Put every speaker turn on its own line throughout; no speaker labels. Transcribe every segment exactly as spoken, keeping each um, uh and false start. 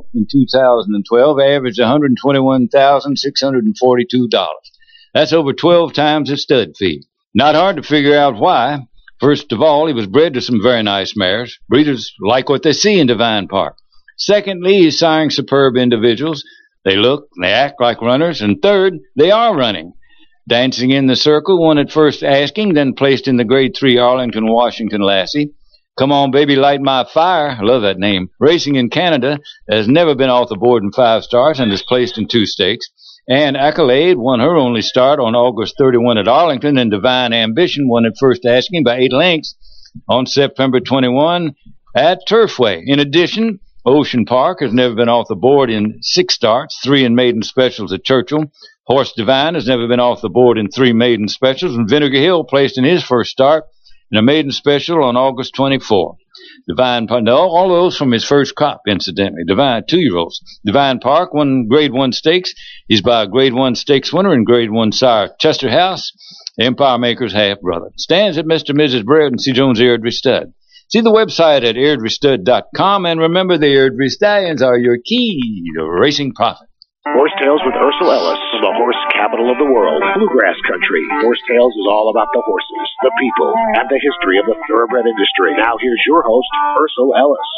in two thousand twelve averaged one hundred twenty-one thousand six hundred forty-two dollars. That's over twelve times his stud fee. Not hard to figure out why. First of all, he was bred to some very nice mares. Breeders like what they see in Divine Park. Secondly, he's siring superb individuals. They look, they act like runners. And third, they are running. Dancing in the Circle won at first asking, then placed in the Grade three Arlington, Washington Lassie. Come On Baby Light My Fire, I love that name, racing in Canada, has never been off the board in five starts and is placed in two stakes. And Accolade won her only start on August thirty-first at Arlington, and Divine Ambition won at first asking by eight lengths on September twenty-first at Turfway. In addition, Ocean Park has never been off the board in six starts, three in maiden specials at Churchill. Horse Divine has never been off the board in three maiden specials, and Vinegar Hill placed in his first start in a maiden special on August twenty-fourth. Divine Park, no, all those from his first crop, incidentally. Divine, two-year-olds. Divine Park won Grade one stakes. He's by a Grade one stakes winner and Grade one sire. Chester House, Empire Maker's half-brother. Stands at Mister and Missus Brereton C. Jones Airdrie Stud. See the website at airdrie stud dot com, and remember the Airdrie Stallions are your key to racing profit.
Horse Tales with Ursel Ellis, the horse capital of the world, bluegrass country. Horse Tales is all about the horses, the people, and the history of the thoroughbred industry. Now here's your host, Ursel Ellis.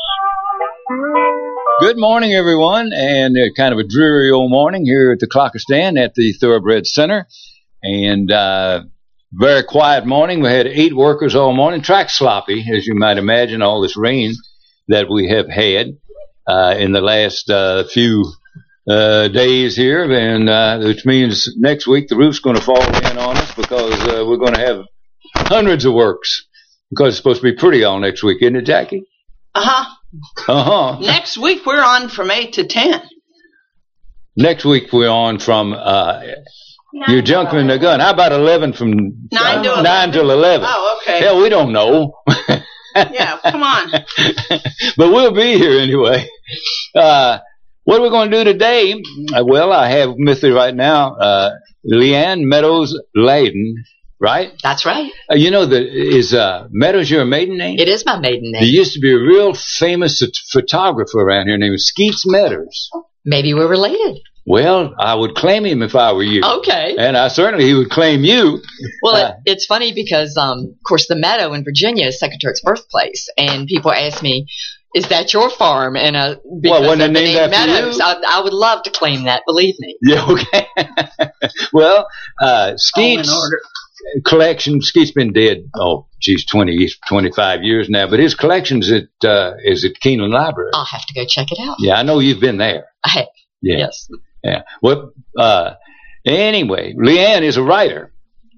Good morning, everyone, and uh, kind of a dreary old morning here at the Clocker Stand at the Thoroughbred Center, and uh, very quiet morning. We had eight workers all morning. Track sloppy, as you might imagine, all this rain that we have had uh, in the last uh, few Uh, days here, and uh, which means next week the roof's going to fall in on us because uh, we're going to have hundreds of works because it's supposed to be pretty all next week, isn't it, Jackie?
Uh-huh.
Uh-huh.
Next week we're on from eight to ten.
Next week we're on from, uh, you're jumping the gun. How about eleven from
nine
uh,
to eleven?
nine till eleven.
Oh, okay.
Hell, we don't know.
Yeah, come on.
But we'll be here anyway. Uh, What are we going to do today? Uh, well, I have with me right now uh, Leanne Meadows Layden, right?
That's right.
Uh, you know, the, is uh, Meadows your maiden name?
It is my maiden name.
There used to be a real famous photographer around here named Skeets Meadows.
Maybe we're related.
Well, I would claim him if I were you.
Okay.
And I certainly he would claim you.
Well,
uh,
it, it's funny because, um, of course, the meadow in Virginia is Secretary's birthplace, and people ask me, is that your farm? And uh, because
well,
of the name
after
Meadows,
you?
I, I would love to claim that. Believe me.
Yeah, okay. Well, uh, Skeets collection. Skeets been dead. Oh, geez, twenty, twenty-five years now. But his collection's at uh, is at Keeneland Library.
I'll have to go check it out.
Yeah, I know you've been there.
I have.
Yeah.
Yes.
Yeah. Well, uh, anyway, Leanne is a writer,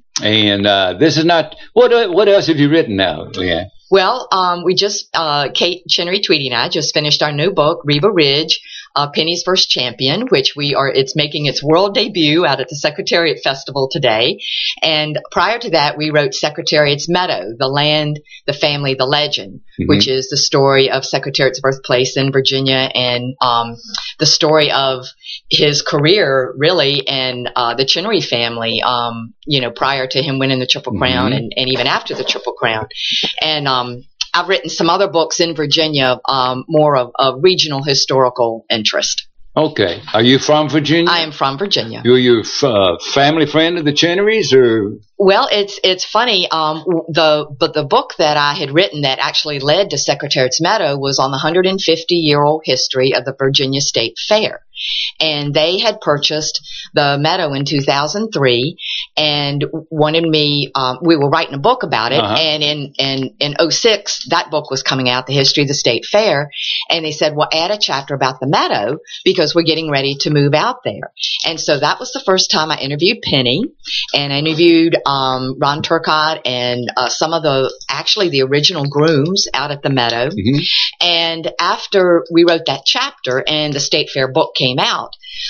and uh, this is not. What what else have you written now, Leanne?
Well, um, we just, uh, Kate Chenery Tweedy and I just finished our new book, Reba Ridge, uh, Penny's First Champion, which we are, it's making its world debut out at the Secretariat Festival today. And prior to that, we wrote Secretariat's Meadow, the land, the family, the legend, mm-hmm. which is the story of Secretariat's birthplace in Virginia and, um, the story of his career, really, and, uh, the Chenery family, um, you know, prior to him winning the Triple Crown mm-hmm. and, and even after the Triple Crown. And, um, I've written some other books in Virginia, um, more of a regional historical interest.
Okay. Are you from Virginia?
I am from Virginia.
You're your uh, family friend of the Chenerys, or?
Well, it's it's funny. Um, the but the book that I had written that actually led to Secretariat's Meadow was on the one hundred fifty year old history of the Virginia State Fair. And they had purchased the meadow in two thousand three and wanted me, um, we were writing a book about it. Uh-huh. And in, in, in oh six, that book was coming out, The History of the State Fair. And they said, well, add a chapter about the meadow because we're getting ready to move out there. And so that was the first time I interviewed Penny, and I interviewed, um, Ron Turcotte and, uh, some of the, actually the original grooms out at the meadow. Mm-hmm. And after we wrote that chapter and the State Fair book came out,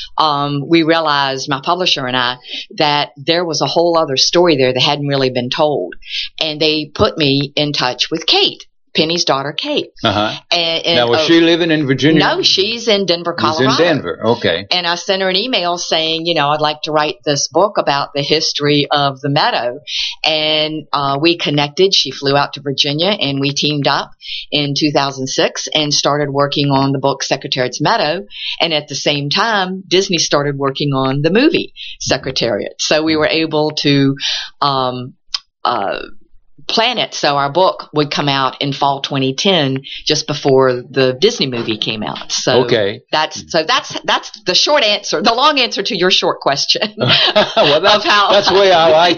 um, we realized, my publisher and I, that there was a whole other story there that hadn't really been told. And they put me in touch with Kate. Penny's daughter, Kate.
Uh-huh.
And, and,
Now, was
oh,
she living in Virginia?
No, she's in Denver,
She's
Colorado.
in Denver. Okay.
And I sent her an email saying, you know, I'd like to write this book about the history of the meadow. And uh, we connected. She flew out to Virginia, and we teamed up in two thousand six and started working on the book Secretariat's Meadow. And at the same time, Disney started working on the movie Secretariat. So we were able to um, uh, plan it so our book would come out in fall twenty ten, just before the Disney movie came out. So
Okay.
that's so that's that's the short answer, the long answer to your short question.
Well, that's,
of how
that's the way I like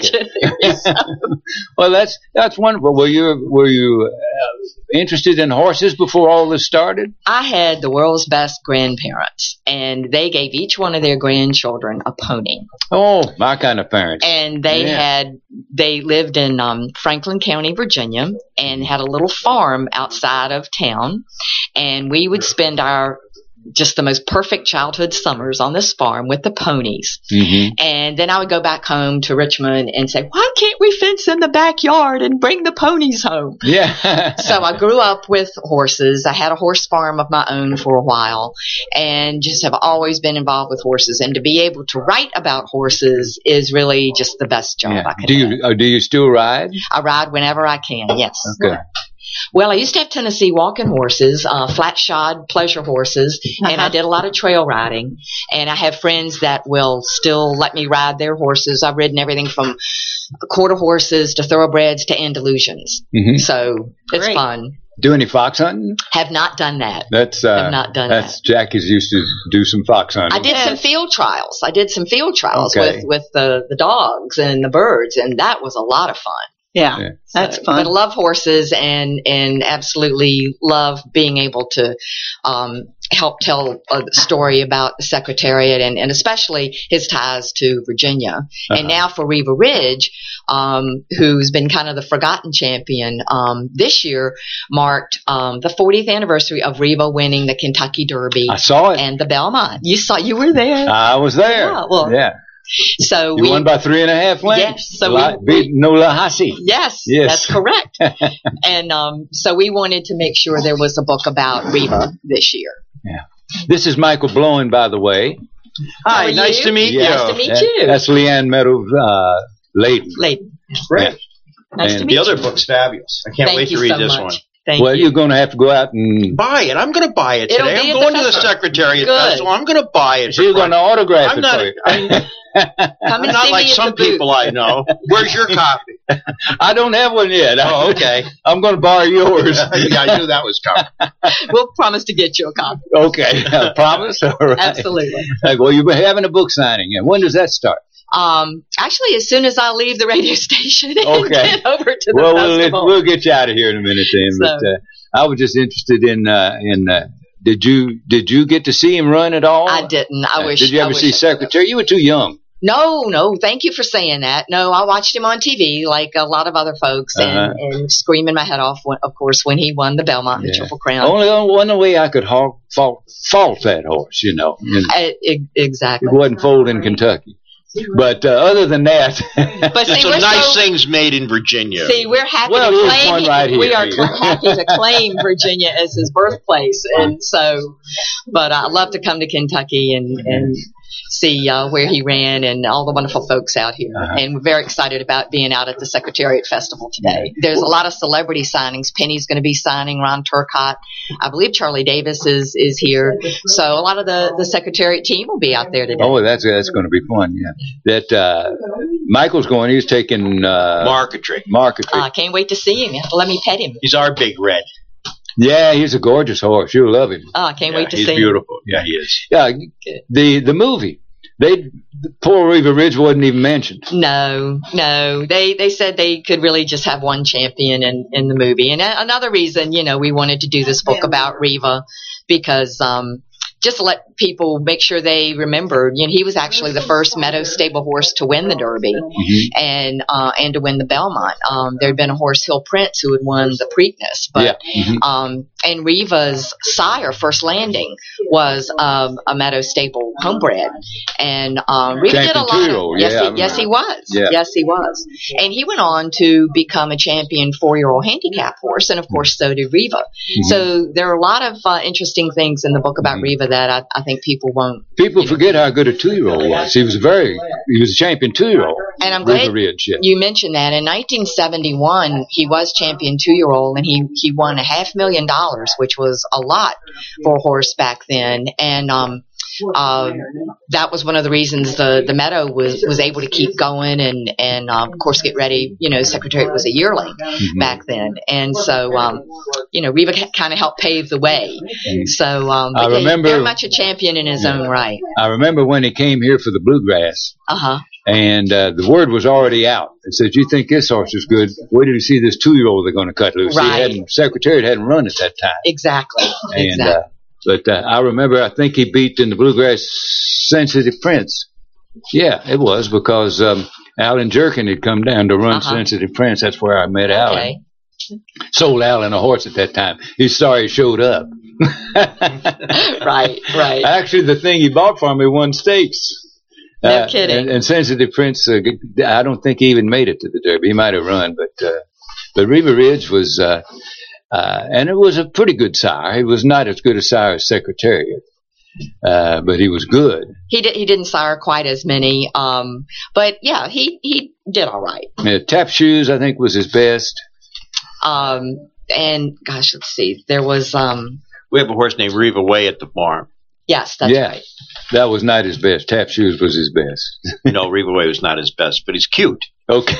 it. Well, that's that's wonderful. Were you were you uh, interested in horses before all this started?
I had the world's best grandparents, and they gave each one of their grandchildren a pony.
Oh, my kind of parents.
And they
Yeah.
had they lived in um, Franklin County, Virginia, and had a little farm outside of town. And we would spend our just the most perfect childhood summers on this farm with the ponies.
Mm-hmm.
And then I would go back home to Richmond and say, why can't we fence in the backyard and bring the ponies home?
Yeah.
So I grew up with horses. I had a horse farm of my own for a while, and just have always been involved with horses. And to be able to write about horses is really just the best job
Yeah.
I could
Do
have.
you uh, do you still ride?
I ride whenever I can, yes.
Okay.
Well, I used to have Tennessee walking horses, uh, flat shod pleasure horses, and I
Uh-huh.
did a lot of trail riding. And I have friends that will still let me ride their horses. I've ridden everything from quarter horses to thoroughbreds to Andalusians.
Mm-hmm.
So it's
Great.
fun.
Do any fox hunting?
Have not done that.
That's uh,
I've not done
that's Jackie's used to do some fox hunting.
I did some field trials. I did some field trials
Okay.
with, with the, the dogs and the birds, and that was a lot of fun.
Yeah,
Yeah.
that's
So,
fun.
But I love horses and, and absolutely love being able to um, help tell a story about the Secretariat and, and especially his ties to Virginia.
Uh-huh.
And now for Reva Ridge, um, who's been kind of the forgotten champion, um, this year marked um, the fortieth anniversary of Reva winning the Kentucky Derby
I saw it.
and the Belmont. You saw, you were there.
I was there.
Yeah, well,
yeah.
So
You
we
won by three and a half lengths.
Yes, so
La-
we-
beat Nolahasi.
Yes,
Yes.
that's correct. And um, so we wanted to make sure there was a book about Reva this year.
This is Michael Blowen, by the way.
How
Hi,
are
nice
you?
to meet
Yeah.
you.
Nice to meet
That-
you.
That's Leanne Meadows uh, Layton.
Layton.
Great.
Nice
And
to
The
meet
other
you.
book's fabulous. I can't
Thank
wait
you
to read
so
this
much.
one.
Thank
Well,
you.
you're going to have to go out and
Buy it. I'm going to buy it
It'll
today.
be
I'm
at
going
the
to the
festival.
Secretariat
Good.
Festival. I'm going to buy it.
so you're going to autograph
I'm
it
not,
for you.
I'm,
Come
I'm
and
not
see
like
me at
some
the booth.
people I know. Where's your copy?
I don't have one yet.
Oh, okay.
I'm going to borrow yours.
yeah, I knew that was coming.
We'll promise to get you a copy.
Okay. Promise? All right.
Absolutely.
Like, well, you've been having a book signing. And when does that start?
Um, actually, as soon as I leave the radio station and
Okay.
get over to the
Well, we'll,
festival.
we'll get you out of here in a minute then.
So-
But uh, I was just interested in uh, in uh, did you did you get to see him run at all?
I didn't. I
Uh,
wish.
Did you
I
ever
wish
see
I could.
Secretary? You were too young.
No, no. Thank you for saying that. No, I watched him on T V like a lot of other folks, and,
Uh-huh.
and screaming my head off, when, of course, when he won the Belmont and the
Yeah.
Triple Crown.
Only one way I could haul, fault, fault that horse, you know. And
Uh, e- exactly.
it wasn't foaled in Kentucky. But uh, other than that,
But see,
So
we're
nice
so,
things made in Virginia.
see, we're happy
Well,
to
there's
claim.
one right here.
We are cl- happy to claim Virginia as his birthplace, and so. But I love to come to Kentucky and and see uh, where he ran and all the wonderful folks out here.
Uh-huh.
And we're very excited about being out at the Secretariat Festival today. There's a lot of celebrity signings. Penny's going to be signing. Ron Turcotte. I believe Charlie Davis is is here. So a lot of the the Secretariat team will be out there today.
oh, that's that's going to be fun. Yeah, that uh, Michael's going. He's taking uh,
Marketry.
marketry.
I can't wait to see him. You have to let me pet him.
He's our big red.
Yeah, he's a gorgeous horse. You'll love him.
Oh, I can't
Yeah,
wait to
he's
see him.
beautiful. Yeah, he is.
Yeah, the the movie. They poor Reva Ridge wasn't even mentioned.
No, no. They they said they could really just have one champion in, in the movie. And a- another reason, you know, we wanted to do this book about Reva because um, just to let people make sure they remembered, you know, he was actually the first Meadow stable horse to win the Derby
Mm-hmm.
and uh, and to win the Belmont. Um, there had been a horse, Hill Prince, who had won the Preakness, but
Yeah. Mhm.
um, and Reva's sire, First Landing, was um, a Meadow Stable homebred, and um, Reva did a lot
two-year-old,
of yes,
yeah,
he, yes, he was,
yeah.
yes, he was, and he went on to become a champion four-year-old handicap horse, and of course, so did Reva. Mm-hmm. So there are a lot of uh, interesting things in the book about mm-hmm. Reva that I, I think people won't.
People you know, forget how good a two-year-old was. He was very, he was a champion two-year-old.
And I'm glad Ridge, yeah. you mentioned that. In nineteen seventy-one, he was champion two-year-old, and he, he won a half million dollars, which was a lot for a horse back then. And um, uh, that was one of the reasons the, the Meadow was, was able to keep going and, and um, of course, get ready. You know, Secretariat was a yearling mm-hmm. back then. And so, um, you know, Reva kind of helped pave the way. Mm-hmm. So um,
I
yeah,
remember,
very much a champion in his yeah. own right.
I remember when he came here for the Bluegrass.
Uh-huh.
And uh, the word was already out. It said, "You think this horse is good? Wait till you see this two-year-old they're going to cut loose."
Right.
He hadn't, Secretariat hadn't run at that time.
Exactly.
And
exactly.
Uh, but uh, I remember, I think he beat in the Bluegrass Sensitive Prince. Yeah, it was because um, Alan Jerkin had come down to run uh-huh. Sensitive Prince. That's where I met Alan.
Okay.
Sold Alan a horse at that time. He's sorry he showed up.
Right, right.
Actually, the thing he bought for me won stakes.
No
uh,
kidding.
And, and Sensitive Prince, uh, I don't think he even made it to the Derby. He might have run, but uh, but Reva Ridge was, uh, uh, and it was a pretty good sire. He was not as good a sire as Secretariat, uh, but he was good.
He did. He didn't sire quite as many, um, but yeah, he he did all right.
Yeah, Tap Shoes, I think, was his best.
Um, and gosh, let's see, there was um.
We have a horse named Reva Way at the farm.
Yes, that's
yeah,
right.
That was not his best. Tap Shoes was his best.
No, Reva Way was not his best, but he's cute.
Okay.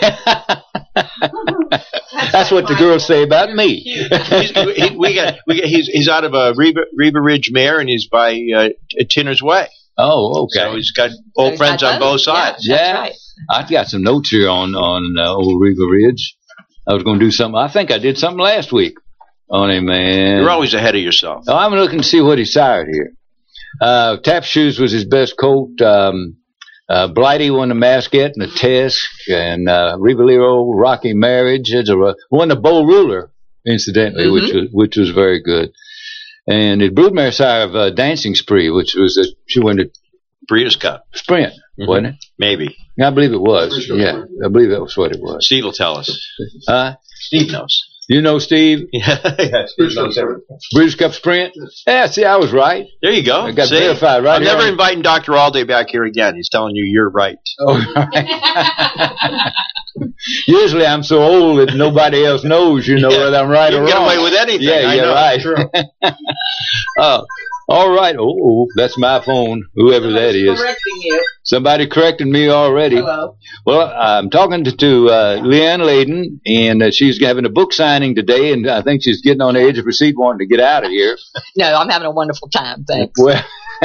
That's what the girls say about me.
he's, he, we got, we got, he's, he's out of a Reva, Reva Ridge mare, and he's by uh, Tinner's Way.
Oh, okay.
So he's got old so friends on both sides.
Yeah,
yeah. Right.
I've got some notes here on, on uh, old Reva Ridge. I was going to do something. I think I did something last week on him, man.
You're always ahead of yourself.
Oh, I'm looking to see what he sired here. Uh, Tap Shoes was his best colt. Um, uh, Blighty won the Masquet and the Tesk, and uh, Rivalero Rocky Marriage. It's a, won the Bow Ruler, incidentally, mm-hmm. which was which was very good. And the broodmare sire of uh, Dancing Spree, which was a, she won the
Breeders' Cup
Sprint, mm-hmm. wasn't it?
Maybe.
I believe it was. Sure. Yeah, I believe that was what it was.
Steve will tell us.
Huh?
Steve knows.
You know Steve?
Yeah, yeah Steve knows everything.
Breeders' Cup Sprint? Yeah, see, I was right.
There you go.
I got
see?
verified right
I'm
here.
never inviting Doctor Allday back here again. He's telling you you're right.
Oh, right. Usually I'm so old that nobody else knows, you know,
yeah.
whether I'm right
you
or
get
wrong.
Get away with anything.
Yeah,
I
you're
know.
right.
True.
Oh, all right. Oh, that's my phone, whoever that is.
Correcting you.
Somebody corrected me already.
Hello.
Well, I'm talking to, to uh, Leanne Layden, and uh, she's having a book signing today, and I think she's getting on the edge of her seat wanting to get out of here.
No, I'm having a wonderful time. Thanks.
Well,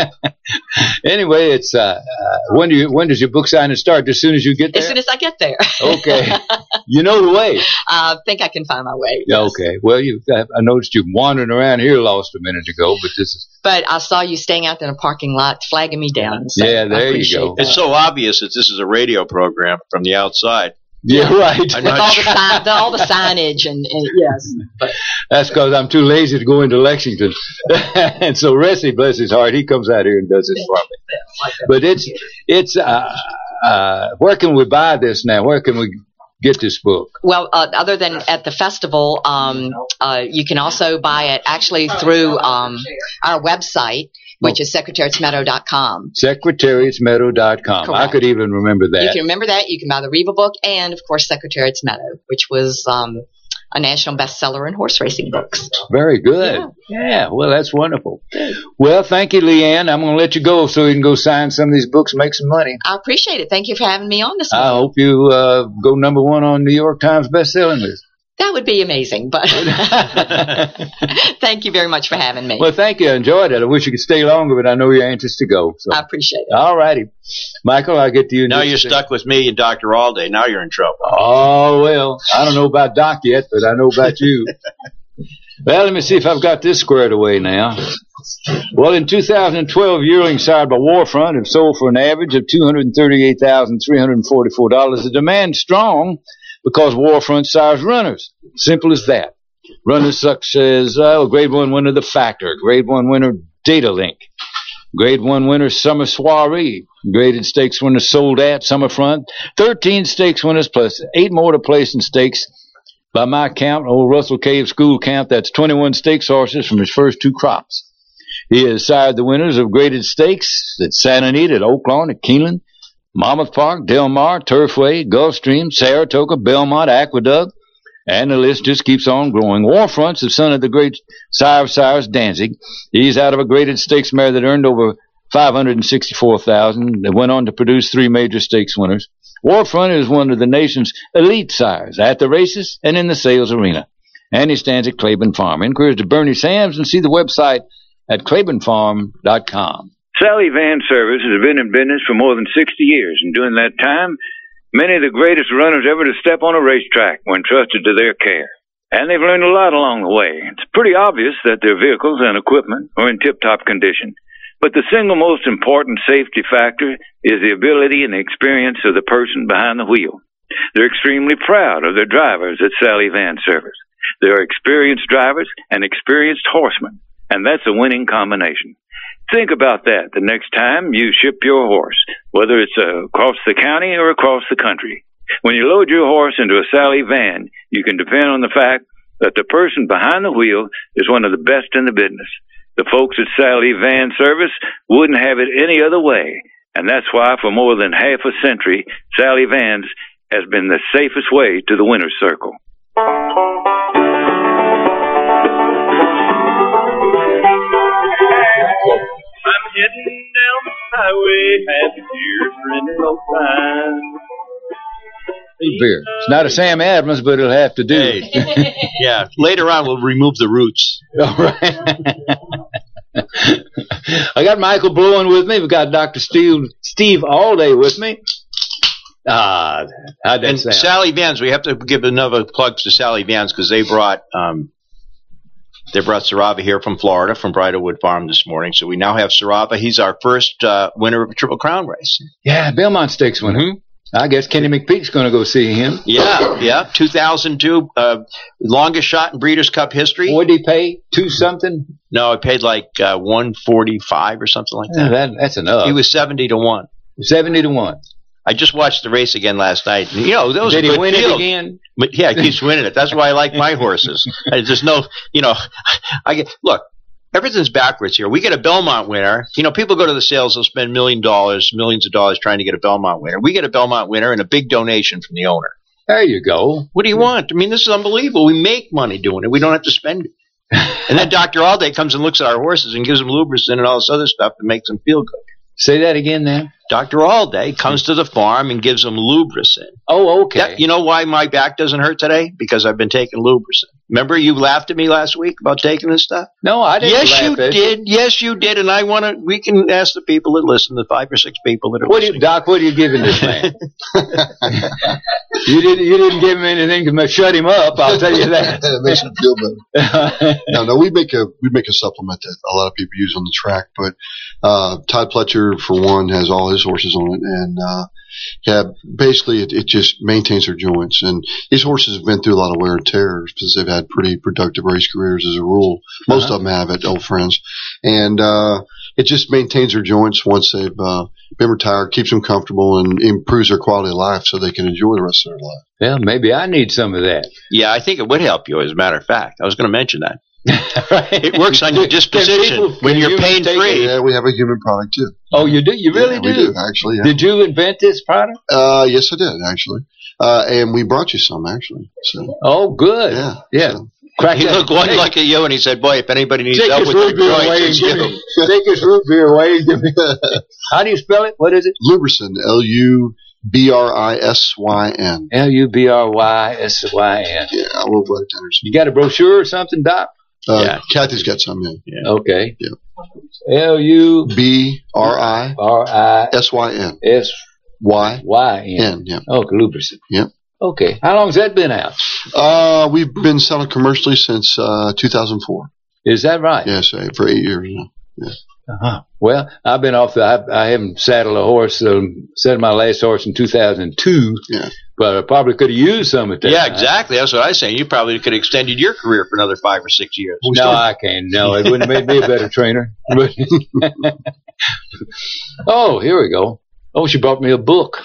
anyway, it's uh, uh, when do you when does your book signing start? As soon as you get there?
As soon as I get there.
Okay. You know the way.
I think I can find my way.
Yeah.
Yes.
Okay. Well, you I noticed you wandering around here lost a minute ago, but this is.
But I saw you staying out there in a parking lot, flagging me down. So
yeah, there you go.
That. It's so obvious that this is a radio program from the outside.
Yeah, right.
With all, sure. the sign, the, all the signage and, and yes. But.
That's because I'm too lazy to go into Lexington. And so Ressie, bless his heart, he comes out here and does this for me. But it's, it's, uh, uh, where can we buy this now? Where can we get this book?
Well, uh, other than at the festival, um, uh, you can also buy it actually through um, our website, which is secretariats meadow dot com. secretariats meadow dot com.
Correct. I could even remember that.
You can remember that. You can buy the Reva book and, of course, Secretariats Meadow, which was um, a national bestseller in horse racing books.
Very good. Yeah, yeah well, that's wonderful. Good. Well, thank you, Leanne. I'm going to let you go so you can go sign some of these books and make some money.
I appreciate it. Thank you for having me on this morning.
I hope you uh, go number one on New York Times bestselling list.
That would be amazing, but thank you very much for having me.
Well, thank you. I enjoyed it. I wish you could stay longer, but I know you're anxious to go. So.
I appreciate it.
All righty. Michael, I'll get to you.
Now you're stuck with me and Doctor Allday. Now you're in trouble.
Oh, well, I don't know about Doc yet, but I know about you. Well, let me see if I've got this squared away now. Well, in two thousand twelve, yearlings sired by Warfront have sold for an average of two hundred thirty-eight thousand three hundred forty-four dollars. The demand's strong because Warfront sires runners. Simple as that. Runners such as uh, Grade one winner The Factor, Grade one winner Data Link, Grade one winner Summer Soiree, graded stakes winners Sold At, Summerfront, thirteen stakes winners plus eight more to place in stakes. By my count, old Russell Cave school count, that's twenty-one stakes horses from his first two crops. He has sired the winners of graded stakes at Santa Anita, at Oaklawn, at Keeneland, Monmouth Park, Del Mar, Turfway, Gulfstream, Saratoga, Belmont, Aqueduct, and the list just keeps on growing. Warfront's the son of the great sire of sires, Danzig. He's out of a graded stakes mare that earned over five hundred sixty-four thousand dollars that went on to produce three major stakes winners. Warfront is one of the nation's elite sires at the races and in the sales arena. And he stands at Claiborne Farm. Inquiries to Bernie Sams and see the website at claiborne farm dot com.
Sally Van Service has been in business for more than sixty years, and during that time, many of the greatest runners ever to step on a racetrack were entrusted to their care. And they've learned a lot along the way. It's pretty obvious that their vehicles and equipment are in tip-top condition. But the single most important safety factor is the ability and the experience of the person behind the wheel. They're extremely proud of their drivers at Sally Van Service. They're experienced drivers and experienced horsemen, and that's a winning combination. Think about that the next time you ship your horse, whether it's uh, across the county or across the country. When you load your horse into a Sally van, you can depend on the fact that the person behind the wheel is one of the best in the business. The folks at Sally Van Service wouldn't have it any other way, and that's why for more than half a century, Sally Vans has been the safest way to the winner's circle.
I'm heading down the highway, have a dear friend no time.
Beer. It's not a Sam Adams, but it'll have to do.
Hey. Yeah, later on we'll remove the roots.
All right. I got Michael Blowen with me. We've got Doctor Steve Steve Allday with me. Ah, how'd that
and
sound?
Sally Vans, we have to give another plug to Sally Vans because they brought um, they brought Sarava here from Florida, from Bridlewood Farm this morning. So we now have Sarava. He's our first uh, winner of a Triple Crown race.
Yeah, Belmont Stakes winner.
Mm-hmm.
I guess Kenny McPeak's going to go see him.
Yeah, yeah. two thousand two, uh, longest shot in Breeders' Cup history.
What did he pay? Two something?
No, it paid like uh, one forty-five or something like that.
Yeah, that that's enough.
He was seventy to one.
Seventy to one.
I just watched the race again last night. And, you know, that was
Did
a
he
good
win
field.
it again?
But yeah, he keeps winning it. That's why I like my horses. I just know, you know, I get look. Everything's backwards here. We get a Belmont winner. You know, people go to the sales, they'll spend million dollars, millions of dollars trying to get a Belmont winner. We get a Belmont winner and a big donation from the owner.
There you go.
What do you want? I mean, this is unbelievable. We make money doing it. We don't have to spend it. And then Doctor Allday comes and looks at our horses and gives them lubricant and all this other stuff that makes them feel good.
Say that again now.
Doctor Allday comes to the farm and gives them lubricant.
Oh, okay.
That, you know why my back doesn't hurt today? Because I've been taking lubricant. Remember you laughed at me last week about taking this stuff?
No, I didn't.
Yes,
laugh
you
at
did. Yes, you did. And I want to. We can ask the people that listen, the five or six people that are
What do
listening.
you, Doc? What are you giving this man? you didn't. You didn't give him anything to shut him up. I'll tell you that.
It makes him feel better. no, no, we make a we make a supplement that a lot of people use on the track. But uh, Todd Pletcher, for one, has all his horses on it, and uh, yeah, basically it, it just maintains their joints. And these horses have been through a lot of wear and tear because they've had pretty productive race careers as a rule. Most uh-huh. of them have at Old Friends, and uh, it just maintains their joints once they've uh, been retired, keeps them comfortable, and improves their quality of life so they can enjoy the rest of their life.
Well, maybe I need some of that.
Yeah, I think it would help you. As a matter of fact, I was going to mention that.
Right.
It works on your disposition
people,
when you're pain free.
Yeah, we have a human product too.
Oh, you do? You really
yeah,
do?
We do actually. Yeah.
Did you invent this product?
Uh, yes, I did actually, uh, and we brought you some actually. So.
Oh, good.
Yeah,
yeah.
So.
Crack
he
that.
looked one
Take,
like at you, and he said, "Boy, if anybody needs
take
help
his
with
root
their
beer away
joints,
and
it's
give
you."
me. Take his root beer away and give me. How do you spell it? What is it?
Lubricant. L U B R I S Y N.
L U B R Y S Y N.
Yeah, I will write it down.
You got a brochure or something, Doc?
Uh,
yeah.
Kathy's got some in.
Yeah.
Okay.
Yeah.
L U
B R I
R I
S Y N.
S
Y
Y N.
N. Yeah.
Oh, lubricant.
Yep.
Okay. How long's that been out?
Uh, we've been selling commercially since uh, two thousand four.
Is that right?
Yes, uh, for eight years now. Yeah.
Uh-huh. Well, I've been off the, I, I haven't saddled a horse, um, saddled my last horse in two thousand two,
Yeah.
but I probably could have used some at that
Yeah,
time.
exactly. That's what I was saying. You probably could have extended your career for another five or six years.
No, I can't. No, it wouldn't have made me a better trainer. But oh, here we go. Oh, she brought me a book.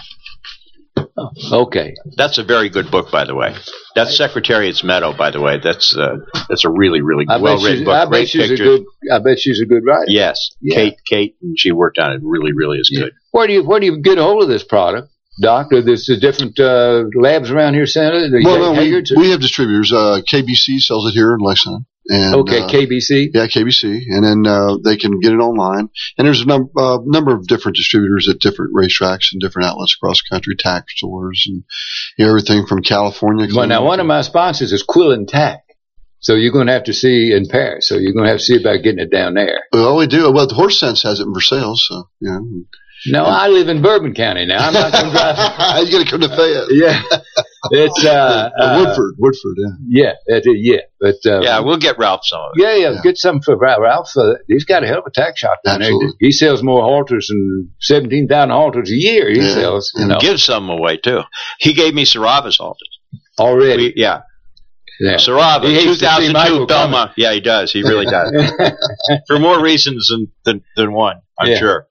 Oh, okay.
That's a very good book, by the way. That's Secretariat's Meadow, by the way. That's uh, that's a really, really
I bet
well-written
she's,
book.
I bet
Great
she's a
pictures.
good. I bet she's a good writer.
Yes,
Yeah.
Kate. Kate, and she worked on it. Really, really is good.
Where do you where do you get a hold of this product, Doc? Are there's the different uh, labs around here, Santa? The
Well, no, we,
Haggard's?
we have distributors. Uh, K B C sells it here in Lexington. And,
Okay,
uh,
K B C.
Yeah, K B C, and then uh, they can get it online. And there's a num- uh, number of different distributors at different racetracks and different outlets across the country, tack stores, and you know, everything from California.
Well, now one of my sponsors is Quill and Tack, so you're going to have to see in Paris. So you're going to have to see about getting it down there.
Well, we do. Well, the Horse Sense has it for sale, so you know.
No, I live in Bourbon County now. I'm not going to drive.
You got to come to Fayette.
Yeah, it's uh,
Uh,
uh
Woodford, Woodford, yeah.
yeah, it, yeah, but uh,
Yeah, we'll get Ralph some of it.
yeah, yeah,
Yeah.
get something for Ralph. Ralph, uh, he's got a hell of a tack shop down
Absolutely.
there. He sells more halters than seventeen thousand halters a year. He
Yeah.
sells, you
And
know,
Give some away, too. He gave me Sarava's halters.
already.
We, yeah.
Yeah.
Sarava,
He hates to see
two thousand two
Michael
Belmont. Yeah, he does. He really does. For more reasons than, than, than one, I'm
Yeah.
sure.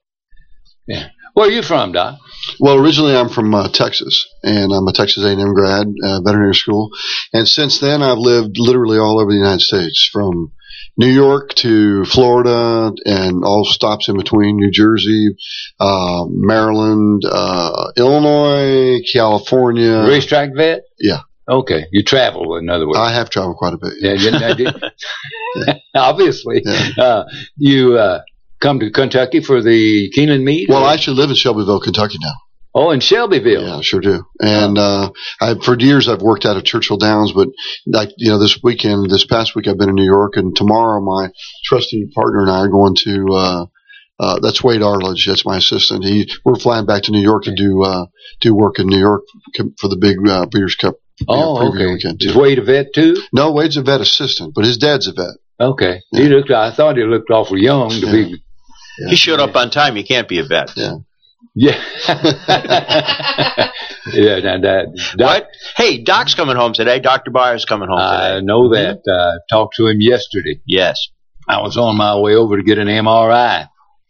Where are you from, Doc?
Well, originally I'm from uh, Texas, and I'm a Texas A and M grad, uh, veterinary school. And since then, I've lived literally all over the United States, from New York to Florida, and all stops in between: New Jersey, uh, Maryland, uh, Illinois, California.
Racetrack vet?
Yeah.
Okay, you travel, in other words.
I have traveled quite a bit.
yeah, you, I did- obviously.
Yeah.
Uh, you uh, come to Kentucky for the Keeneland meet?
Well,
or-
I actually live in Shelbyville, Kentucky now.
Oh, in Shelbyville.
Yeah, I sure do. And uh, I, for years, I've worked out of Churchill Downs, but like you know, this weekend, this past week, I've been in New York, and tomorrow, my trusty partner and I are going to. Uh, uh, that's Wade Arledge. That's my assistant. He we're flying back to New York to do uh, do work in New York for the big uh, Breeders' Cup.
Oh,
you know, preview
okay.
weekend,
Is
too.
Wade a vet, too?
No, Wade's a vet assistant, but his dad's a vet.
Okay. He looked. I thought he looked awful young to
Yeah.
be.
He showed up on time. He can't be a vet.
Yeah.
Yeah. yeah. Now that.
What? Hey, Doc's coming home today. Doctor Byers coming home
I
today.
know that. Uh, talked to him yesterday.
Yes.
I was on my way over to get an M R I,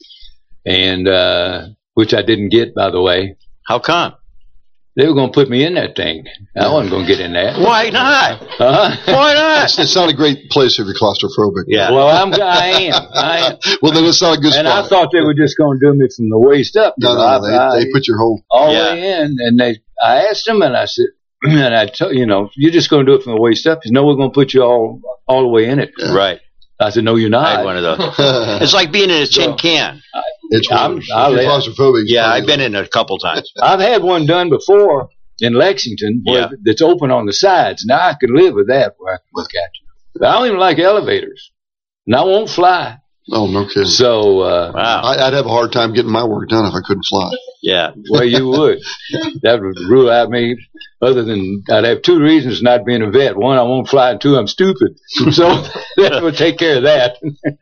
and uh, which I didn't get, by the way.
How come?
They were going to put me in that thing. I wasn't going to get in that.
Why not?
Uh-huh.
Why not?
It's, it's not a great place if you're claustrophobic.
Yeah.
Well, I'm. I am. I am.
Well, then it's not a good
And
spot.
I thought they were just going to do me from the waist up. you
no,
know.
no,
I-
no. They,
I-
they put your whole.
all
Yeah.
the way in, and they. I asked them, and I said, and I told you know, you're just going to do it from the waist up. He said, no, we're going to put you all all the way in it.
Right.
I said, no, you're
I had
not.
one of those. It's like being in a tin
So-
can.
It's
I'm-
worse.
I'll
If you're
let-
claustrophobic. it's
Yeah,
probably
I've been in it a couple times.
I've had one done before in Lexington where
Yeah.
that's open on the sides. Now I can live with that where I can look at you. But I don't even like elevators, and I won't fly.
Oh, no kidding.
So, uh,
Wow.
I, I'd have a hard time getting my work done if I couldn't fly.
Yeah.
well, you would. That would rule out me. Other than I'd have two reasons not being a vet. One, I won't fly, and two, I'm stupid. So that would take care of that.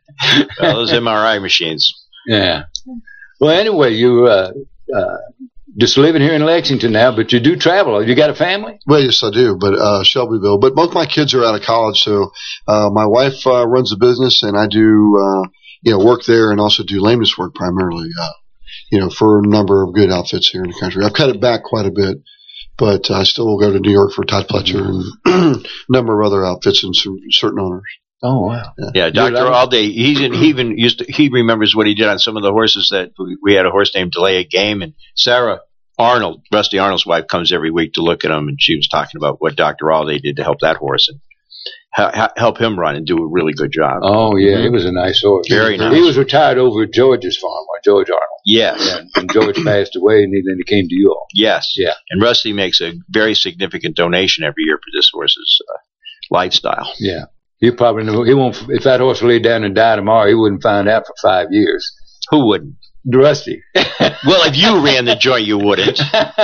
Well, those M R I machines.
Yeah. Well, anyway, you uh, uh, just living here in Lexington now, but you do travel. You got a family?
Well, yes, I do, but uh, Shelbyville. But both my kids are out of college, so uh, my wife uh, runs the business, and I do uh, you know work there and also do lameness work primarily. Uh, you know, for a number of good outfits here in the country. I've cut it back quite a bit, but I still will go to New York for Todd Pletcher and a number of other outfits and some certain owners.
Oh, wow.
Yeah, Doctor
You're like-
Alday. He's in, he even used to, he remembers what he did on some of the horses that we, we had a horse named Delay a Game, and Sarah Arnold, Rusty Arnold's wife, comes every week to look at him, and she was talking about what Doctor Alday did to help that horse and ha- ha- help him run and do a really good job.
Oh, yeah, he was a nice horse.
Very nice.
He was retired over at George's farm, or George Arnold.
Yes,
Yeah, and George passed away, and then he came to you all.
yes,
Yeah.
And Rusty makes a very significant donation every year for this horse's uh, lifestyle.
Yeah. He probably knew, he won't, if that horse laid down and died tomorrow, he wouldn't find out for five years.
Who wouldn't?
Rusty.
Well, if you ran the joint, you wouldn't.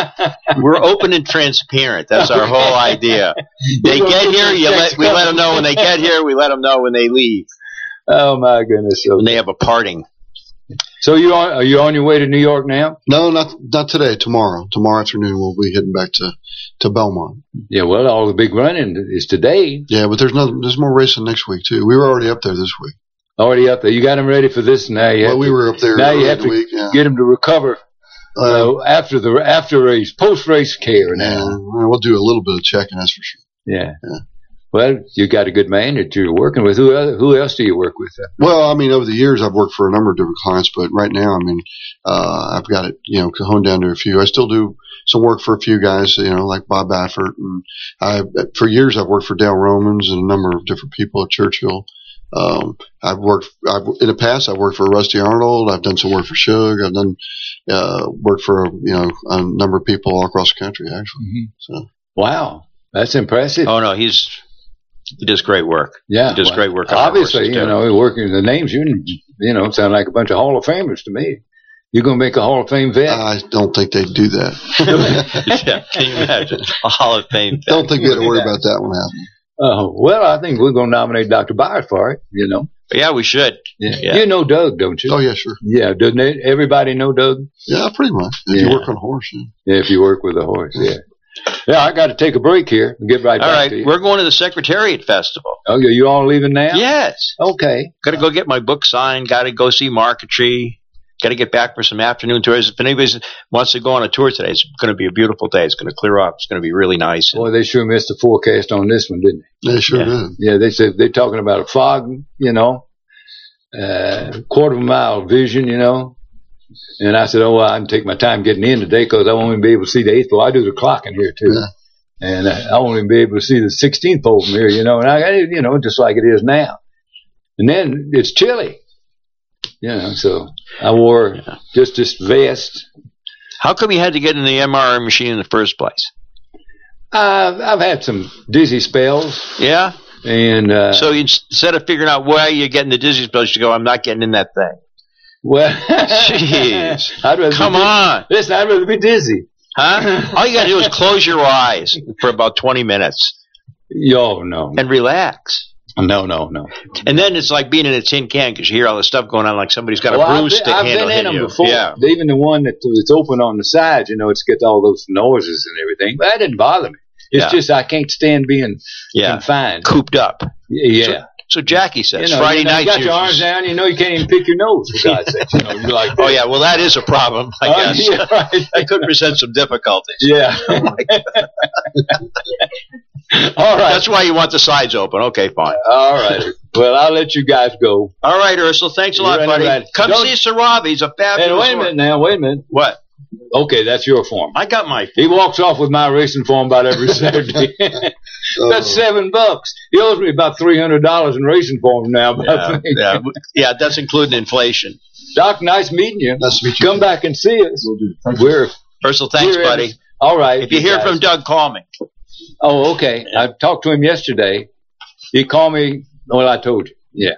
We're open and transparent. That's our whole idea. They get here, you let, we let them know when they get here. We let them know when they leave.
Oh my goodness! So,
When they have a parting.
so you on? Are you on your way to New York now?
No, not not today. Tomorrow. Tomorrow afternoon, we'll be heading back to, to Belmont.
Yeah. Well, all the big running is today.
Yeah, but there's no, there's more racing next week too. We were already up there this week.
Already up there. You got them ready for this now. You
Well,
have
we
to-
were up there
Now you
early
have
in
to
the week. Yeah.
get them to recover
Uh,
uh, after the after race, post race care now.
yeah, well, we'll do a little bit of checking, that's for sure.
Yeah.
Yeah.
Well, you got a good man that you're working with. Who other, who else do you work with?
Well, I mean, over the years, I've worked for a number of different clients, but right now, I mean, uh, I've got it, you know, honed down to a few. I still do some work for a few guys, you know, like Bob Baffert. And I, for years, I've worked for Dale Romans and a number of different people at Churchill. Um, I've worked, I've, in the past, I've worked for Rusty Arnold. I've done some work for Shug. I've done, uh, work for, you know, a number of people all across the country, actually.
Mm-hmm.
So,
Wow, that's impressive.
Oh, no, he's he does great work.
yeah,
He does
well,
great work on our
Obviously,
horses,
you
too.
know, working the names you you know sound like a bunch of Hall of Famers to me. You're gonna make a Hall of Fame vet?
I don't think they'd do that.
Yeah, can you imagine? A Hall of Fame.
Don't think we had to worry about that one happening.
Oh, well, I think we're gonna nominate Doctor Byers for it. You know.
Yeah, we should.
Yeah.
Yeah.
You know Doug, don't you?
Oh, yeah, sure.
Yeah, doesn't it? Everybody know Doug?
Yeah, pretty much. If
Yeah.
you work on a horse, yeah.
Yeah, if you work with a horse, yeah. Yeah, I got to take a break here and get right
All
back
right,
to you.
we're going to the Secretariat Festival.
Oh, you you all leaving now?
Yes.
Okay.
Got to go get my book signed. Got to go see Marquetry. Got to get back for some afternoon tours. If anybody wants to go on a tour today, it's going to be a beautiful day. It's going to clear up. It's going to be really nice.
Boy, they sure missed the forecast on this one, didn't they?
They sure
Yeah.
did.
Yeah, they said they're talking about a fog, you know, uh, quarter of a mile vision, you know. And I said, oh, well, I can take my time getting in today because I won't even be able to see the eighth pole. I do the clock in here, too.
Yeah.
And uh, I won't even be able to see the sixteenth pole from here, you know. And I, you know, just like it is now. And then it's chilly, you know. So I wore just this vest.
How come you had to get in the M R I machine in the first place?
I've, I've had some dizzy spells,
Yeah?
and uh,
So you, instead of figuring out why you're getting the dizzy spells, you go, I'm not getting in that thing.
well,
Jeez.
I'd rather
Come
be,
on.
Listen, I'd rather be dizzy.
Huh? All you got to do is close your eyes for about twenty minutes
Yo, no,
and relax.
no, no, no.
And then it's like being in a tin can because you hear all the stuff going on like somebody's got a
Well, I've
bruise
been,
stick
I've
handle
been in
hitting
them
you.
before.
Yeah.
Even the one that that's open on the sides, you know, it's got all those noises and everything. But that didn't bother me. It's
Yeah.
just I can't stand being
Yeah.
confined.
Cooped up.
Yeah.
So Jackie says
You know,
Friday
you know,
night.
you got your arms down, you know, you can't even pick your nose, for God's sake. You know, you're like,
Oh, yeah. Well, that is a problem, I
Oh,
guess.
yeah, right.
That could present some difficulties.
Yeah. All right.
That's why you want the sides open. Okay, fine.
All right. Well, I'll let you guys go.
All right, Ursula. Thanks a
You're
lot,
running
buddy.
right.
Come
Don't-
see Sarabi. He's a fabulous
And wait a
horse.
minute now. Wait a minute.
What?
Okay, that's your form.
I got my.
He walks off with my racing form about every Saturday.
Uh,
That's seven bucks. He owes me about three hundred dollars in racing form now. But I
Yeah,
think.
yeah, yeah, that's including inflation.
Doc, nice meeting you.
Nice to meet you.
Come back and see us.
Will do. Thank you.
We're
Ursula, thanks,
we're
buddy.
all right.
If you hear
guys.
from Doug, call me.
Oh, okay. I talked to him yesterday. He called me. Well, I told you. Yeah,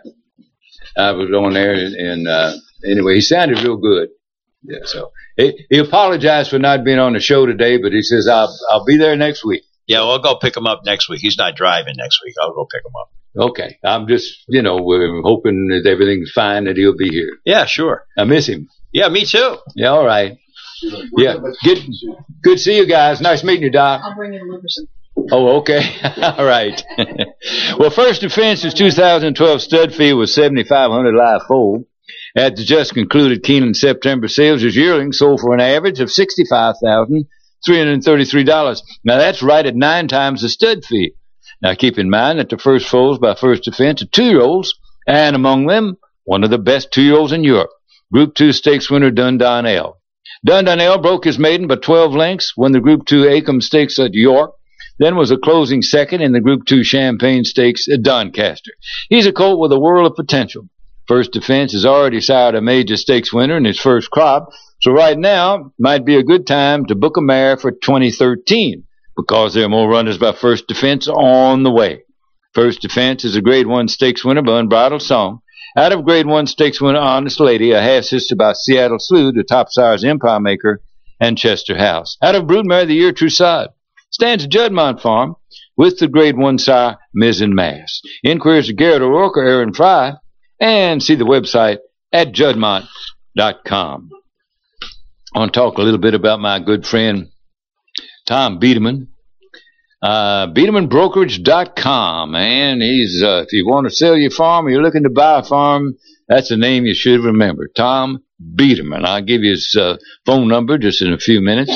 I was on there, and, and uh, anyway, he sounded real good. Yeah, so he, he apologized for not being on the show today, but he says I'll I'll be there next week.
Yeah, well, I'll go pick him up next week. He's not driving next week. I'll go pick him up.
Okay, I'm just you know we're hoping that everything's fine, that he'll be here.
Yeah, sure.
I miss him.
Yeah, me too.
Yeah, all right. Yeah, good good to see you guys. Nice meeting you, Doc.
I'll bring you a Liberson.
Oh, okay. All right. Well, First Defense's two thousand twelve stud fee was seventy-five hundred live foal. At the just concluded Keeneland September sales, his yearling sold for an average of sixty-five thousand three hundred thirty-three dollars. Now, that's right at nine times the stud fee. Now, keep in mind that the first foals by First Defense are two-year-olds, and among them, one of the best two-year-olds in Europe, Group two Stakes winner Dundonnell. Dundonnell broke his maiden by twelve lengths, won the Group two Acom Stakes at York, then was a closing second in the Group two Champagne Stakes at Doncaster. He's a colt with a world of potential. First Defense has already sired a major stakes winner in his first crop, so right now might be a good time to book a mare for twenty thirteen because there are more runners by First Defense on the way. First Defense is a Grade one stakes winner by Unbridled Song. Out of Grade one stakes winner Honest Lady, a half-sister by Seattle Slew, the Top Sires Empire Maker, and Chester House. Out of Broodmare of the Year Troussade stands Juddmont Farm with the Grade one sire Miz and Mass. Inquiries to Garrett O'Rourke or Aaron Fry and see the website at juddmont dot com. I want to talk a little bit about my good friend Tom Biederman. Uh, Biederman Brokerage dot com, and he's, uh, if you want to sell your farm or you're looking to buy a farm, that's a name you should remember. Tom Biederman. I'll give you his uh, phone number just in a few minutes.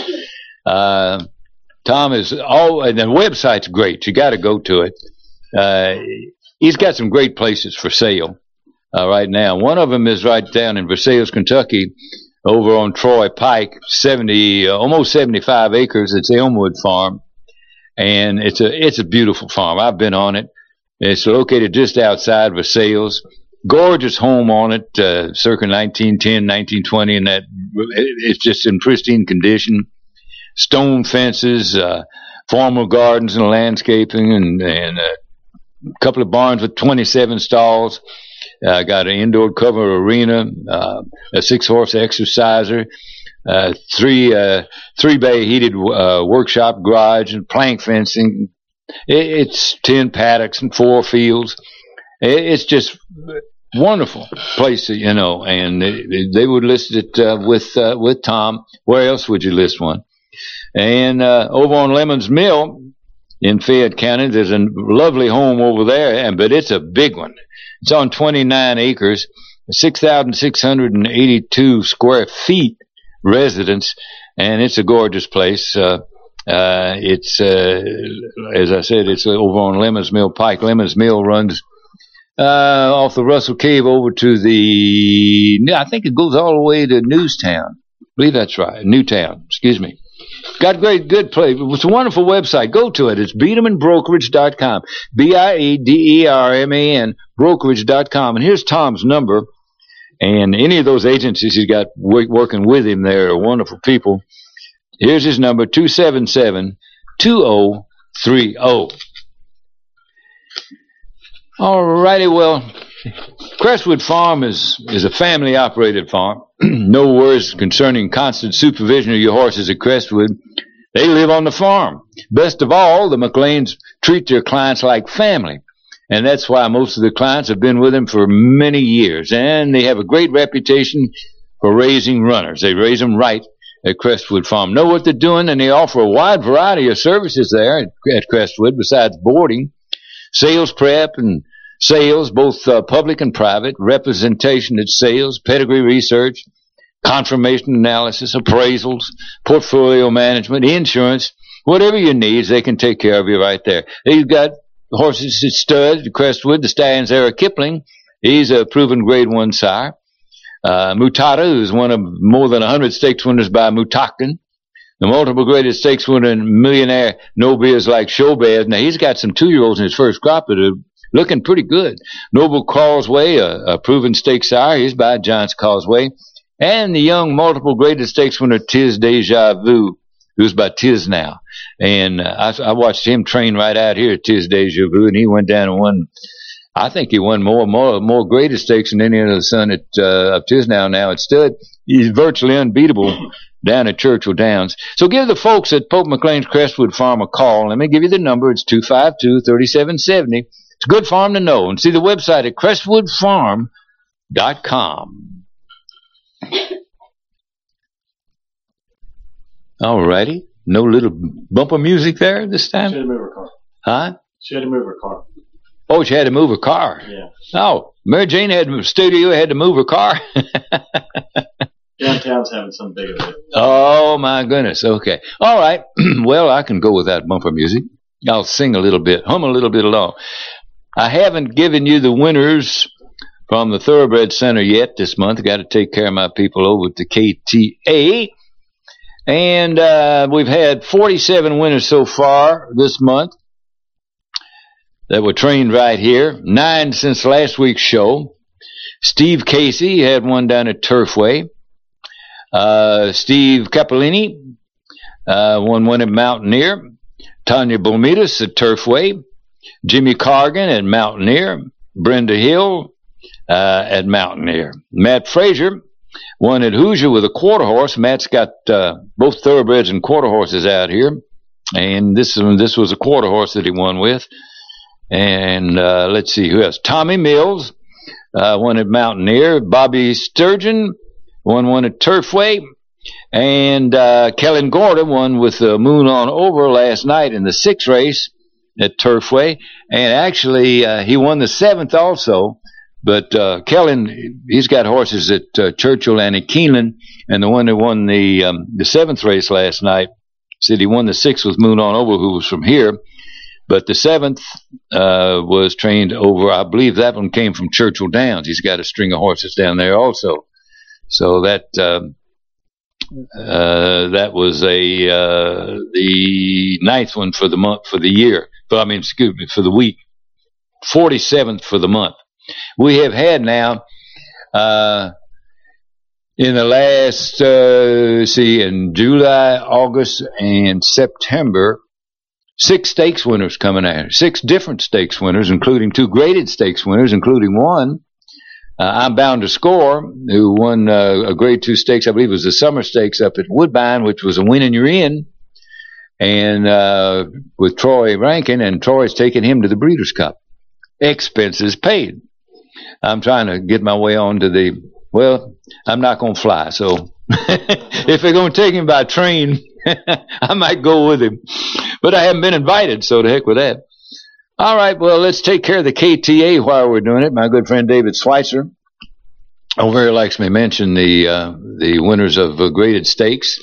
Uh, Tom is all, and the website's great. You got to go to it. Uh, he's got some great places for sale uh, right now. One of them is right down in Versailles, Kentucky, over on Troy Pike, seventy, uh, almost seventy-five acres. It's Elmwood Farm, and it's a it's a beautiful farm. I've been on it. It's located just outside Versailles. Gorgeous home on it, uh, circa nineteen ten, nineteen twenty, and that it's just in pristine condition. Stone fences, uh, formal gardens and landscaping, and, and a couple of barns with twenty-seven stalls. Uh, got an indoor cover arena, uh, a six-horse exerciser, uh, three uh, three-bay heated uh, workshop garage, and plank fencing. It, it's ten paddocks and four fields. It, it's just wonderful place, you know. And they, they would list it uh, with uh, with Tom. Where else would you list one? And uh, over on Lemons Mill in Fayette County, there's a lovely home over there, and but it's a big one. It's on twenty-nine acres, six thousand six hundred eighty-two square feet residence, and it's a gorgeous place. Uh, uh, it's, uh, as I said, it's over on Lemons Mill Pike. Lemons Mill runs uh, off the Russell Cave over to the, I think it goes all the way to Newstown. I believe that's right, Newtown, excuse me. Got great, good place. It's a wonderful website. Go to it. It's Biederman Brokerage dot com. B I E D E R M A N, Brokerage dot com. And here's Tom's number. And any of those agencies he's got working with him there are wonderful people. Here's his number, two seven seven, two oh three oh. All righty, well, Crestwood Farm is, is a family-operated farm. No worries concerning constant supervision of your horses at Crestwood. They live on the farm. Best of all, the McLeans treat their clients like family. And that's why most of the clients have been with them for many years. And they have a great reputation for raising runners. They raise them right at Crestwood Farm. Know what they're doing, and they offer a wide variety of services there at, at Crestwood besides boarding, sales prep, and sales, both uh, public and private, representation at sales, pedigree research, confirmation analysis, appraisals, portfolio management, insurance, whatever your needs, they can take care of you right there. You've got horses at stud, Crestwood, the stallions there are Kipling. He's a proven grade one sire. Uh, Mutata, who's one of more than one hundred stakes winners by Mutakan. The multiple graded stakes winner and millionaire no beers like Showbaz. Now, he's got some two-year-olds in his first crop that are looking pretty good. Noble Causeway, a, a proven stake sire. He's by Giants Causeway. And the young multiple graded stakes winner, Tiz Deja Vu, who's by Tiz now. And uh, I, I watched him train right out here at Tiz Deja Vu, and he went down and won. I think he won more more more graded stakes than any other son at uh, of Tiz now. Now at stud, he's virtually unbeatable down at Churchill Downs. So give the folks at Pope McLean's Crestwood Farm a call. Let me give you the number. It's two five two, three seven seven zero. It's a good farm to know. And see the website at crestwood farm dot com. All righty. No little bumper music there this time?
She had to move her car.
Huh?
She had to move her car.
Oh, she had to move her car.
Yeah.
Oh, Mary Jane had a studio, had to move her car.
Downtown's having some big event.
Oh, my goodness. Okay. All right. Well, I can go without bumper music. I'll sing a little bit, hum a little bit along. I haven't given you the winners from the Thoroughbred Center yet this month. I got to take care of my people over at the K T A. And uh, we've had forty-seven winners so far this month that were trained right here. Nine since last week's show. Steve Casey had one down at Turfway. Uh, Steve Capolini uh, won one at Mountaineer. Tanya Bomitas at Turfway. Jimmy Cargan at Mountaineer. Brenda Hill uh, at Mountaineer. Matt Frazier won at Hoosier with a quarter horse. Matt's got uh, both thoroughbreds and quarter horses out here. And this, this was a quarter horse that he won with. And uh, let's see who else. Tommy Mills uh, won at Mountaineer. Bobby Sturgeon won one at Turfway. And uh, Kellen Gordon won with the Moon on Over last night in the sixth race at Turfway. And actually, uh, he won the seventh also. But uh, Kellen, he's got horses at uh, Churchill and at Keeneland. And the one that won the um, the seventh race last night said he won the sixth with Moon on Over, who was from here. But the seventh uh, was trained over, I believe that one came from Churchill Downs. He's got a string of horses down there also. So that uh, uh, that was a uh, the ninth one for the month, for the year. But I mean, excuse me, for the week. forty-seventh for the month. We have had now, uh, in the last, uh, see, in July, August, and September, six stakes winners coming out. Six different stakes winners, including two graded stakes winners, including one. Uh, I'm Bound to Score, who won uh, a grade two stakes, I believe it was the summer stakes up at Woodbine, which was a win and you're in. And uh, with Troy Rankin, and Troy's taking him to the Breeders' Cup. Expenses paid. I'm trying to get my way on to the, well, I'm not going to fly, so if they're going to take him by train, I might go with him. But I haven't been invited, so to heck with that. All right, well, let's take care of the K T A while we're doing it. My good friend David Schweitzer over here likes me mention the uh, the winners of uh, graded stakes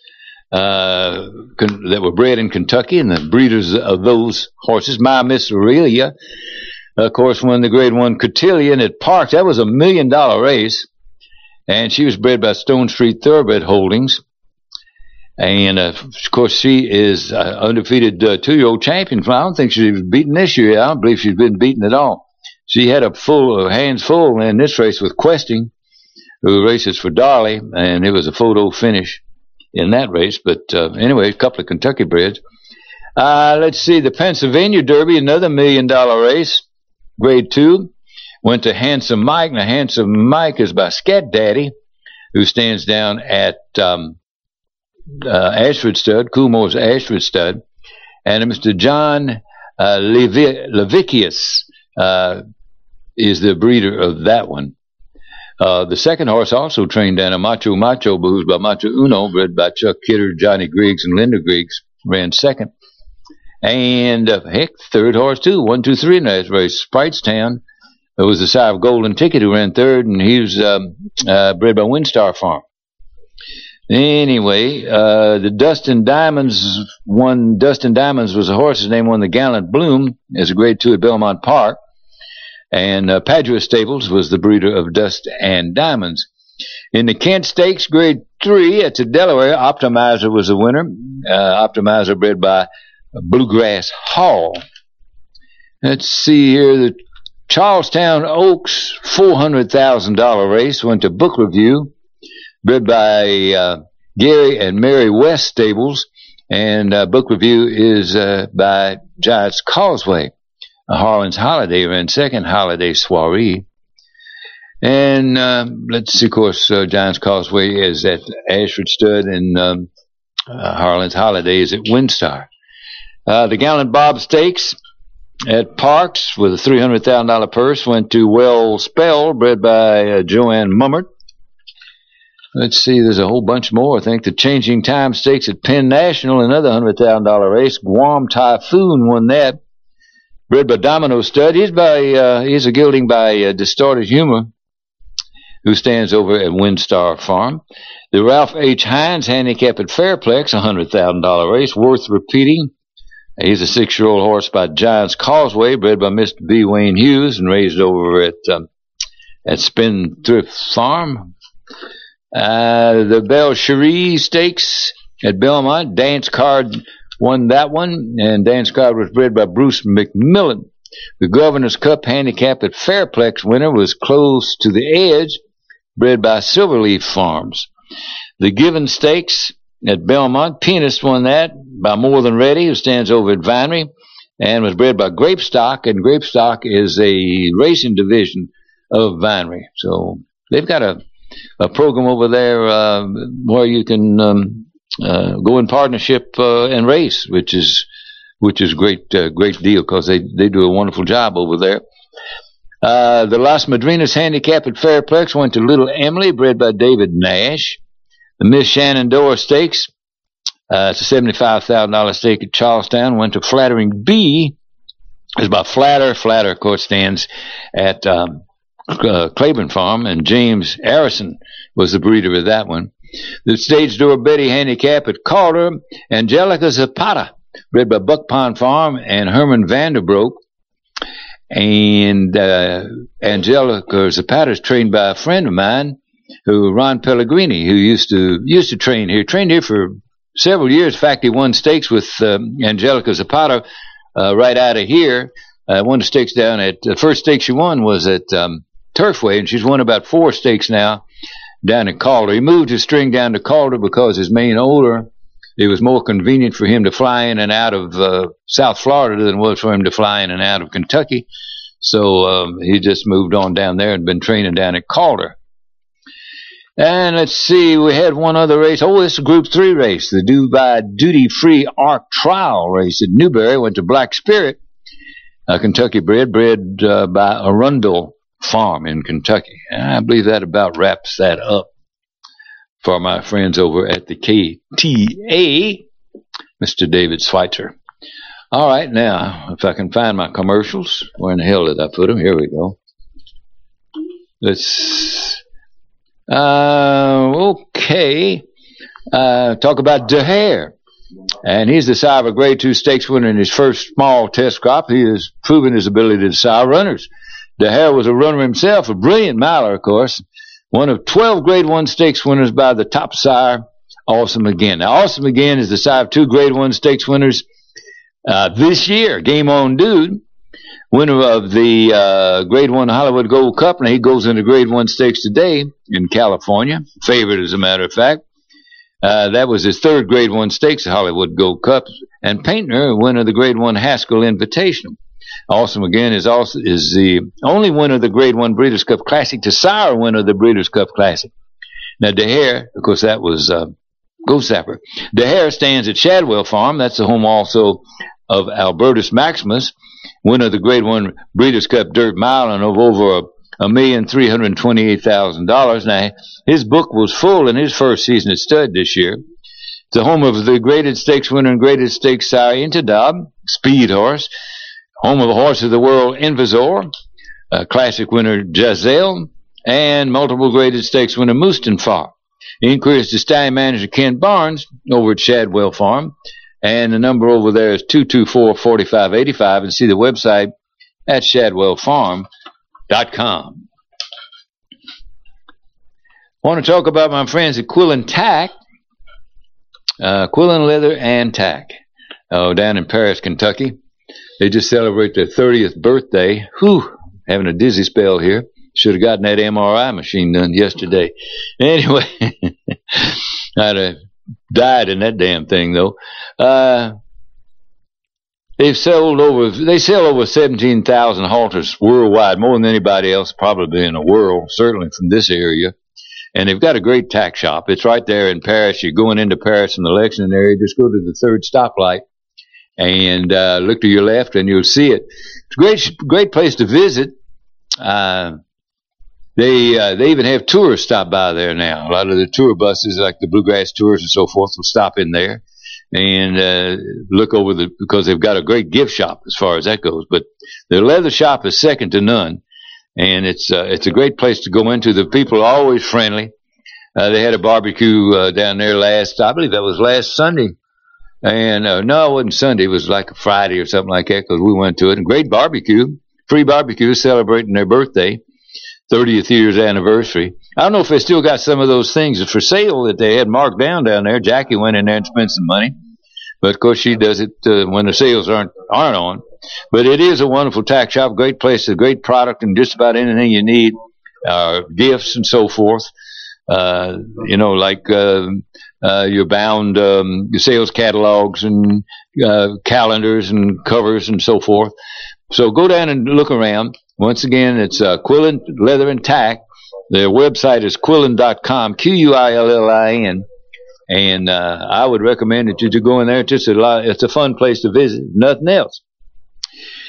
uh, con- that were bred in Kentucky, and the breeders of those horses. My Miss Aurelia, of course, won the grade one cotillion at Park. That was a million dollar race, and she was bred by Stone Street Thoroughbred Holdings. And, uh, of course, she is uh, undefeated uh, two-year-old champion. I don't think she was beaten this year. I don't believe she's been beaten at all. She had a full uh, hands full in this race with Questing, who races for Darley, and it was a photo finish in that race. But uh, anyway, a couple of Kentucky breds. Uh, let's see, the Pennsylvania Derby, another million-dollar race, grade two, went to Handsome Mike. Now, Handsome Mike is by Scat Daddy, who stands down at um, Uh, Ashford Stud, Coolmore's Ashford Stud, and Mister John uh, Levi- Levicius uh, is the breeder of that one. Uh, the second horse also trained down a Macho Macho, who's by Macho Uno, bred by Chuck Kidder, Johnny Griggs, and Linda Griggs, ran second. And, uh, heck, third horse, too, one, two, three in that race, Spitestown. There was the sire of Golden Ticket who ran third, and he was um, uh, bred by Windstar Farm. Anyway, uh, the Dustin Diamonds won. Dustin Diamonds was a horse. His name won the Gallant Bloom as a grade two at Belmont Park. And uh, Padua Stables was the breeder of Dust and Diamonds. In the Kent Stakes, grade three at the Delaware, Optimizer was the winner. Uh, Optimizer bred by Bluegrass Hall. Let's see here. The Charlestown Oaks four hundred thousand dollars race went to Book Review, bred by uh, Gary and Mary West Stables, and uh, Book Review is uh, by Giants Causeway. Uh, Harlan's Holiday ran second, Holiday Soiree. And uh, let's see, of course, uh, Giants Causeway is at Ashford Stud, and um, uh, Harlan's Holiday is at Windstar. Uh, the Gallant Bob Stakes at Parks with a three hundred thousand dollars purse went to Well Spell, bred by uh, Joanne Mummert. Let's see, there's a whole bunch more. I think the Changing Time Stakes at Penn National, another one hundred thousand dollars race. Guam Typhoon won that, bred by Domino Stud. He's by uh, he's a gelding by uh, Distorted Humor, who stands over at Windstar Farm. The Ralph H. Hines Handicap at Fairplex, a one hundred thousand dollars race, worth repeating. He's a six-year-old horse by Giants Causeway, bred by Mister B. Wayne Hughes and raised over at um, at Spendthrift Farm. Uh, the Belle Cherie Stakes at Belmont, Dance Card won that one, and Dance Card was bred by Bruce McMillan. The Governor's Cup Handicap at Fairplex winner was Close to the Edge, bred by Silverleaf Farms. The Given Stakes at Belmont, Pianist won that by More Than Ready, who stands over at Vinery, and was bred by Grapestock, and Grapestock is a racing division of Vinery. So they've got a a program over there uh, where you can um, uh, go in partnership uh, and race, which is which is great uh, great deal, because they they do a wonderful job over there. Uh, the Las Madrinas Handicap at Fairplex went to Little Emily, bred by David Nash. The Miss Shenandoah Stakes, uh, it's a seventy-five thousand dollars stake at Charlestown, went to Flattering B. It's by Flatter. Flatter, of course, stands at um, uh, Claiborne Farm, and James Harrison was the breeder of that one. The Stage Door Betty Handicap at Calder, Angelica Zapata, bred by Buck Pond Farm and Herman Vanderbroek. And uh, Angelica Zapata is trained by a friend of mine, who Ron Pellegrini, who used to used to train here, trained here for several years. In fact, he won stakes with um, Angelica Zapata uh, right out of here. Uh, won the stakes down at the first stake she won was at um, Turfway, and she's won about four stakes now down in Calder. He moved his string down to Calder because his main owner, it was more convenient for him to fly in and out of uh, South Florida than it was for him to fly in and out of Kentucky. So um, he just moved on down there and been training down at Calder. And let's see, we had one other race. Oh, this is a Group three race, the Dubai Duty Free Arc Trial race at Newberry. Went to Black Spirit, a Kentucky bred, bred uh, by Arundel Farm in Kentucky. And I believe that about wraps that up for my friends over at the K T A, Mister David Schweitzer. All right, now, if I can find my commercials. Where in the hell did I put them? Here we go. Let's, uh, okay, uh, talk about DeHare. And he's the sire of a Grade two Stakes winner in his first small test crop. He has proven his ability to sire runners. DeHare was a runner himself, a brilliant miler, of course. One of twelve Grade one Stakes winners by the top sire, Awesome Again. Now, Awesome Again is the sire of two Grade one Stakes winners uh, this year. Game On Dude, winner of the uh, Grade one Hollywood Gold Cup. Now, he goes into Grade one Stakes today in California. Favorite, as a matter of fact. Uh, that was his third Grade one Stakes Hollywood Gold Cup. And Paintner, winner of the Grade one Haskell Invitational. Awesome Again is also is the only winner of the Grade one Breeders' Cup Classic to sire winner of the Breeders' Cup Classic. Now, DeHare, of course, that was uh, Ghost Zapper. DeHare stands at Shadwell Farm. That's the home also of Albertus Maximus, winner of the Grade one Breeders' Cup Dirt Mile and of over a million three hundred twenty-eight thousand dollars. Now, his book was full in his first season at stud this year. It's the home of the Graded Stakes winner and Graded Stakes sire Interdab, Speed Horse. Home of the Horse of the World, Invasor, uh, Classic winner Giselle, and multiple Graded Stakes winner Mustanfar. Inquiry is to stallion manager Ken Barnes over at Shadwell Farm, and the number over there is two two four, four five eight five, and see the website at shadwell farm dot com. I want to talk about my friends at Quillen Tack, uh, Quillen Leather and Tack, oh, down in Paris, Kentucky. They just celebrate their thirtieth birthday. Whew, having a dizzy spell here. Should have gotten that M R I machine done yesterday. Anyway, I'd have died in that damn thing, though. Uh, they've sold over, they sell over seventeen thousand halters worldwide, more than anybody else probably in the world, certainly from this area. And they've got a great tack shop. It's right there in Paris. You're going into Paris from the Lexington area. Just go to the third stoplight and uh, look to your left, and you'll see it. It's a great, great place to visit. Uh, they uh, they even have tourists stop by there now. A lot of the tour buses, like the Bluegrass Tours and so forth, will stop in there and uh, look over the, because they've got a great gift shop as far as that goes. But the leather shop is second to none, and it's uh, it's a great place to go into. The people are always friendly. Uh, they had a barbecue uh, down there last, I believe that was last Sunday. And, uh, no, it wasn't Sunday. It was like a Friday or something like that, because we went to it. And great barbecue, free barbecue, celebrating their birthday, thirtieth year's anniversary. I don't know if they still got some of those things for sale that they had marked down down there. Jackie went in there and spent some money. But, of course, she does it uh, when the sales aren't aren't on. But it is a wonderful tack shop, great place, a great product, and just about anything you need, uh, gifts and so forth. Uh, you know, like uh, uh, your bound um, your sales catalogs and uh, calendars and covers and so forth. So go down and look around. Once again, it's uh, Quillen Leather and Tack. Their website is quillen dot com, Q U I L L I N. And uh, I would recommend that you to go in there. It's just a lot, it's a fun place to visit, nothing else.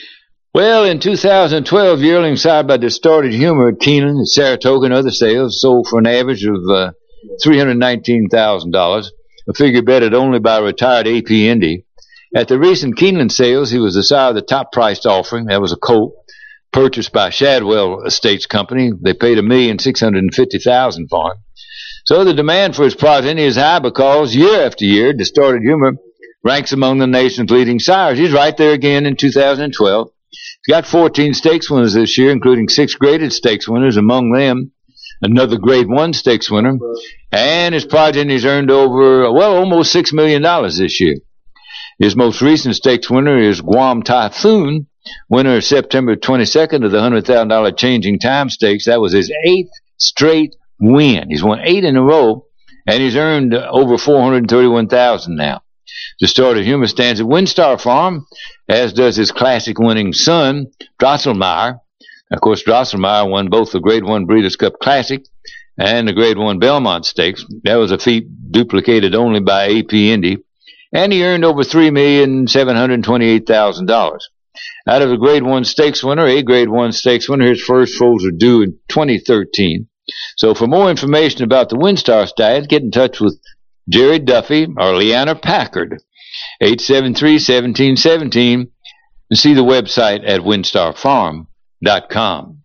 Well, in two thousand twelve, yearling side by Distorted Humor at Keeneland, Saratoga, and other sales sold for an average of uh, three hundred nineteen thousand dollars, a figure betted only by retired A P Indy. At the recent Keeneland sales, he was the sire of the top-priced offering. That was a colt purchased by Shadwell Estates Company. They paid a million six hundred fifty thousand dollars for him. So the demand for his progeny is high because year after year, Distorted Humor ranks among the nation's leading sires. He's right there again in two thousand twelve. He's got fourteen stakes winners this year, including six graded stakes winners, among them another grade one stakes winner. And his progeny's earned over, well, almost six million dollars this year. His most recent stakes winner is Guam Typhoon, winner September twenty-second of the one hundred thousand dollars Changing Time Stakes. That was his eighth straight win. He's won eight in a row, and he's earned over four hundred thirty-one thousand dollars now. Distorted Humor stands at WinStar Farm, as does his classic winning son, Drosselmeyer. Of course, Drosselmeyer won both the Grade one Breeders' Cup Classic and the Grade one Belmont Stakes. That was a feat duplicated only by A P Indy, and he earned over three million seven hundred twenty-eight thousand dollars. Out of the Grade one Stakes winner, a Grade one Stakes winner, his first foals are due in twenty thirteen. So for more information about the WinStar stallions, get in touch with Jerry Duffy or Leanna Packard, eight seven three, one seven one seven, and see the website at winstar farm dot com.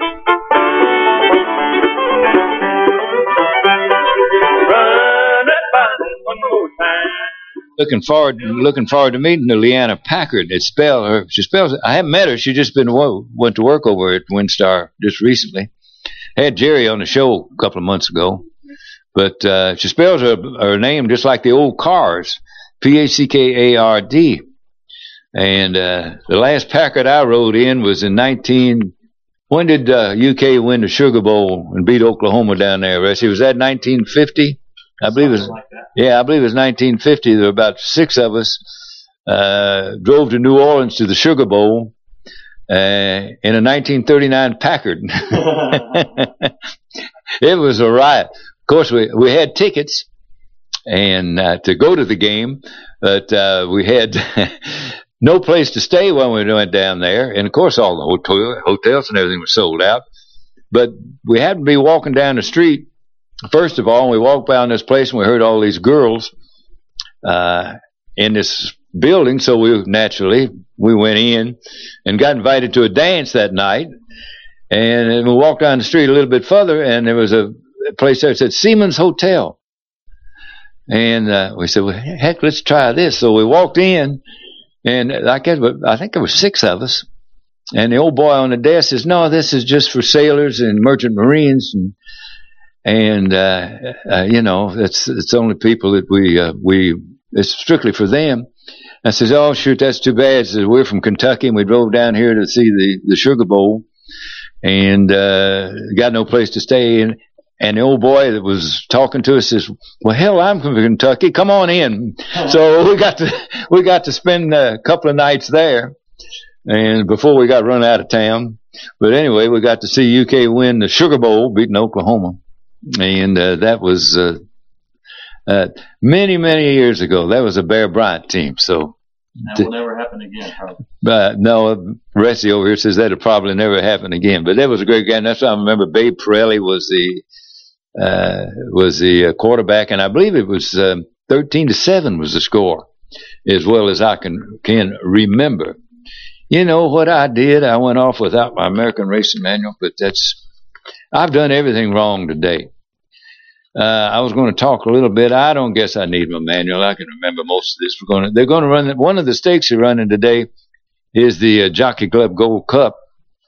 Run that button one more time.
Looking forward, looking forward to meeting the Leanna Packard. It spell her. She spells. I haven't met her. She just been went to work over at WinStar just recently. Had Jerry on the show a couple of months ago, but uh, she spells her, her name just like the old cars, P A C K A R D. And uh, the last Packard I rode in was in nineteen. When did uh, U K win the Sugar Bowl and beat Oklahoma down there, Rusty? Was that nineteen fifty? I believe it was. Like that. Yeah, I believe it was nineteen fifty. There were about six of us uh, drove to New Orleans to the Sugar Bowl. Uh, in a nineteen thirty-nine Packard. It was a riot. Of course, we, we had tickets and uh, to go to the game, but uh, we had no place to stay when we went down there. And, of course, all the hotel, hotels and everything was sold out. But we happened to be walking down the street. First of all, we walked down this place and we heard all these girls uh, in this building, so we naturally we went in and got invited to a dance that night. And then we walked down the street a little bit further, and there was a place there that said Seaman's Hotel. And uh, we said, well, heck, let's try this. So we walked in, and I guess I think there were six of us. And the old boy on the desk says, no, this is just for sailors and merchant marines, and and uh, uh, you know, it's it's only people that we uh, we it's strictly for them. I says, oh, shoot, that's too bad. Says, we're from Kentucky, and we drove down here to see the, the Sugar Bowl, and uh, got no place to stay. And, and the old boy that was talking to us says, well, hell, I'm from Kentucky. Come on in. So we got to we got to spend a couple of nights there, and before we got run out of town. But anyway, we got to see U K win the Sugar Bowl, beating Oklahoma, and uh, that was uh, uh, many, many years ago. That was a Bear Bryant team, so.
That will never happen again, probably.
Uh, no, Resty over here says that'll probably never happen again. But that was a great game. That's why I remember Babe Pirelli was the uh, was the quarterback, and I believe it was uh, thirteen to seven was the score, as well as I can can remember. You know what I did? I went off without my American Racing Manual, but that's I've done everything wrong today. Uh, I was going to talk a little bit. I don't guess I need my manual. I can remember most of this. We're going to, they're going to run, one of the stakes they're running today is the uh, Jockey Club Gold Cup.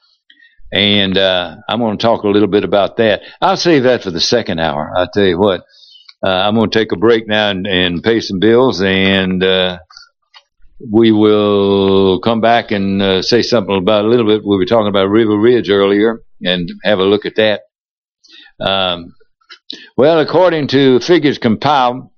And, uh, I'm going to talk a little bit about that. I'll save that for the second hour. I'll tell you what, uh, I'm going to take a break now and, and pay some bills, and, uh, we will come back and, uh, say something about a little bit. We were talking about River Ridge earlier and have a look at that. Um, Well, according to figures compiled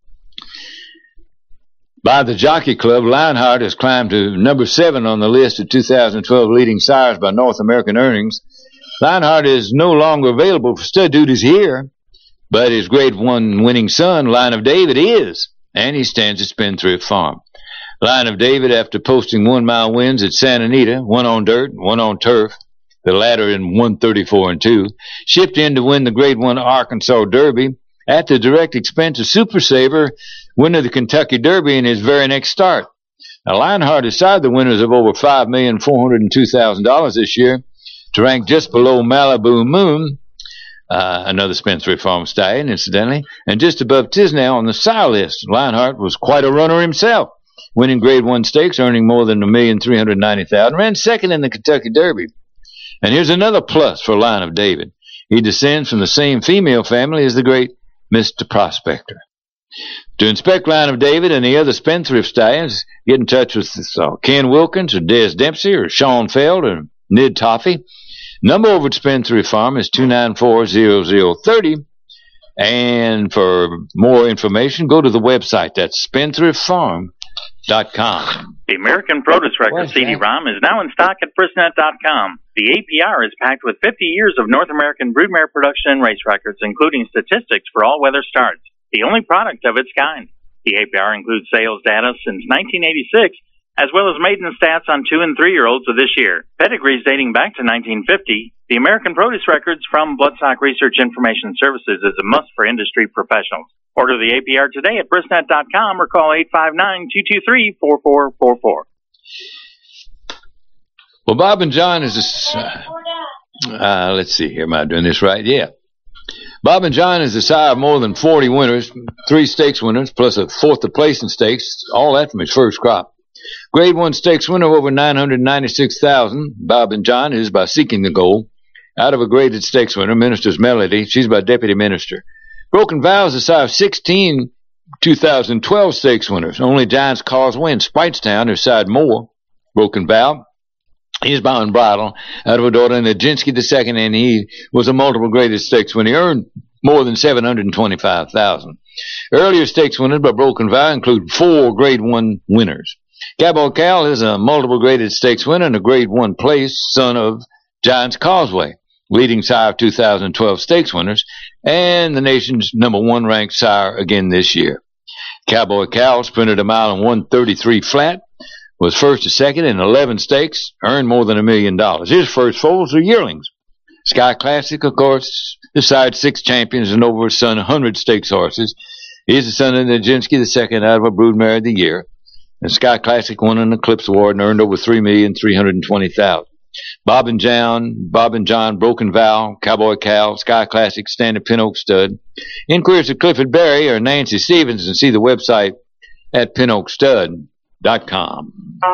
by the Jockey Club, Lionheart has climbed to number seven on the list of two thousand twelve leading sires by North American earnings. Lionheart is no longer available for stud duties here, but his grade one winning son, Line of David, is, and he stands at Spendthrift Farm. Line of David, after posting one-mile wins at Santa Anita, one on dirt, one on turf, the latter in one thirty-four and two, shipped in to win the Grade one Arkansas Derby at the direct expense of Super Saver, winner of the Kentucky Derby in his very next start. Now, Lionheart is side the winners of over five million four hundred two thousand dollars this year to rank just below Malibu Moon, uh, another Spendthrift Farm stallion, incidentally, and just above Tisnell on the sire list. Lionheart was quite a runner himself, winning Grade one stakes, earning more than one million three hundred ninety thousand dollars, ran second in the Kentucky Derby. And here's another plus for Line of David. He descends from the same female family as the great Mister Prospector. To inspect Line of David and the other Spendthrift stallions, get in touch with uh, Ken Wilkins or Des Dempsey or Sean Feld or Nid Toffee. Number over at Spendthrift Farm is two nine four, zero zero three zero. And for more information, go to the website. That's spendthrift farm dot com.
The American Produce Record C D ROM is now in stock at Brisnet dot com. The A P R is packed with fifty years of North American broodmare production and race records, including statistics for all weather starts. The only product of its kind. The A P R includes sales data since nineteen eighty-six, as well as maiden stats on two and three-year-olds of this year. Pedigrees dating back to nineteen fifty. The American Produce Records from Bloodstock Research Information Services is a must for industry professionals. Order the A P R today at Brisnet dot com or call eight five nine, two two three, four four four four.
Well, Bob and John is a, uh, uh, let's see here, am I doing this right? Yeah. Bob and John is the sire of more than forty winners, three stakes winners, plus a fourth of place in stakes, all that from his first crop. Grade one stakes winner over nine hundred ninety-six thousand dollars. Bob and John is by Seeking the Goal. Out of a graded stakes winner, Minister's Melody, she's by Deputy Minister. Broken Vow is the sire of sixteen two thousand twelve stakes winners. Only Giants Causeway and Spitestown have sired more. Broken Vow is by Unbridled, out of a daughter in Nijinsky the second, and he was a multiple graded stakes winner. He earned more than seven hundred twenty-five thousand dollars. Earlier stakes winners by Broken Vow include four Grade one winners. Cowboy Cal is a multiple graded stakes winner and a Grade one place, son of Giants Causeway, leading sire of two thousand twelve stakes winners, and the nation's number one ranked sire again this year. Cowboy Cal sprinted a mile in one thirty-three flat, was first to second in eleven stakes, earned more than a million dollars. His first foals are yearlings. Sky Classic, of course, sired six champions and over his son one hundred stakes horses. He's the son of Nijinsky the second, out of a broodmare of the year. And Sky Classic won an Eclipse Award and earned over three million three hundred twenty thousand dollars. Bob and John, Bob and John, Broken Vow, Cowboy Cal, Sky Classic, Standard Pin Oak Stud. Inquiries to Clifford Berry or Nancy Stevens, and see the website at pin oak stud dot com.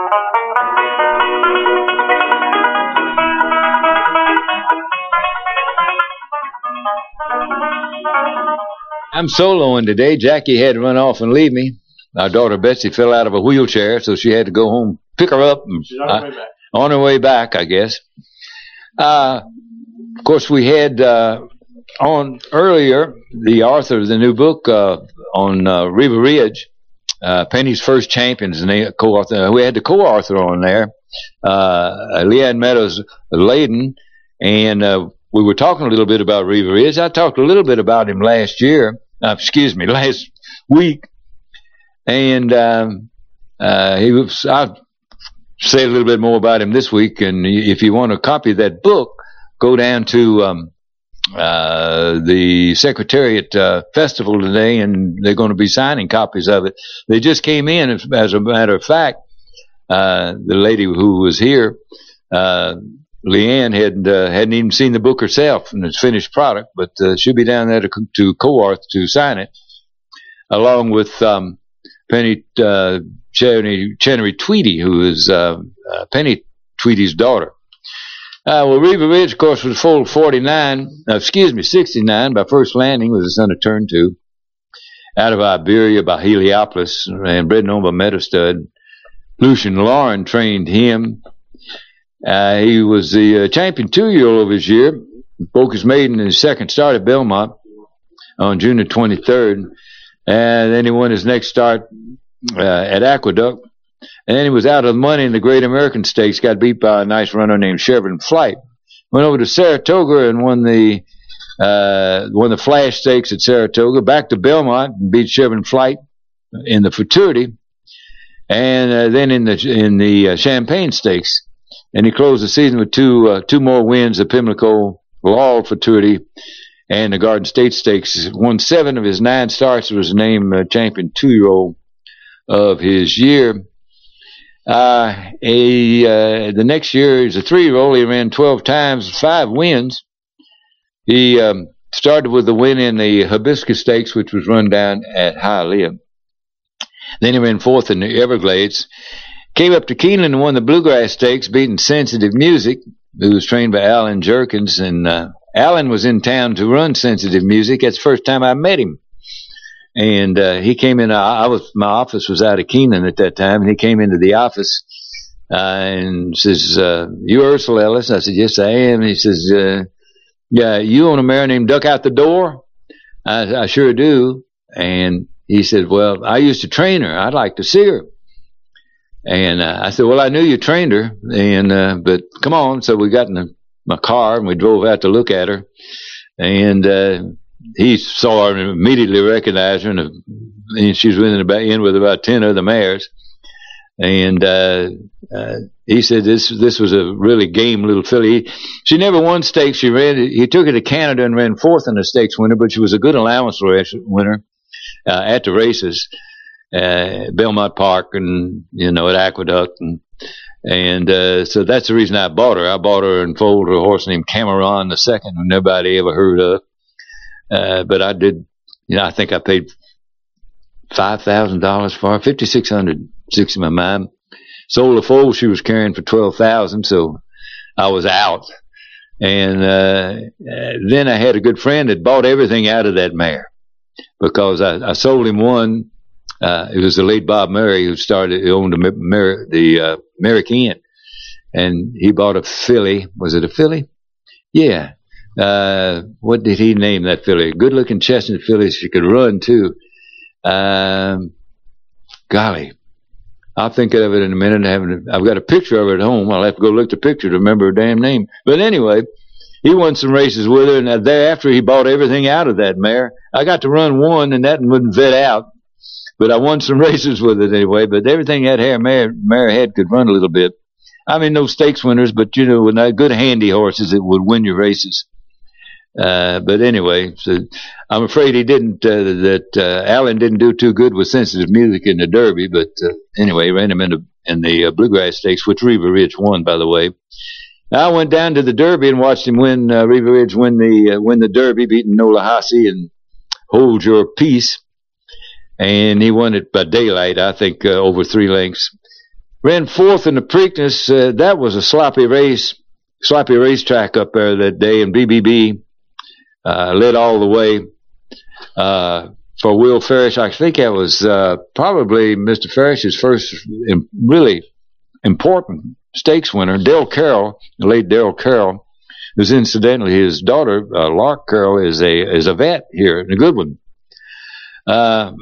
I'm soloing today. Jackie had to run off and leave me. Our daughter Betsy fell out of a wheelchair, so she had to go home, pick her up. And,
She's on her
uh,
way back.
On her way back, I guess. Uh, of course, we had uh, on earlier the author of the new book uh, on uh, Riva Ridge, uh, Penny's First Champions, and they co-author. We had the co-author on there, uh, Leanne Meadows Layden, and uh, we were talking a little bit about Riva Ridge. I talked a little bit about him last year, uh, excuse me, last week, and um, uh, he was. I, say a little bit more about him this week, and if you want a copy of that book, go down to um, uh, the Secretariat uh, Festival today, and they're going to be signing copies of it. They just came in, as a matter of fact. Uh, the lady who was here, uh, Leanne, had, uh, hadn't even seen the book herself in its finished product, but uh, she'll be down there to, to co-author to sign it, along with um, Penny uh, Chenery, Chenery Tweedy, who is uh, uh, Penny Tweedy's daughter. Uh, well, Riva Ridge, of course, was full forty-nine, uh, excuse me, sixty-nine by First Landing, was his son of turn two, out of Iberia by Heliopolis, and bred and owned by Meadowstud. Lucian Lauren trained him. Uh, he was the uh, champion two-year-old of his year. Broke his maiden in his second start at Belmont on June the twenty-third. And then he won his next start uh, at Aqueduct. And then he was out of the money in the Great American Stakes, got beat by a nice runner named Chevron Flight. Went over to Saratoga and won the uh, won the Flash Stakes at Saratoga. Back to Belmont and beat Chevron Flight in the Futurity. and uh, then in the in the uh, Champagne Stakes, and he closed the season with two uh, two more wins: the Pimlico Laurel Futurity and the Garden State Stakes. Won seven of his nine starts. Was named uh, champion two-year-old of his year. Uh, a, uh, the next year, he's a three-year-old. He ran twelve times, five wins. He um, started with the win in the Hibiscus Stakes, which was run down at Hialeah. Then he ran fourth in the Everglades. Came up to Keeneland and won the Bluegrass Stakes, beating Sensitive Music, who was trained by Alan Jerkins. And uh, Alan was in town to run Sensitive Music. That's the first time I met him. And uh, he came in. I was my office was out of Keeneland at that time, and he came into the office uh, and says, uh, "You Ursel Ellis?" I said, "Yes, I am." He says, uh, "Yeah, you own a mare named Duck Out the Door?" I, I sure do. And he said, "Well, I used to train her. I'd like to see her." And uh, I said, "Well, I knew you trained her, and uh, but come on." So we got in the, my car and we drove out to look at her, and uh, he saw her and immediately recognized her, and, uh, and she was in, about, in with about ten other mares. And uh, uh, he said this this was a really game little filly. She never won stakes. She ran. He took her to Canada and ran fourth in the stakes winner, but she was a good allowance race winner uh, at the races. Uh, Belmont Park and, you know, at Aqueduct. And, and, uh, so that's the reason I bought her. I bought her and foaled her a horse named Cameron the second, who nobody ever heard of. Uh, but I did, you know, I think I paid five thousand dollars for her, five thousand six hundred dollars, six in my mind. Sold the foal she was carrying for twelve thousand dollars, so I was out. And, uh, then I had a good friend that bought everything out of that mare because I, I sold him one. Uh, it was the late Bob Murray who started, who owned the, Mer- the uh, Merrick Inn. And he bought a filly. Was it a filly? Yeah. Uh, what did he name that filly? Good looking chestnut filly. She could run too. Um, golly. I'll think of it in a minute. I've got a picture of her at home. I'll have to go look at the picture to remember her damn name. But anyway, he won some races with her. And thereafter, he bought everything out of that mare. I got to run one, and that wouldn't vet out. But I won some races with it anyway. But everything that hair mare, mare had could run a little bit. I mean, no stakes winners, but, you know, with good handy horses, it would win your races. Uh, but anyway, so I'm afraid he didn't, uh, that uh, Alan didn't do too good with Sensitive Music in the Derby. But uh, anyway, he ran him in the, in the uh, Bluegrass Stakes, which Riva Ridge won, by the way. I went down to the Derby and watched him win, uh, Riva Ridge win the, uh, win the Derby, beating Nola Hasse and Hold Your Peace. And he won it by daylight, I think, uh, over three lengths. Ran fourth in the Preakness. Uh, that was a sloppy race, sloppy racetrack up there that day. And B B B uh, led all the way uh, for Will Farish. I think that was uh, probably Mister Farish's first im- really important stakes winner. Dale Carroll, the late Dale Carroll, who's incidentally his daughter, uh, Lark Carroll, is a is a vet here, and a good one. Uh,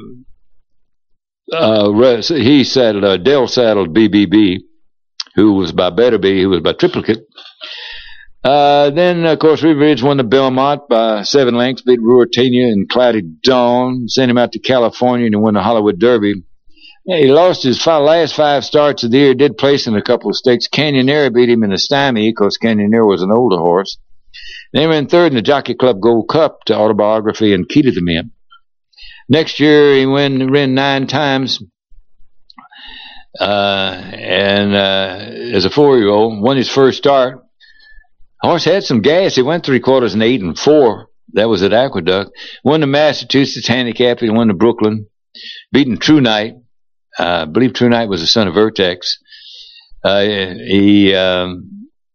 Uh, he saddled, uh, Dale saddled B B B, who was by Betterby, who was by Triplicate. Uh, then, of course, Riva Ridge won the Belmont by seven lengths, beat Ruritania and Cloudy Dawn, sent him out to California and won the Hollywood Derby. Yeah, he lost his five, last five starts of the year, did place in a couple of stakes. Canyoneer beat him in the Stymie, because Canyoneer was an older horse. They ran third in the Jockey Club Gold Cup to Autobiography and Key to the Mint. Next year, he win, ran nine times, uh, and, uh, as a four-year-old, won his first start. Horse had some gas. He went three quarters and eight and four. That was at Aqueduct. Won the Massachusetts handicap. He won the Brooklyn. Beaten True Night. Uh, I believe True Night was the son of Vertex. Uh, he, um,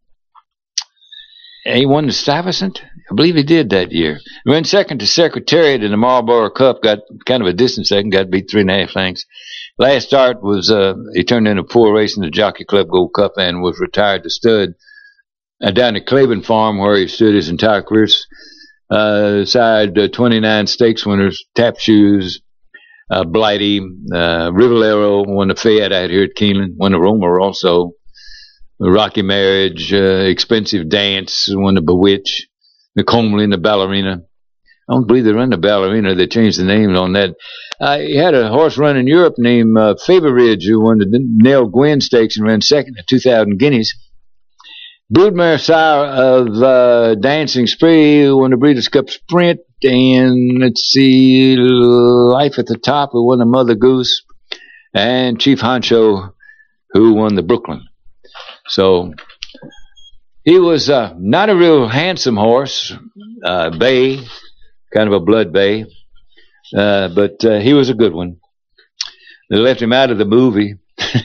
he won the Stuyvesant. I believe he did that year. He went second to Secretariat in the Marlboro Cup, got kind of a distant second, got beat three and a half lengths. Last start was, uh, he turned in a poor race in the Jockey Club Gold Cup and was retired to stud uh, down at Claiborne Farm, where he stood his entire career. Uh, side uh, twenty-nine stakes winners, Tap Shoes, uh, Blighty, uh, Rivellero, won the Fayette out here at Keeneland, won the Romer also. Rocky Marriage, uh, Expensive Dance, won the Bewitch, the Comely and the Ballerina. I don't believe they run the Ballerina. They changed the name on that. Uh, he had a horse run in Europe named uh, Favor Ridge, who won the Nell Gwynn Stakes and ran second at two thousand guineas. Broodmare sire of uh, Dancing Spree, who won the Breeders' Cup Sprint. And let's see, Life at the Top, who won the Mother Goose. And Chief Honcho, who won the Brooklyn. So he was uh, not a real handsome horse, uh, bay, kind of a blood bay, uh, but uh, he was a good one. They left him out of the movie.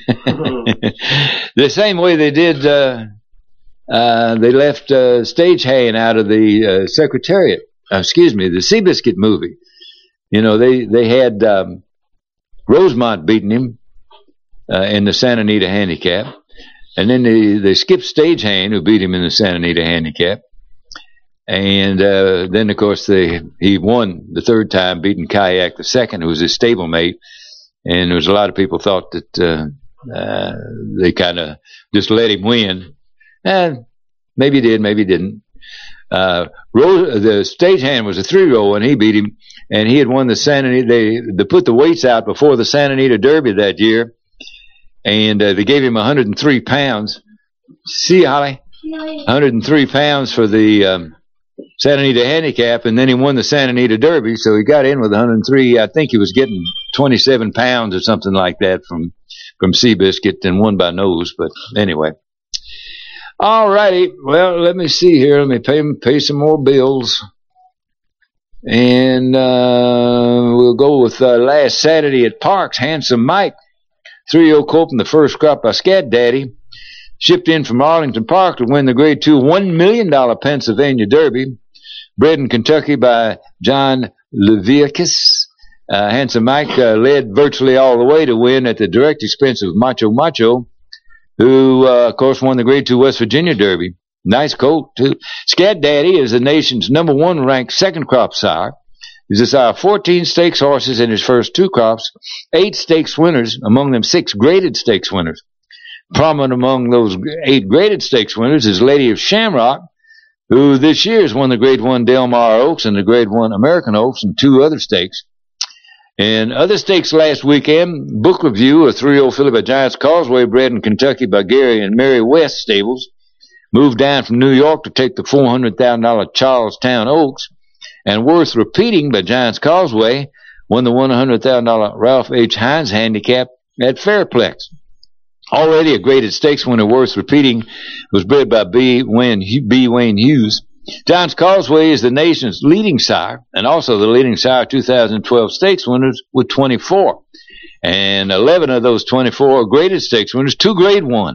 The same way they did, uh, uh, they left uh, Stagehand out of the uh, Secretariat, uh, excuse me, the Seabiscuit movie. You know, they, they had um, Rosemont beating him uh, in the Santa Anita Handicap. And then they, they skipped Stagehand, who beat him in the Santa Anita Handicap. And uh, then, of course, they, he won the third time, beating Kayak the second, who was his stablemate. And there was a lot of people thought that uh, uh, they kind of just let him win. And maybe he did, maybe he didn't. Uh, Rose, the Stagehand was a three-year-old when he beat him, and he had won the Santa Anita. They, they put the weights out before the Santa Anita Derby that year. And uh, they gave him one hundred three pounds. See, Holly? one hundred three pounds for the um, Santa Anita Handicap, and then he won the Santa Anita Derby, so he got in with one hundred three. I think he was getting twenty-seven pounds or something like that from, from Seabiscuit and won by nose, but anyway. All righty. Well, let me see here. Let me pay, pay some more bills. And uh, we'll go with uh, last Saturday at Parks, Handsome Mike. three-year-old colt in the first crop by Scat Daddy, shipped in from Arlington Park to win the Grade two one million dollars Pennsylvania Derby. Bred in Kentucky by John Leviacus. Uh, Handsome Mike uh, led virtually all the way to win at the direct expense of Macho Macho, who, uh, of course, won the Grade two West Virginia Derby. Nice colt, too. Scat Daddy is the nation's number one ranked second crop sire. He's the sire of fourteen stakes horses in his first two crops, eight stakes winners, among them six graded stakes winners. Prominent among those eight graded stakes winners is Lady of Shamrock, who this year has won the Grade one Del Mar Oaks and the Grade one American Oaks and two other stakes. And other stakes last weekend, Book Review, a three-year-old filly by Giants Causeway, bred in Kentucky by Gary and Mary West stables, moved down from New York to take the four hundred thousand dollars Charlestown Oaks. And Worth Repeating by Giants Causeway won the one hundred thousand dollars Ralph H. Hines Handicap at Fairplex. Already a graded stakes winner, Worth Repeating, was bred by B. Wayne, B. Wayne Hughes. Giants Causeway is the nation's leading sire, and also the leading sire of two thousand twelve stakes winners with twenty-four. And eleven of those twenty-four are graded stakes winners, two grade one.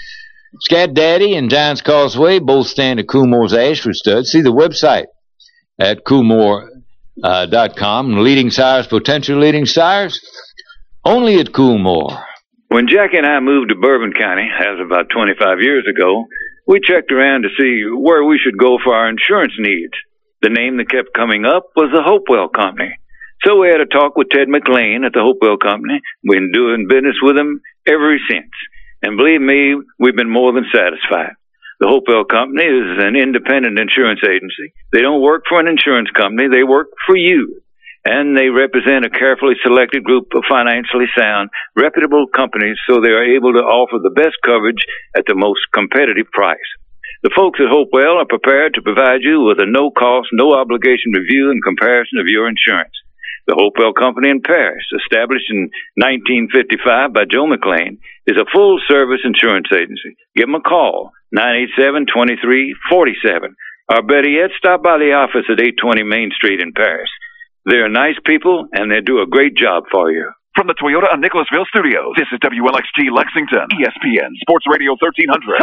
Scat Daddy and Giants Causeway both stand at Coolmore's Ashford Stud. See the website at Coolmore dot com. Uh, leading sires, potential leading sires, only at Coolmore.
When Jackie and I moved to Bourbon County, as about twenty-five years ago, we checked around to see where we should go for our insurance needs. The name that kept coming up was the Hopewell Company. So we had a talk with Ted McLean at the Hopewell Company. We've been doing business with them ever since. And believe me, we've been more than satisfied. The Hopewell Company is an independent insurance agency. They don't work for an insurance company. They work for you. And they represent a carefully selected group of financially sound, reputable companies so they are able to offer the best coverage at the most competitive price. The folks at Hopewell are prepared to provide you with a no-cost, no-obligation review and comparison of your insurance. The Hopewell Company in Paris, established in nineteen fifty-five by Joe McLean, is a full-service insurance agency. Give them a call, nine eight seven, two three four seven. Or better yet, stop by the office at eight twenty Main Street in Paris. They're nice people, and they do a great job for you.
From the Toyota of Nicholasville studios, this is W L X G Lexington, E S P N Sports Radio thirteen hundred.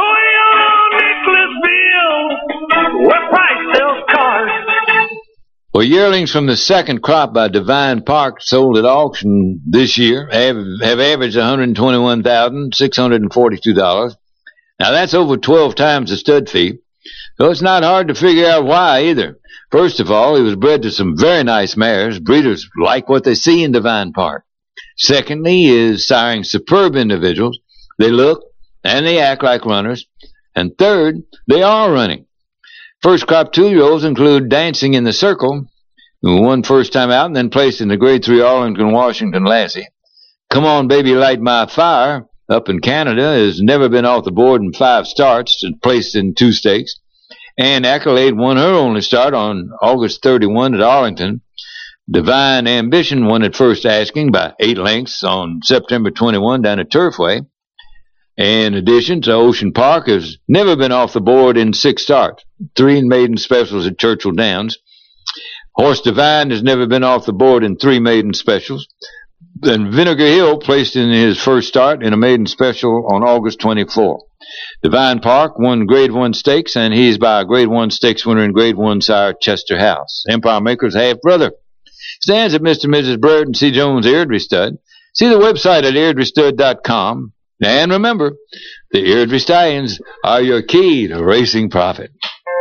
Toyota Nicholasville, where price sells cars.
Well, yearlings from the second crop by Divine Park sold at auction this year have, have averaged one hundred twenty-one thousand six hundred forty-two dollars. Now, that's over twelve times the stud fee, so it's not hard to figure out why either. First of all, he was bred to some very nice mares. Breeders like what they see in Divine Park. Secondly, he is siring superb individuals. They look and they act like runners. And third, they are running. First crop two-year-olds include Dancing in the Circle, who won first time out and then placed in the Grade three Arlington, Washington Lassie. Come On Baby Light My Fire up in Canada has never been off the board in five starts and placed in two stakes. And Accolade won her only start on August thirty-first at Arlington. Divine Ambition won at first asking by eight lengths on September twenty-first down at Turfway. In addition to Ocean Park has never been off the board in six starts, three maiden specials at Churchill Downs. Horse Divine has never been off the board in three maiden specials. Then Vinegar Hill placed in his first start in a maiden special on August twenty-fourth. Divine Park won Grade one stakes, and he's by a Grade one stakes winner in Grade one sire Chester House. Empire Maker's half-brother stands at Mister and Missus Bird and C. Jones Airdrie Stud. See the website at airdrie stud dot com. And remember, the Airdrie Stallions are your key to racing profit.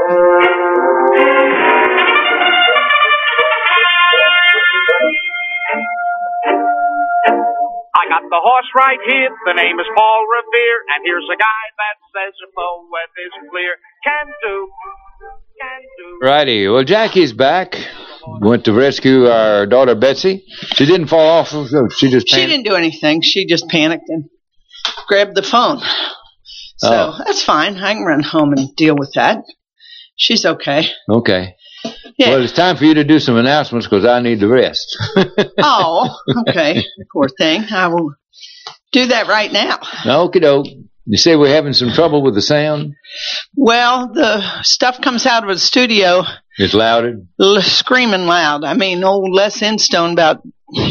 I got the horse right here. The name is Paul Revere. And here's a guy that says the poet is clear. Can do. Can do.
Righty. Well, Jackie's back. Went to rescue our daughter Betsy. She didn't fall off. She just panicked.
She didn't do anything. She just panicked and grabbed the phone. So
Oh.
that's fine. I can run home and deal with that. She's okay.
Okay.
Yeah.
Well, it's time for you to do some announcements because I need to rest.
Oh, okay. Poor thing. I will do that right now.
Okie doke. You say we're having some trouble with the sound?
Well, the stuff comes out of the studio
It's louder?
l- screaming loud. I mean, old Les Instone about...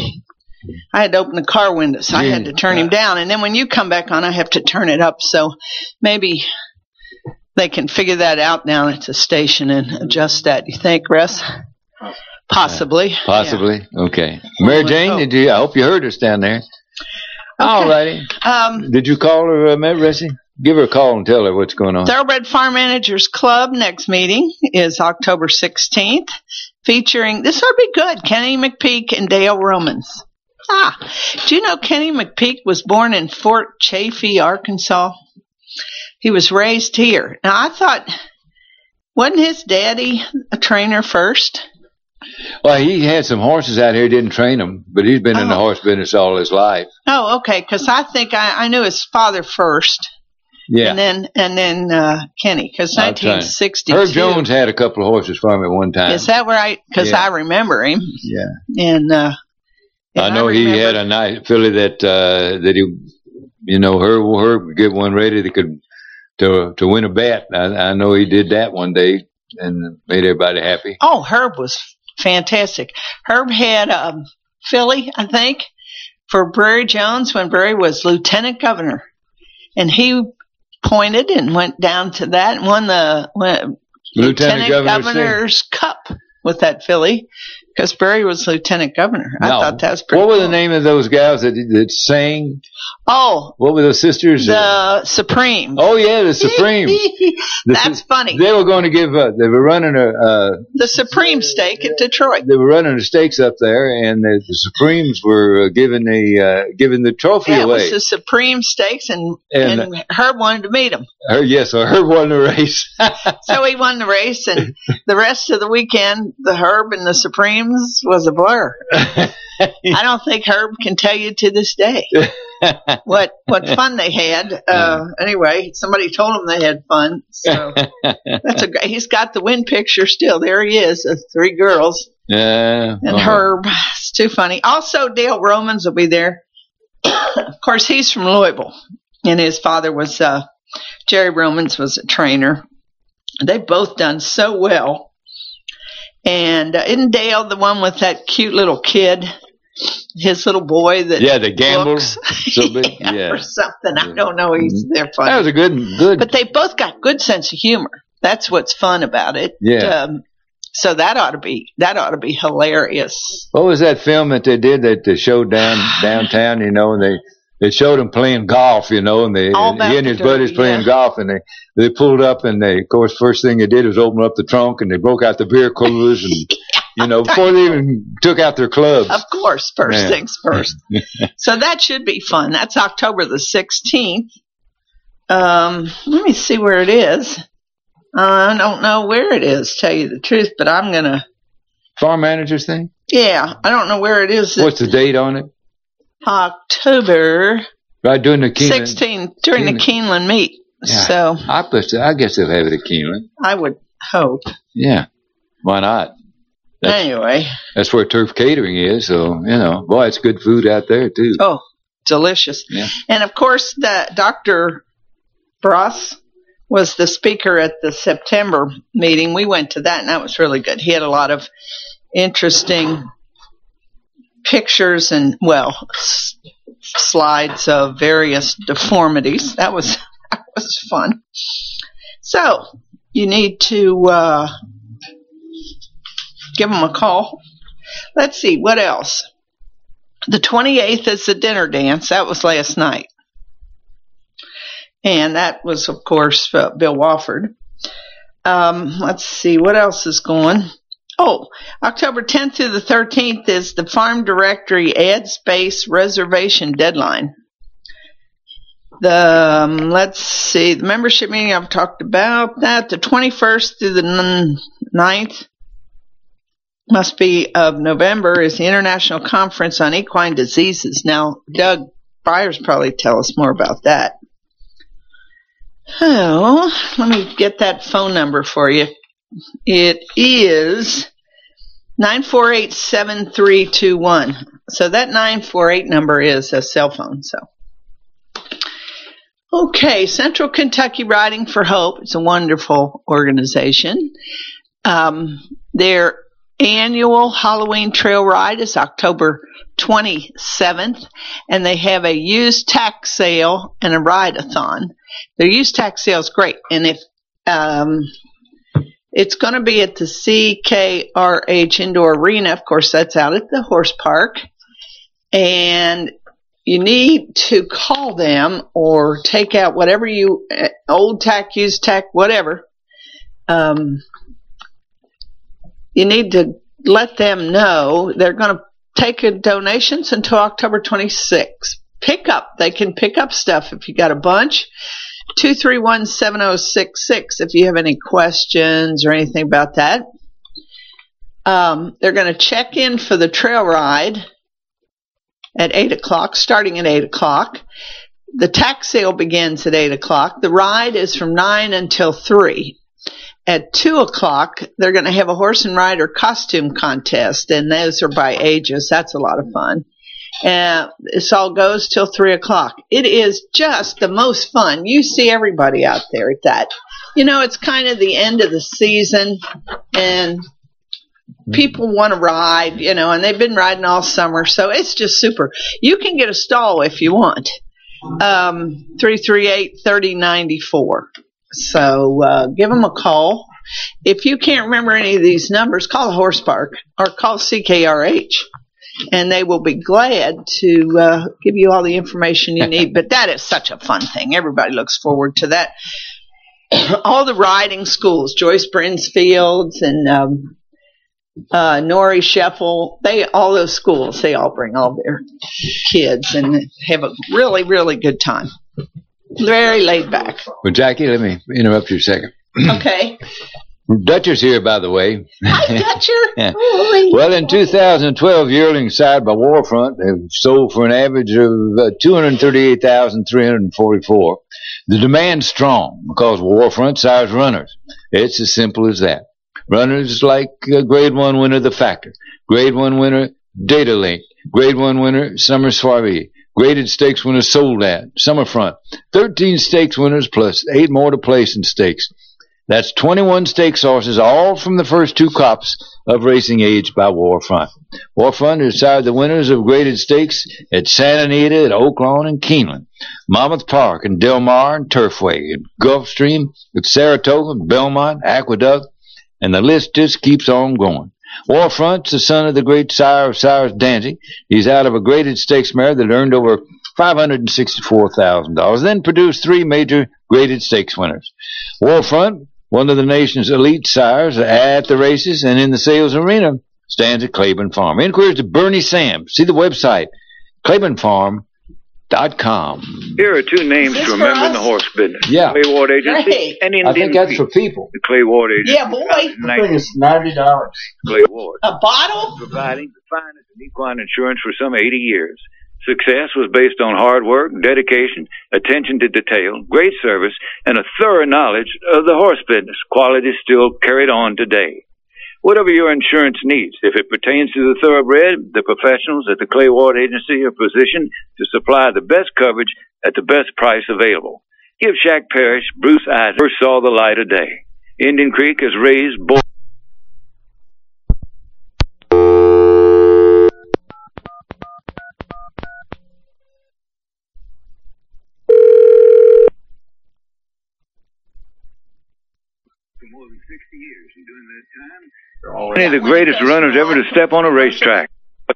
I had to open the car windows. I had to turn him down. And then when you come back on, I have to turn it up. So maybe they can figure that out down at the station and adjust that. You think, Russ? Possibly.
Possibly. Okay. Mary Jane, did you? I hope you heard us down there. All righty.
Um,
Did you call her, uh, Ressie? Give her a call and tell her what's going on.
Thoroughbred Farm Managers Club next meeting is October sixteenth, featuring, this would be good, Kenny McPeak and Dale Romans. Ah, do you know Kenny McPeak was born in Fort Chaffee, Arkansas? He was raised here. Now, I thought, wasn't his daddy a trainer first?
Well, he had some horses out here, didn't train them, but he's been in the
Oh.
horse business all his life.
Oh, okay, because I think I, I knew his father first.
Yeah.
And then, and then uh, Kenny, because
I'll try.
nineteen sixty-two.
Herb Jones had a couple of horses for him at one time.
Is that right? Because
Yeah.
I remember him.
Yeah.
And uh, and
I know he
remember-
had a nice filly that uh, that he, you know, Herb Herb would get one ready that could to to win a bet. I, I know he did that one day and made everybody happy.
Oh, Herb was fantastic. Herb had a filly, I think, for Brary Jones when Brary was lieutenant governor, and he pointed and went down to that and won the won,
Lieutenant Governor's
Governor's Cup with that filly because Brary was lieutenant governor. I
No.
thought that was pretty.
What were
cool.
the name of those gals that that sang?
Oh,
What were those sisters?
the Supreme.
oh yeah, the Supreme. The
That's
Su-
funny.
They were going to give. Uh, they were running a. Uh,
The Supreme Stake at Detroit.
they were running the stakes up there, and the, the Supremes were uh, giving the uh, giving the trophy
Yeah, it
away.
was the Supreme Stakes, and,
And-
and Herb wanted to meet him.
Her, yes, so Herb won the race.
So he won the race, and the rest of the weekend, the Herb and the Supremes was a blur. I don't think Herb can tell you to this day what what fun they had. Uh, anyway, somebody told him they had fun. So that's a great. He's got the win picture still. There he is, the three girls
Yeah.
and
uh-huh.
Herb. It's too funny. Also, Dale Romans will be there. Of course, he's from Louisville, and his father was uh, Jerry Romans was a trainer. They've both done so well. And uh, isn't Dale the one with that cute little kid? His little boy that
Yeah, the gamble.
looks-
So big.
yeah,
Yeah.
or something. I don't know. He's they're funny.
That was a good, good.
But they both got good sense of humor. That's what's fun about it.
Yeah.
Um, so that ought to be that ought to be hilarious.
What was that film that they did that they showed down downtown? You know, and they they showed him playing golf. You know, and they
All
and
about
he and
the
his buddies
derby,
playing
yeah.
golf, and they they pulled up, and they, of course, first thing they did was open up the trunk, and they broke out the beer coolers, and you know, before they even took out their clubs.
Of course, first
Yeah.
things first. So that should be fun. That's October the sixteenth. Um, let me see where it is. Uh, I don't know where it is, tell you the truth, but I'm gonna
farm managers thing?
Yeah, I don't know where it is.
What's the date on it?
October
right during the Keeneland.
sixteenth, during
Keeneland.
the Keeneland meet.
Yeah.
So
I, put, I guess they'll have it at Keeneland.
I would hope.
Yeah. Why not? That's,
anyway.
That's where Turf Catering is, so, you know, boy, it's good food out there, too.
Oh, delicious.
Yeah.
And, of course, the Doctor Bross was the speaker at the September meeting. We went to that, and that was really good. He had a lot of interesting pictures and, well, s- slides of various deformities. That was that was fun. So, you need to uh, give them a call. Let's see, what else? The twenty-eighth is the dinner dance. That was last night. And that was, of course, uh, Bill Wofford. Um, let's see, what else is going? Oh, October tenth through the thirteenth is the Farm Directory ad space reservation deadline. The um, let's see, the membership meeting, I've talked about that. The twenty-first through the ninth must be of November is the International Conference on Equine Diseases. Now, Doug Byers probably tell us more about that. Oh, let me get that phone number for you. It is nine four eight, seven three two one. So that nine four eight number is a cell phone. So, okay, Central Kentucky Riding for Hope. It's a wonderful organization. Um, their annual Halloween trail ride is October twenty-seventh, and they have a used tax sale and a ride-a-thon. Their used tax sale is great, and if um, it's going to be at the C K R H Indoor Arena. Of course, that's out at the horse park, and you need to call them or take out whatever you old tack, used tack, whatever. Um, you need to let them know they're going to take donations until October twenty-sixth. Pick up. They can pick up stuff if you got a bunch. two three one, seven oh six six if you have any questions or anything about that. Um, they're going to check in for the trail ride at eight o'clock, starting at eight o'clock. The tax sale begins at eight o'clock. The ride is from nine until three. At two o'clock, they're going to have a horse and rider costume contest, and those are by ages. That's a lot of fun. And this all goes till three o'clock. It is just the most fun. You see everybody out there at that. You know, it's kind of the end of the season, and people want to ride, you know, and they've been riding all summer, so it's just super. You can get a stall if you want. Um, three three eight, three oh nine four. So uh, give them a call. If you can't remember any of these numbers, call the Horse Park or call C K R H, and they will be glad to uh, give you all the information you need. But that is such a fun thing. Everybody looks forward to that. All the riding schools, Joyce Brinsfields and um, uh, Nori Sheffel, they all those schools, they all bring all their kids and have a really, really good time. Very laid back.
Well, Jackie, let me interrupt you a second.
Okay.
Dutcher's here, by the way.
Hi, Dutcher.
Yeah. Well, in two thousand twelve, yearling side by Warfront have sold for an average of uh, two hundred thirty-eight thousand three hundred forty-four. The demand's strong because Warfront sires runners. It's as simple as that. Runners like uh, Grade one winner The Factor, Grade one winner Data Link, Grade one winner Summer Soiree, Graded Stakes winner Soldat, Summerfront, thirteen stakes winners plus eight more to place in stakes. That's twenty-one stakes horses, all from the first two crops of racing age by Warfront. Warfront has sired the winners of graded stakes at Santa Anita, at Oaklawn, and Keeneland, Monmouth Park, and Del Mar, and Turfway, and Gulfstream, at Saratoga, Belmont, Aqueduct, and the list just keeps on going. Warfront's the son of the great sire of Cyrus Danzig. He's out of a graded stakes mare that earned over five hundred sixty-four thousand dollars, then produced three major graded stakes winners. Warfront, one of the nation's elite sires at the races and in the sales arena, stands at Claiborne Farm. Inquiries to Bernie Sam. See the website, claiborne farm dot com.
Here are two names to remember in the horse business.
Yeah.
Clay Ward Agency
Hey.
and Indian
I think that's
Pete.
for people.
The Clay Ward Agency.
Yeah, boy.
I think it's ninety dollars.
Clay Ward.
A bottle?
Providing the finest in equine insurance for some eighty years. Success was based on hard work, dedication, attention to detail, great service, and a thorough knowledge of the horse business. Quality still carried on today. Whatever your insurance needs, if it pertains to the thoroughbred, the professionals at the Clay Ward Agency are positioned to supply the best coverage at the best price available. Give Shaq Parrish, Bruce Isaac, first saw the light of day. Indian Creek has raised boys. For more than sixty years, and during that time, many of the greatest runners ever to step on a racetrack.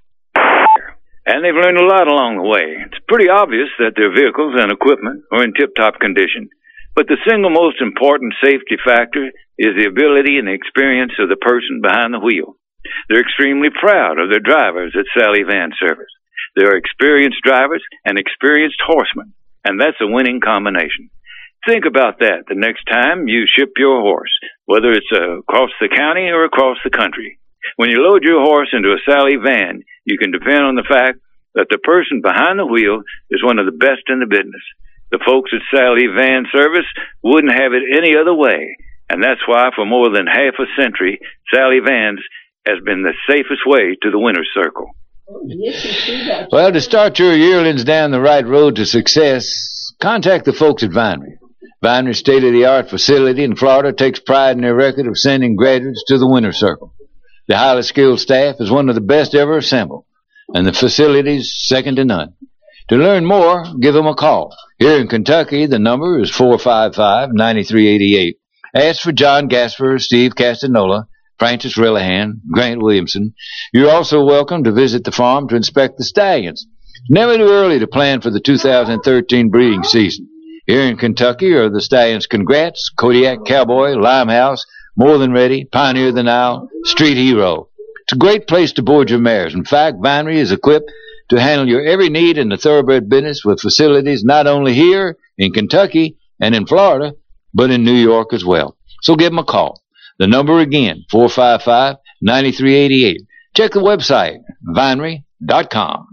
And they've learned a lot along the way. It's pretty obvious that their vehicles and equipment are in tip-top condition. But the single most important safety factor is the ability and the experience of the person behind the wheel. They're extremely proud of their drivers at Sally Van Service. They're experienced drivers and experienced horsemen, and that's a winning combination. Think about that the next time you ship your horse, whether it's uh, across the county or across the country. When you load your horse into a Sally van, you can depend on the fact that the person behind the wheel is one of the best in the business. The folks at Sally Van Service wouldn't have it any other way, and that's why for more than half a century, Sally Vans has been the safest way to the winner's circle.
Well, to start your yearlings down the right road to success, contact the folks at Vinery. Vinery's state-of-the-art facility in Florida takes pride in their record of sending graduates to the winner's circle. The highly skilled staff is one of the best ever assembled, and the facility's second to none. To learn more, give them a call. Here in Kentucky, the number is four five five, nine three eight eight. Ask for John Gasper, Steve Castanola, Francis Relihan, Grant Williamson. You're also welcome to visit the farm to inspect the stallions. It's never too early to plan for the two thousand thirteen breeding season. Here in Kentucky are the stallions Congrats, Kodiak Cowboy, Limehouse, More Than Ready, Pioneer the Nile, Street Hero. It's a great place to board your mares. In fact, Vinery is equipped to handle your every need in the thoroughbred business with facilities not only here in Kentucky and in Florida, but in New York as well. So give them a call. The number again, four five five, nine three eight eight. Check the website, vinery dot com.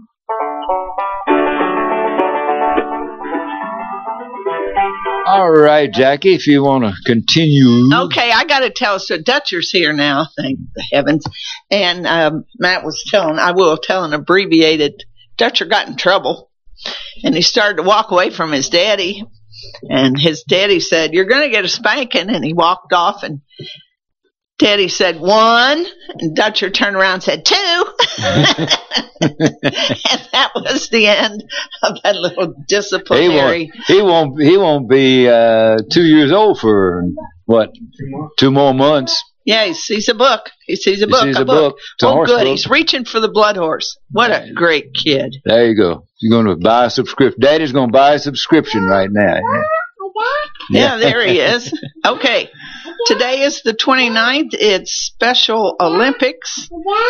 All right, Jackie, if you want to continue.
Okay, I got to tell. So Dutcher's here now, thank the heavens. And um, Matt was telling, I will tell an abbreviated, Dutcher got in trouble. And he started to walk away from his daddy. And his daddy said, "You're going to get a spanking." And he walked off, and Daddy said, "One." And Dutcher turned around and said, "Two." And that was the end of that little disciplinary.
He won't. He won't. He won't be uh, two years old for what? Two more, two more months.
Yeah, he sees a book. He sees a
He
book.
sees
a
a
book.
book. It's a
Oh,
horse
good.
book.
He's reaching for the blood horse. What a great kid.
There you go. You're going to buy a subscription. Daddy's going to buy a subscription right now.
Yeah, there he is. Okay. Today is the twenty-ninth. It's Special Olympics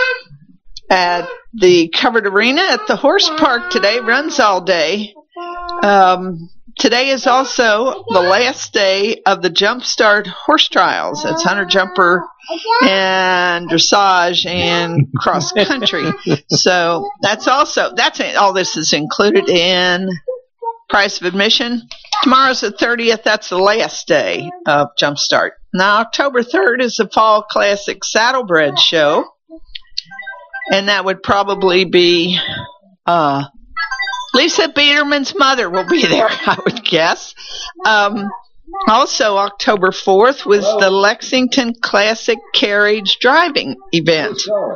at the Covered Arena at the Horse Park today. Runs all day. Um, today is also the last day of the Jumpstart Horse Trials. That's hunter jumper and dressage and cross country. So that's also, that's all this is included in price of admission. Tomorrow's the thirtieth. That's the last day of Jumpstart. Now, October third is the Fall Classic Saddlebred Show. And that would probably be uh, Lisa Biederman's mother will be there, I would guess. Um, also, October fourth was the Lexington Classic Carriage Driving event.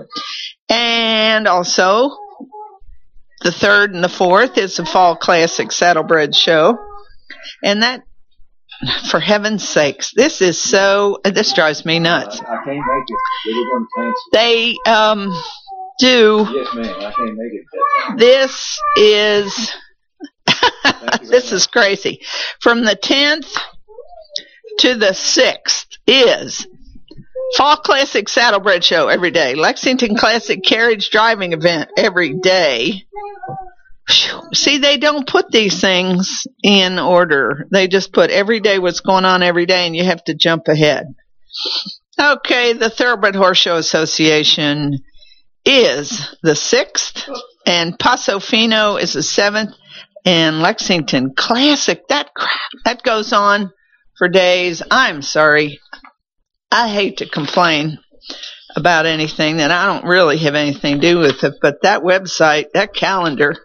And also, the third and the fourth is the Fall Classic Saddlebred Show. And that, for heaven's sakes, this is so, this drives me nuts.
I can't make it. We're going to cancel.
They um, do.
Yes, ma'am. I can't make it.
This is, this is crazy. From the tenth to the sixth is Fall Classic Saddlebred Show every day. Lexington Classic Carriage Driving event every day. Whew, see, they don't put these things in order. They just put every day what's going on every day, and you have to jump ahead. Okay, the Thoroughbred Horse Show Association is the sixth, and Paso Fino is the seventh, and Lexington Classic, that crap, that goes on for days. I'm sorry. I hate to complain about anything that I don't really have anything to do with it, but that website, that calendar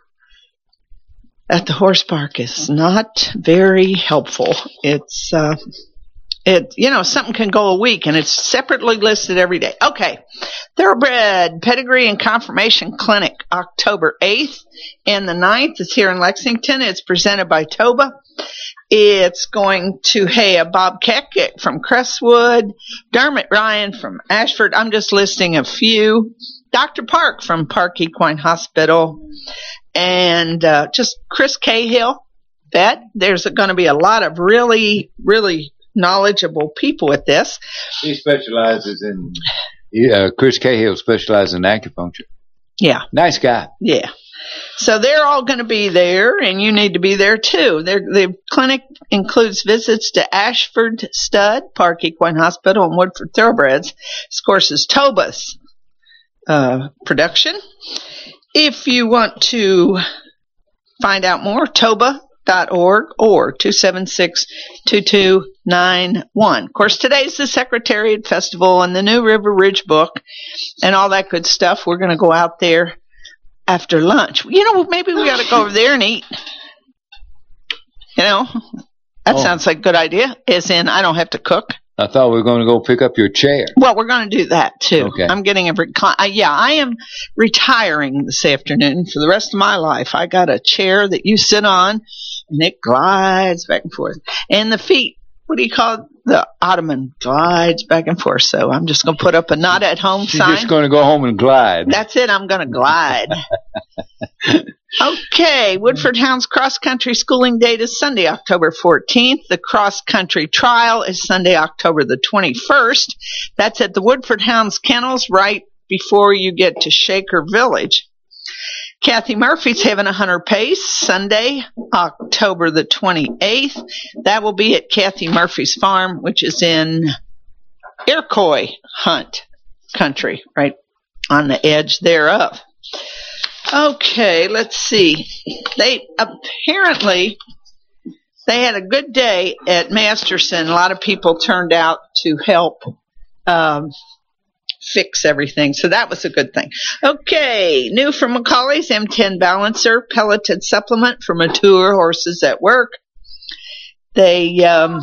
at the horse park is not very helpful. It's, uh, it, you know, something can go a week and it's separately listed every day. Okay. Thoroughbred Pedigree and Conformation Clinic, October eighth and the ninth is here in Lexington. It's presented by Toba. It's going to have Bob Keck from Crestwood, Dermot Ryan from Ashford. I'm just listing a few. Doctor Park from Park Equine Hospital. And uh, just Chris Cahill. Bet there's going to be a lot of really, really knowledgeable people at this.
He specializes in, uh, Chris Cahill specializes in acupuncture.
Yeah.
Nice guy.
Yeah. So they're all going to be there, and you need to be there too. Their the clinic includes visits to Ashford Stud, Park Equine Hospital, and Woodford Thoroughbreds. Of course, is Toba's uh, production. If you want to find out more, toba dot org or two seven six, two two nine one. Of course, today's the Secretariat Festival and the New River Ridge book and all that good stuff. We're going to go out there after lunch. You know, maybe we ought to go over there and eat. You know, that
oh.
sounds like a good idea. As in, I don't have to cook.
I thought we were going to go pick up your chair.
Well, we're going to do that, too.
Okay.
I'm getting a... Recli- uh, yeah, I am retiring this afternoon for the rest of my life. I got a chair that you sit on, and it glides back and forth. And the feet, what do you call it? The ottoman glides back and forth. So I'm just going to put up a not at home
She's
sign.
just going to go home and glide.
That's it. I'm going to glide. Okay. Woodford Hounds Cross Country Schooling Date is Sunday, October fourteenth. The Cross Country Trial is Sunday, October the twenty-first. That's at the Woodford Hounds Kennels right before you get to Shaker Village. Kathy Murphy's having a hunter pace Sunday, October the twenty-eighth. That will be at Kathy Murphy's farm, which is in Iroquois Hunt Country, right on the edge thereof. Okay, let's see. They apparently they had a good day at Masterson. A lot of people turned out to help um, fix everything. So that was a good thing. Okay, new from Macaulay's M ten Balancer pelleted supplement for mature horses at work. They, um,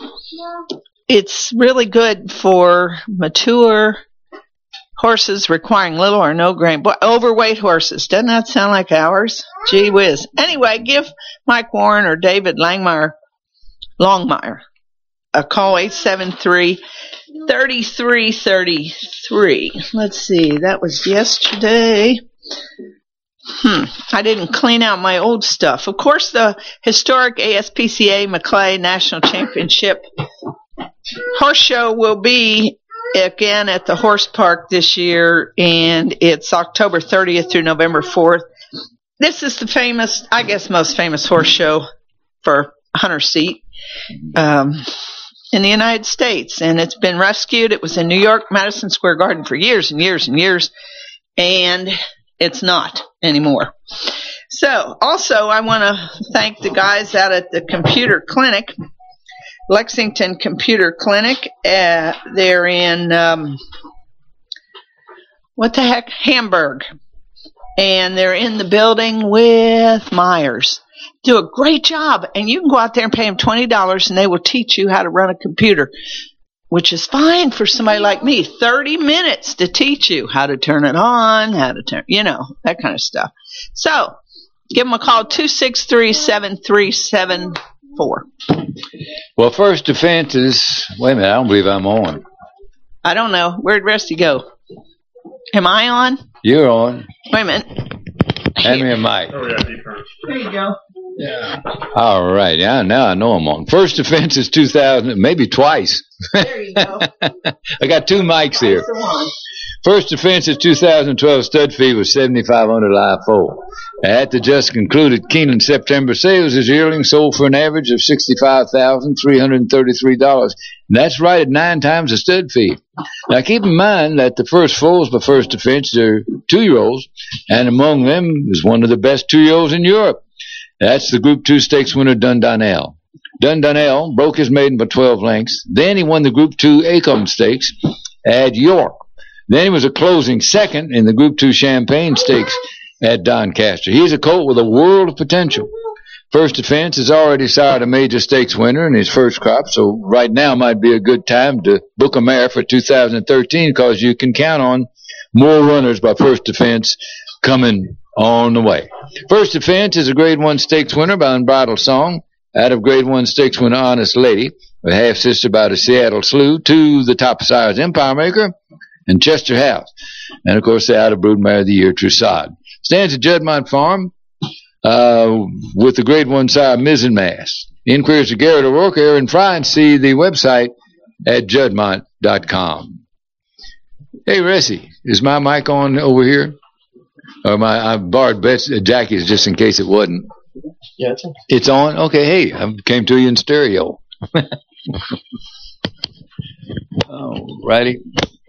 it's really good for mature horses requiring little or no grain. Boy, overweight horses. Doesn't that sound like ours? Gee whiz. Anyway, give Mike Warren or David Langmeyer, Longmire a call, eight seven three, three three three three. Let's see. That was yesterday. Hmm. I didn't clean out my old stuff. Of course, the historic A S P C A Maclay National Championship Horse Show will be again at the Horse Park this year, and it's October thirtieth through November fourth. This is the famous, I guess, most famous horse show for hunter seat um, in the United States, and it's been rescued. It was in New York, Madison Square Garden for years and years and years, and it's not anymore. So, also, I want to thank the guys out at the Computer Clinic, Lexington Computer Clinic. Uh, they're in, um, what the heck, Hamburg. And they're in the building with Myers. Do a great job. And you can go out there and pay them twenty dollars and they will teach you how to run a computer, which is fine for somebody like me. thirty minutes to teach you how to turn it on, how to turn, you know, that kind of stuff. So, give them a call, two six three, seven three seven four.
Well, First Defense is, wait a minute, I don't believe I'm on.
I don't know. Where'd Rusty go? Am I on?
You're on.
Wait a minute.
Hand me a mic.
Oh, yeah, me first.
There you go.
Yeah. All right. Yeah, now I know I'm on. First Defense is two thousand, maybe twice.
There you go.
I got two mics here. First Defense's two thousand twelve stud fee was seventy-five hundred dollars live foal. At the just concluded Keeneland September sales, his yearling sold for an average of sixty-five thousand three hundred thirty-three dollars. And that's right at nine times the stud fee. Now keep in mind that the first foals by First Defense are two-year-olds, and among them is one of the best two-year-olds in Europe. That's the Group two Stakes winner, Dundonnell. Dundonnell broke his maiden by twelve lengths. Then he won the Group two Acomb Stakes at York. Then he was a closing second in the Group two Champagne Stakes at Doncaster. He's a colt with a world of potential. First Defense has already sired a major stakes winner in his first crop, so right now might be a good time to book a mare for two thousand thirteen because you can count on more runners by First Defense coming on the way. First Defense is a Grade one Stakes winner by Unbridled Song, out of Grade one Stakes winner Honest Lady, with half-sister by the Seattle Slew, to the top sires Empire Maker and Chester House, and of course the out of broodmare of the year Trussard. Stands at Juddmont Farm uh, with the Grade one sire Mizzen Mass. Inquiries to Garrett O'Rourke, Aaron Fry, and see the website at juddmont dot com. Hey, Ressie, is my mic on over here? Or my I borrowed Bets, uh, Jackie's just in case it wasn't.
Yeah, it's on.
It's on? Okay, hey, I came to you in stereo. All righty.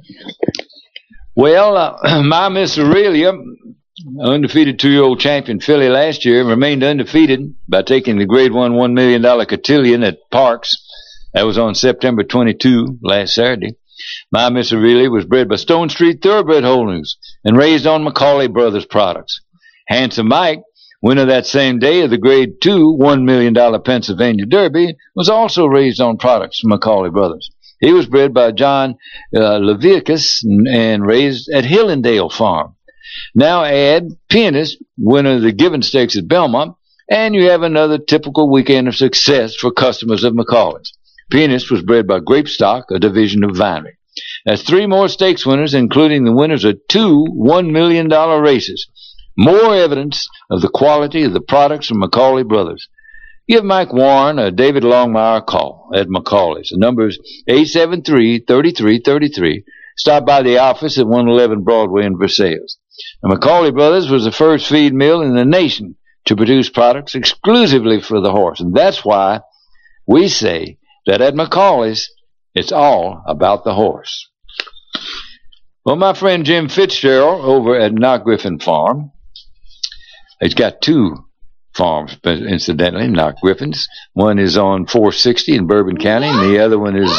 Well, uh, my Miss Aurelia, undefeated two-year-old champion filly last year, remained undefeated by taking the Grade one one million dollars cotillion at Parks. That was on September twenty-second, last Saturday. My Miss Aurelia was bred by Stone Street Thoroughbred Holdings and raised on Macaulay Brothers products. Handsome Mike, winner that same day of the Grade two one million dollars Pennsylvania Derby, was also raised on products from Macaulay Brothers. He was bred by John uh, Leviticus and, and raised at Hillendale Farm. Now add Pianist, winner of the Given Stakes at Belmont, and you have another typical weekend of success for customers of Macaulay's. Pianist was bred by Grapestock, a division of Vinery. That's three more stakes winners, including the winners of two one million dollars races. More evidence of the quality of the products from Macaulay Brothers. Give Mike Warren or David Longmire a call at Macaulay's. The number is eight seven three, three three three three. Stop by the office at one eleven Broadway in Versailles. The Macaulay Brothers was the first feed mill in the nation to produce products exclusively for the horse. And that's why we say that at Macaulay's, it's all about the horse. Well, my friend Jim Fitzgerald over at Knockgriffin Farm, he's got two farms, incidentally, Knockgriffins. One is on four sixty in Bourbon County, and the other one is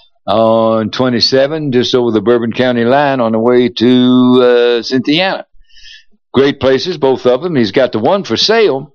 on twenty-seven, just over the Bourbon County line on the way to uh, Cynthiana. Great places, both of them. He's got the one for sale,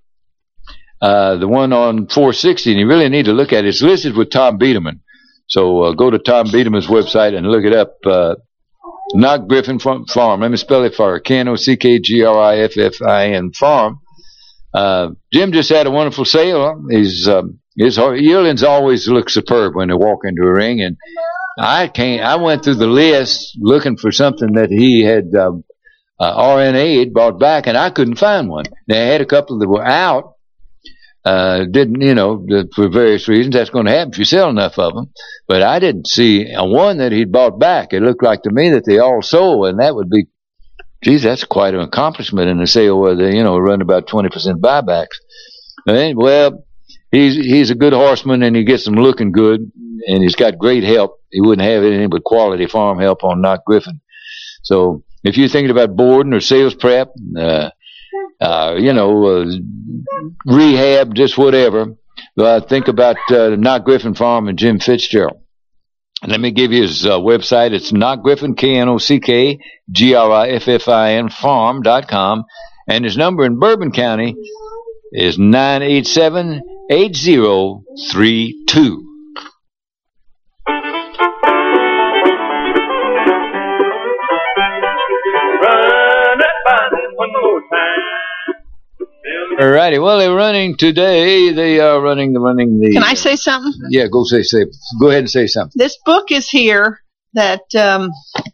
uh, the one on four sixty, and you really need to look at it. It's listed with Tom Biederman. So uh, go to Tom Biederman's website and look it up. Uh, Knockgriffin Farm. Let me spell it for you. K N O C K G R I F F I N Farm. Uh, Jim just had a wonderful sale. His, um, his yearlings always look superb when they walk into a ring. And I can't, I went through the list looking for something that he had, um, uh, R N A'd, brought back, and I couldn't find one. They had a couple that were out. Uh, didn't, you know, for various reasons. That's going to happen if you sell enough of them. But I didn't see a one that he'd bought back. It looked like to me that they all sold, and that would be, geez, that's quite an accomplishment in a sale where they, you know, run about twenty percent buybacks. And, well, he's, he's a good horseman, and he gets them looking good, and he's got great help. He wouldn't have anything but quality farm help on Knockgriffin. So if you're thinking about boarding or sales prep, uh, uh, you know, uh, rehab, just whatever, uh, think about uh, Knockgriffin Farm and Jim Fitzgerald. And let me give you his uh, website. It's Knockgriffin, K N O C K G R I F F I N, farm dot com. And his number in Bourbon County is nine eight seven, eight zero three two.
Run that by one more time.
All righty. Well, they're running today. They are running the running the.
Can I say something?
Yeah, go say say. Go ahead and say something.
This book is here that um,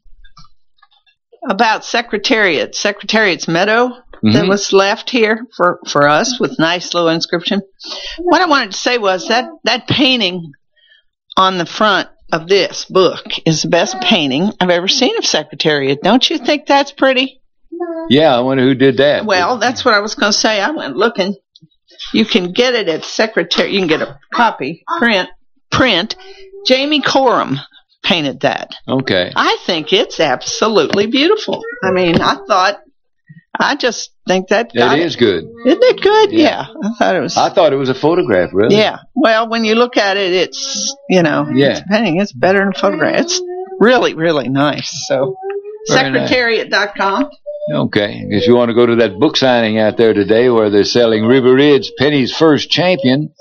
about Secretariat, Secretariat's Meadow mm-hmm. that was left here for, for us with nice little inscription. What I wanted to say was that that painting on the front of this book is the best painting I've ever seen of Secretariat. Don't you think that's pretty?
Yeah, I wonder who did that.
Well, that's what I was going to say. I went looking. You can get it at Secretariat. You can get a copy, print, print. Jamie Coram painted that.
Okay.
I think it's absolutely beautiful. I mean, I thought, I just think that got
It is
it.
good.
Isn't it good?
Yeah.
Yeah. I thought it was.
I thought it was a photograph, really.
Yeah. Well, when you look at it, it's, you know,
Yeah.
it's a painting. It's better than a photograph. It's really, really nice. So,
Very nice.
secretariat dot com.
Okay. If you want to go to that book signing out there today where they're selling River Ridge, Penny's First Champion,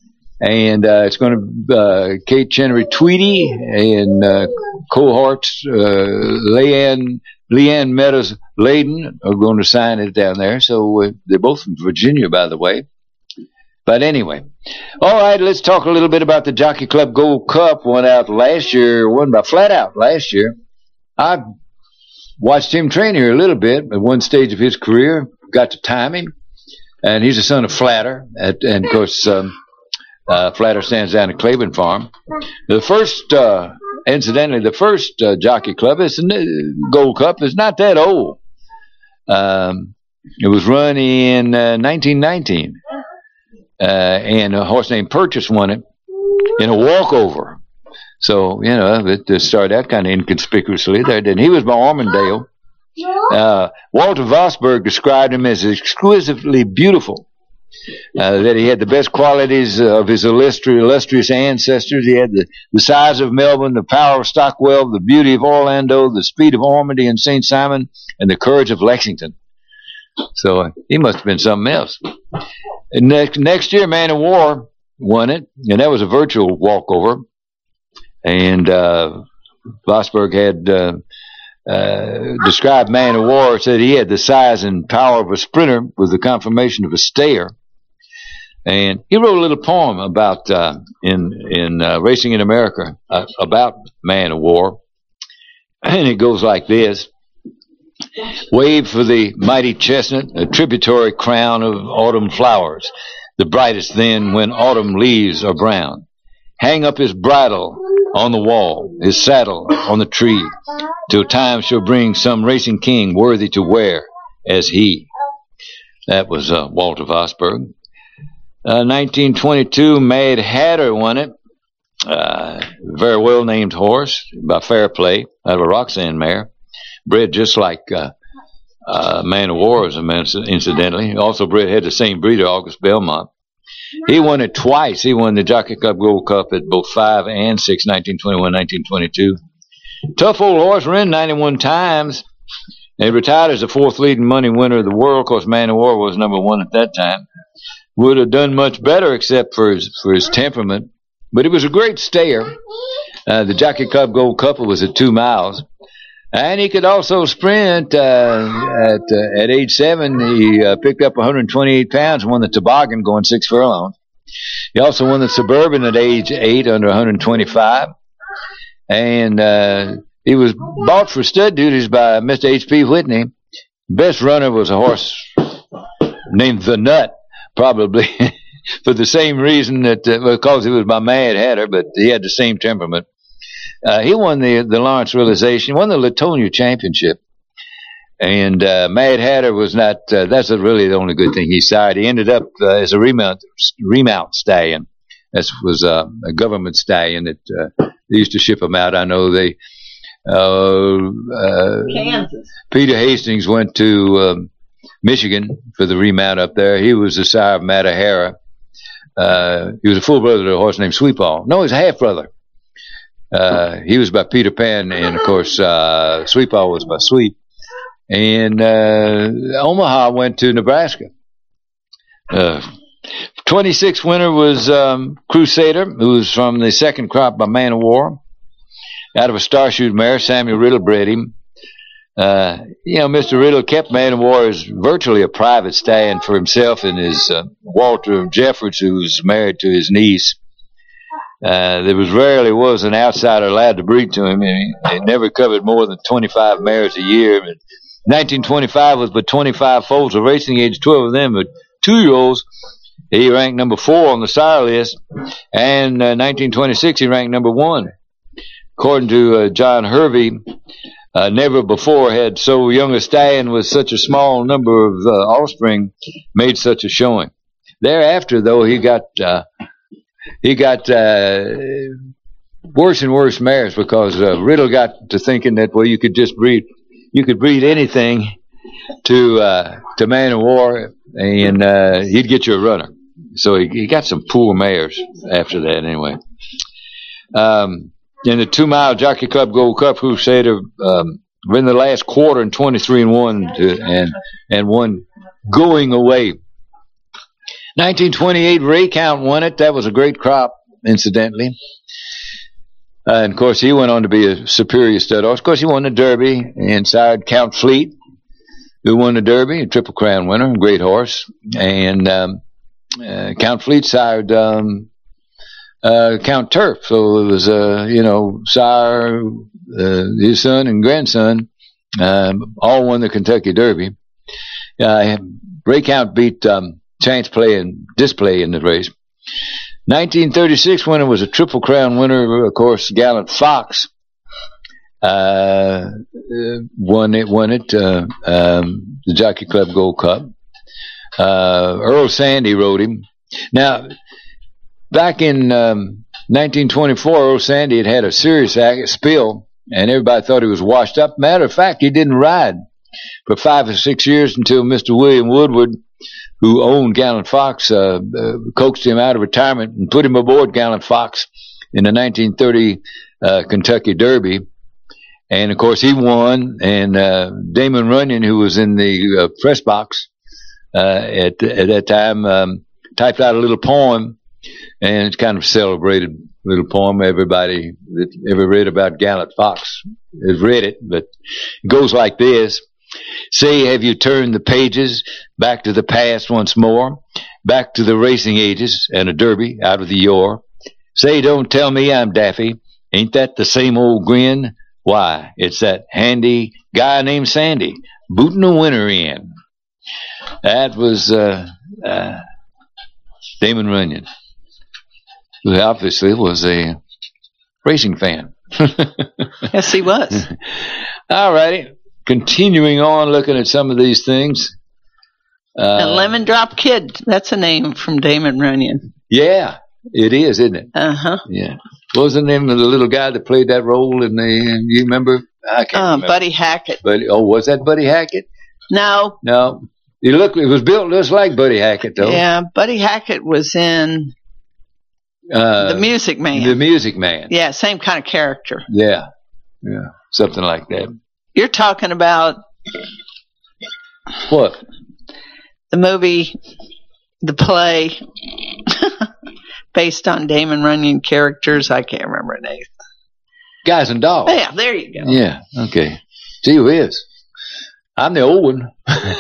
and uh, it's going to uh, Kate Chenery Tweedy and uh, cohorts uh, Leanne Leanne Meadows Layden are going to sign it down there. So uh, they're both from Virginia, by the way. But anyway, all right, let's talk a little bit about the Jockey Club Gold Cup. Won out last year, won by flat out last year. I watched him train here a little bit at one stage of his career, got to time him, and he's the son of Flatter, at, and of course, um, uh, Flatter stands down at Claiborne Farm. The first, uh, incidentally, the first uh, Jockey Club, is Gold Cup, is not that old. Um, it was run in uh, nineteen nineteen, uh, and a horse named Purchase won it in a walkover. So, you know, it, it started out kind of inconspicuously there. Then he was by Armandale. Uh, Walter Vosberg described him as exquisitely beautiful, uh, that he had the best qualities of his illustri- illustrious ancestors. He had the, the size of Melbourne, the power of Stockwell, the beauty of Orlando, the speed of Ormondy and Saint Simon, and the courage of Lexington. So uh, he must have been something else. And next, next year, Man of War won it, and that was a virtual walkover. And uh, Vosberg had uh, uh, described Man of War, said he had the size and power of a sprinter with the conformation of a stayer. And he wrote a little poem about uh, in in uh, Racing in America uh, about Man of War, and it goes like this: Wave for the mighty chestnut, a tributary crown of autumn flowers, the brightest then when autumn leaves are brown. Hang up his bridle on the wall, his saddle on the tree, till time shall bring some racing king worthy to wear as he. That was uh, Walter Vosberg. Uh, nineteen twenty-two, Mad Hatter won it. Uh, very well named horse by Fair Play out of a Roxanne mare, bred just like uh, uh, Man of War, as incidentally. Also bred had the same breeder, August Belmont. He won it twice. He won the Jockey Club Gold Cup at both five and six, nineteen twenty-one, nineteen twenty-two. Tough old horse, ran ninety-one times. He retired as the fourth leading money winner of the world. Of course, Man of War was number one at that time. Would have done much better except for his, for his temperament. But he was a great stayer. Uh, the Jockey Club Gold Cup was at two miles. And he could also sprint. Uh, at uh, at age seven, he uh, picked up one hundred twenty-eight pounds and won the toboggan going six furlongs. He also won the Suburban at age eight under one hundred twenty-five. And uh, he was bought for stud duties by Mister H P Whitney. Best runner was a horse named The Nut, probably for the same reason that, uh, because he was by Mad Hatter, but he had the same temperament. Uh, he won the the Lawrence Realization, won the Latonia Championship, and uh, Mad Hatter was not. Uh, that's really the only good thing he sired. He ended up uh, as a remount remount stallion. This was uh, a government stallion that uh, they used to ship him out. I know they. Uh, uh,
Kansas.
Peter Hastings went to um, Michigan for the remount up there. He was the sire of Matahara. Uh, he was a full brother to a horse named Sweetball. No, he's a half brother. Uh, he was by Peter Pan, and of course, uh, Sweetball was by Sweet. And, uh, Omaha went to Nebraska. Uh, twenty-six winner was, um, Crusader, who was from the second crop by Man of War. Out of a Starshoot mare, Samuel Riddle bred him. Uh, you know, Mister Riddle kept Man of War as virtually a private stand for himself and his, uh, Walter Jeffords, who was married to his niece. Uh, there was rarely was an outsider allowed to breed to him. He, he never covered more than twenty-five mares a year. But nineteen twenty-five was but twenty-five foals of racing, age twelve of them, but two-year-olds. He ranked number four on the sire list, and uh, nineteen twenty-six he ranked number one. according to uh, John Hervey, uh, never before had so young a stallion with such a small number of uh, offspring made such a showing. Thereafter, though, he got uh, he got uh, worse and worse mares because uh, Riddle got to thinking that well, you could just breed you could breed anything to uh, to man of war, and uh, he'd get you a runner. So he, he got some poor mares after that, anyway. Um, in the two-mile Jockey Club Gold Cup Crusader, um, in the last quarter and twenty-three and one, to, and and one going away. nineteen twenty-eight, Ray Count won it. That was a great crop, incidentally. Uh, and of course, he went on to be a superior stud horse. Of course, he won the Derby and sired Count Fleet, who won the Derby, a Triple Crown winner, great horse. And um, uh, Count Fleet sired um, uh, Count Turf. So it was, uh, you know, sire, uh, his son and grandson, um, all won the Kentucky Derby. Uh, Ray Count beat um, Chance Play and Display in the race. nineteen thirty-six winner was a Triple Crown winner, of course, Gallant Fox. Uh, won it, won it, uh, um, the Jockey Club Gold Cup. Uh, Earl Sandy rode him. Now, back in, um, nineteen twenty-four, Earl Sandy had had a serious spill, and everybody thought he was washed up. Matter of fact, he didn't ride for five or six years until Mister William Woodward, who owned Gallant Fox, uh, uh, coaxed him out of retirement and put him aboard Gallant Fox in the nineteen thirty, uh, Kentucky Derby. And, of course, he won, and uh, Damon Runyon, who was in the uh, press box uh, at, at that time, um, typed out a little poem, and it's kind of celebrated little poem. Everybody that ever read about Gallant Fox has read it, but it goes like this. Say, have you turned the pages back to the past once more, back to the racing ages and a derby out of the yore? Say, don't tell me I'm daffy. Ain't that the same old grin? Why, it's that handy guy named Sandy, booting a winner in. That was uh, uh, Damon Runyon, who obviously was a racing fan.
Yes, he was.
All righty. Continuing on, looking at some of these things. Uh,
a Lemon Drop Kid, that's a name from Damon Runyon.
Yeah, it is, isn't it?
Uh-huh.
Yeah. What was the name of the little guy that played that role in the, you remember? I can't
uh,
remember.
Buddy Hackett.
Buddy, oh, was that Buddy Hackett?
No.
No. He looked, it was built just like Buddy Hackett, though.
Yeah, Buddy Hackett was in
uh,
The Music Man.
The Music Man.
Yeah, same kind of character.
Yeah. Yeah. Something like that.
You're talking about
what?
The movie, the play, based on Damon Runyon characters. I can't remember the name.
Guys and Dolls.
Yeah, there you go.
Yeah, okay. Gee whiz. I'm the old one.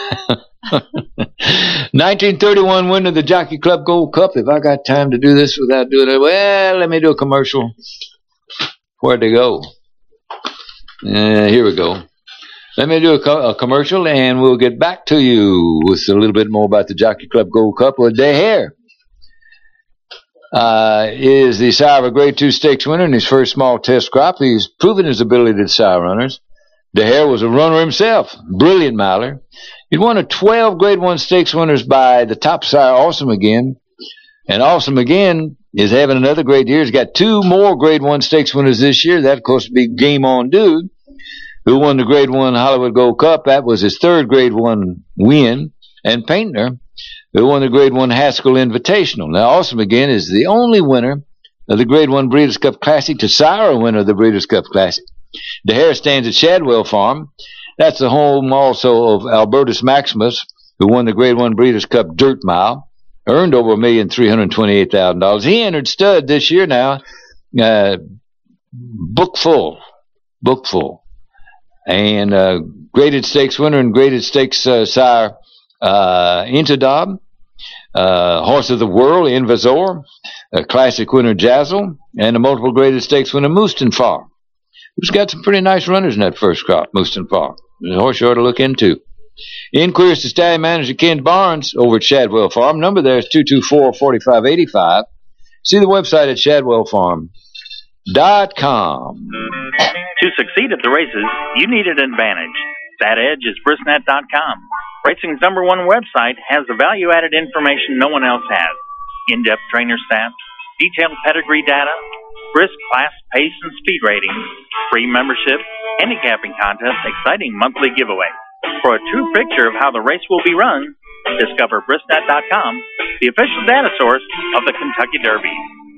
nineteen thirty-one winner of the Jockey Club Gold Cup. If I got time to do this without doing it, well, let me do a commercial. Where'd they go? Uh, here we go. Let me do a, co- a commercial, and we'll get back to you with a little bit more about the Jockey Club Gold Cup. Well, Dehere uh, is the sire of a Grade two Stakes winner in his first small test crop. He's proven his ability to sire runners. Dehere was a runner himself, brilliant miler. He'd won a twelve Grade one Stakes winners by the top sire, Awesome Again. And Awesome Again is having another great year. He's got two more Grade one Stakes winners this year. That, of course, would be Game On Dude, who won the Grade one Hollywood Gold Cup. That was his third Grade one win. And Paintner, who won the Grade one Haskell Invitational. Now, Awesome Again is the only winner of the Grade one Breeders' Cup Classic to sire a winner of the Breeders' Cup Classic. Dehere stands at Shadwell Farm. That's the home also of Albertus Maximus, who won the Grade one Breeders' Cup Dirt Mile, earned over a million three hundred twenty-eight thousand dollars. He entered stud this year now, uh, book full, book full. And uh, graded stakes winner and graded stakes uh, sire uh, Intadob, uh, Horse of the World, Invasor, a classic winner Jazzle, and a multiple graded stakes winner Mustanfar, who's got some pretty nice runners in that first crop, Mustanfar. A horse you ought to look into. Inquiries to stallion manager Ken Barnes over at Shadwell Farm. Number there is two two four, four five eight five. See the website at shadwell farm dot com.
To succeed at the races, you need an advantage. That edge is Brisnet dot com. Racing's number one website has the value-added information no one else has. In-depth trainer stats, detailed pedigree data, brisk class, pace, and speed ratings, free membership, handicapping contest, exciting monthly giveaways. For a true picture of how the race will be run, discover Brisnet dot com, the official data source of the Kentucky Derby.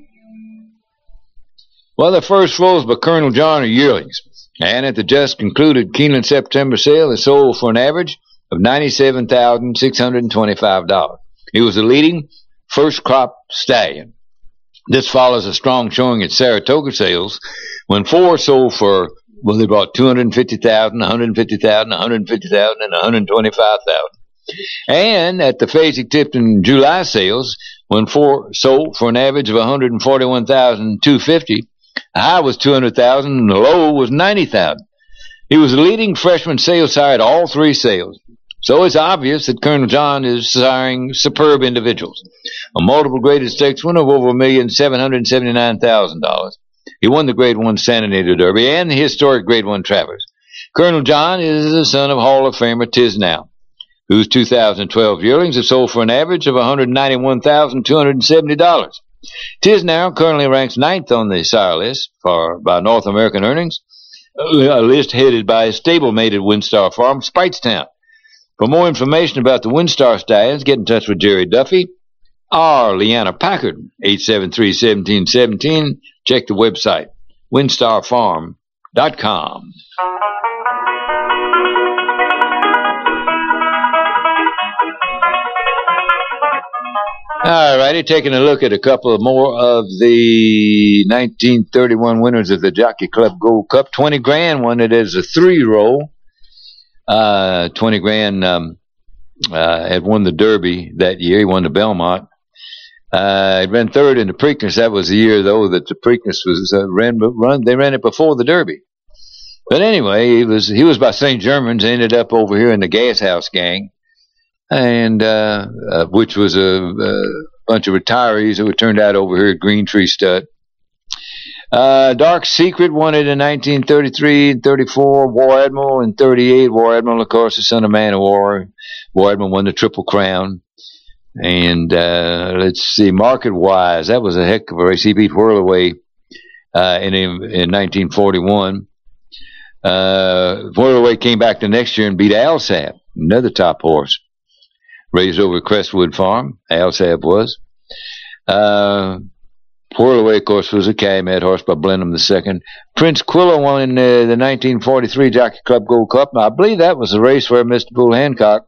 Well, the first rolls by Colonel John are yearlings, and at the just concluded Keeneland September sale, it sold for an average of ninety-seven thousand six hundred twenty-five dollars. He was the leading first crop stallion. This follows a strong showing at Saratoga sales when four sold for, well, they bought two hundred fifty thousand dollars, one hundred fifty thousand dollars, one hundred fifty thousand dollars, and one hundred twenty-five thousand dollars. And at the Fasig-Tipton July sales, when four sold for an average of one hundred forty-one thousand two hundred fifty dollars, the high was two hundred thousand dollars and the low was ninety thousand dollars. He was the leading freshman sales sire at all three sales. So it's obvious that Colonel John is siring superb individuals. A multiple graded stakes winner of over one million seven hundred seventy-nine thousand dollars. He won the Grade one Santa Anita Derby and the historic Grade one Travers. Colonel John is the son of Hall of Famer Tisnow, whose two thousand twelve yearlings have sold for an average of one hundred ninety-one thousand two hundred seventy dollars. Tisnow currently ranks ninth on the sire list for by North American earnings, a list headed by his stablemate at Windstar Farm, Speightstown. For more information about the Windstar Stallions, get in touch with Jerry Duffy or Leanna Packard, eight seven three, one seven one seven. Check the website, windstar farm dot com. All righty, taking a look at a couple of more of the nineteen thirty-one winners of the Jockey Club Gold Cup. twenty grand won it as a three-year-old. Uh, twenty grand um, uh, had won the Derby that year. He won the Belmont. Uh, he ran third in the Preakness. That was the year, though, that the Preakness was uh, ran. Run they ran it before the Derby. But anyway, he was he was by Saint Germain's. Ended up over here in the Gas House Gang, and uh, uh, which was a, a bunch of retirees who were turned out over here at Green Tree Stud. Uh, Dark Secret won it in nineteen thirty-three and thirty-four. War Admiral in thirty-eight. War Admiral, of course, the son of Man of War. War Admiral won the Triple Crown. And uh, let's see, market-wise, that was a heck of a race. He beat Whirlaway uh, in in nineteen forty-one. Uh, Whirlaway came back the next year and beat Alsab, another top horse, raised over at Crestwood Farm. Alsab was. Uh, Whirlaway, of course, was a Calumet horse by Blenheim the Second. Prince Quilla won in uh, the nineteen forty-three Jockey Club Gold Cup. Now, I believe that was a race where Mister Bull Hancock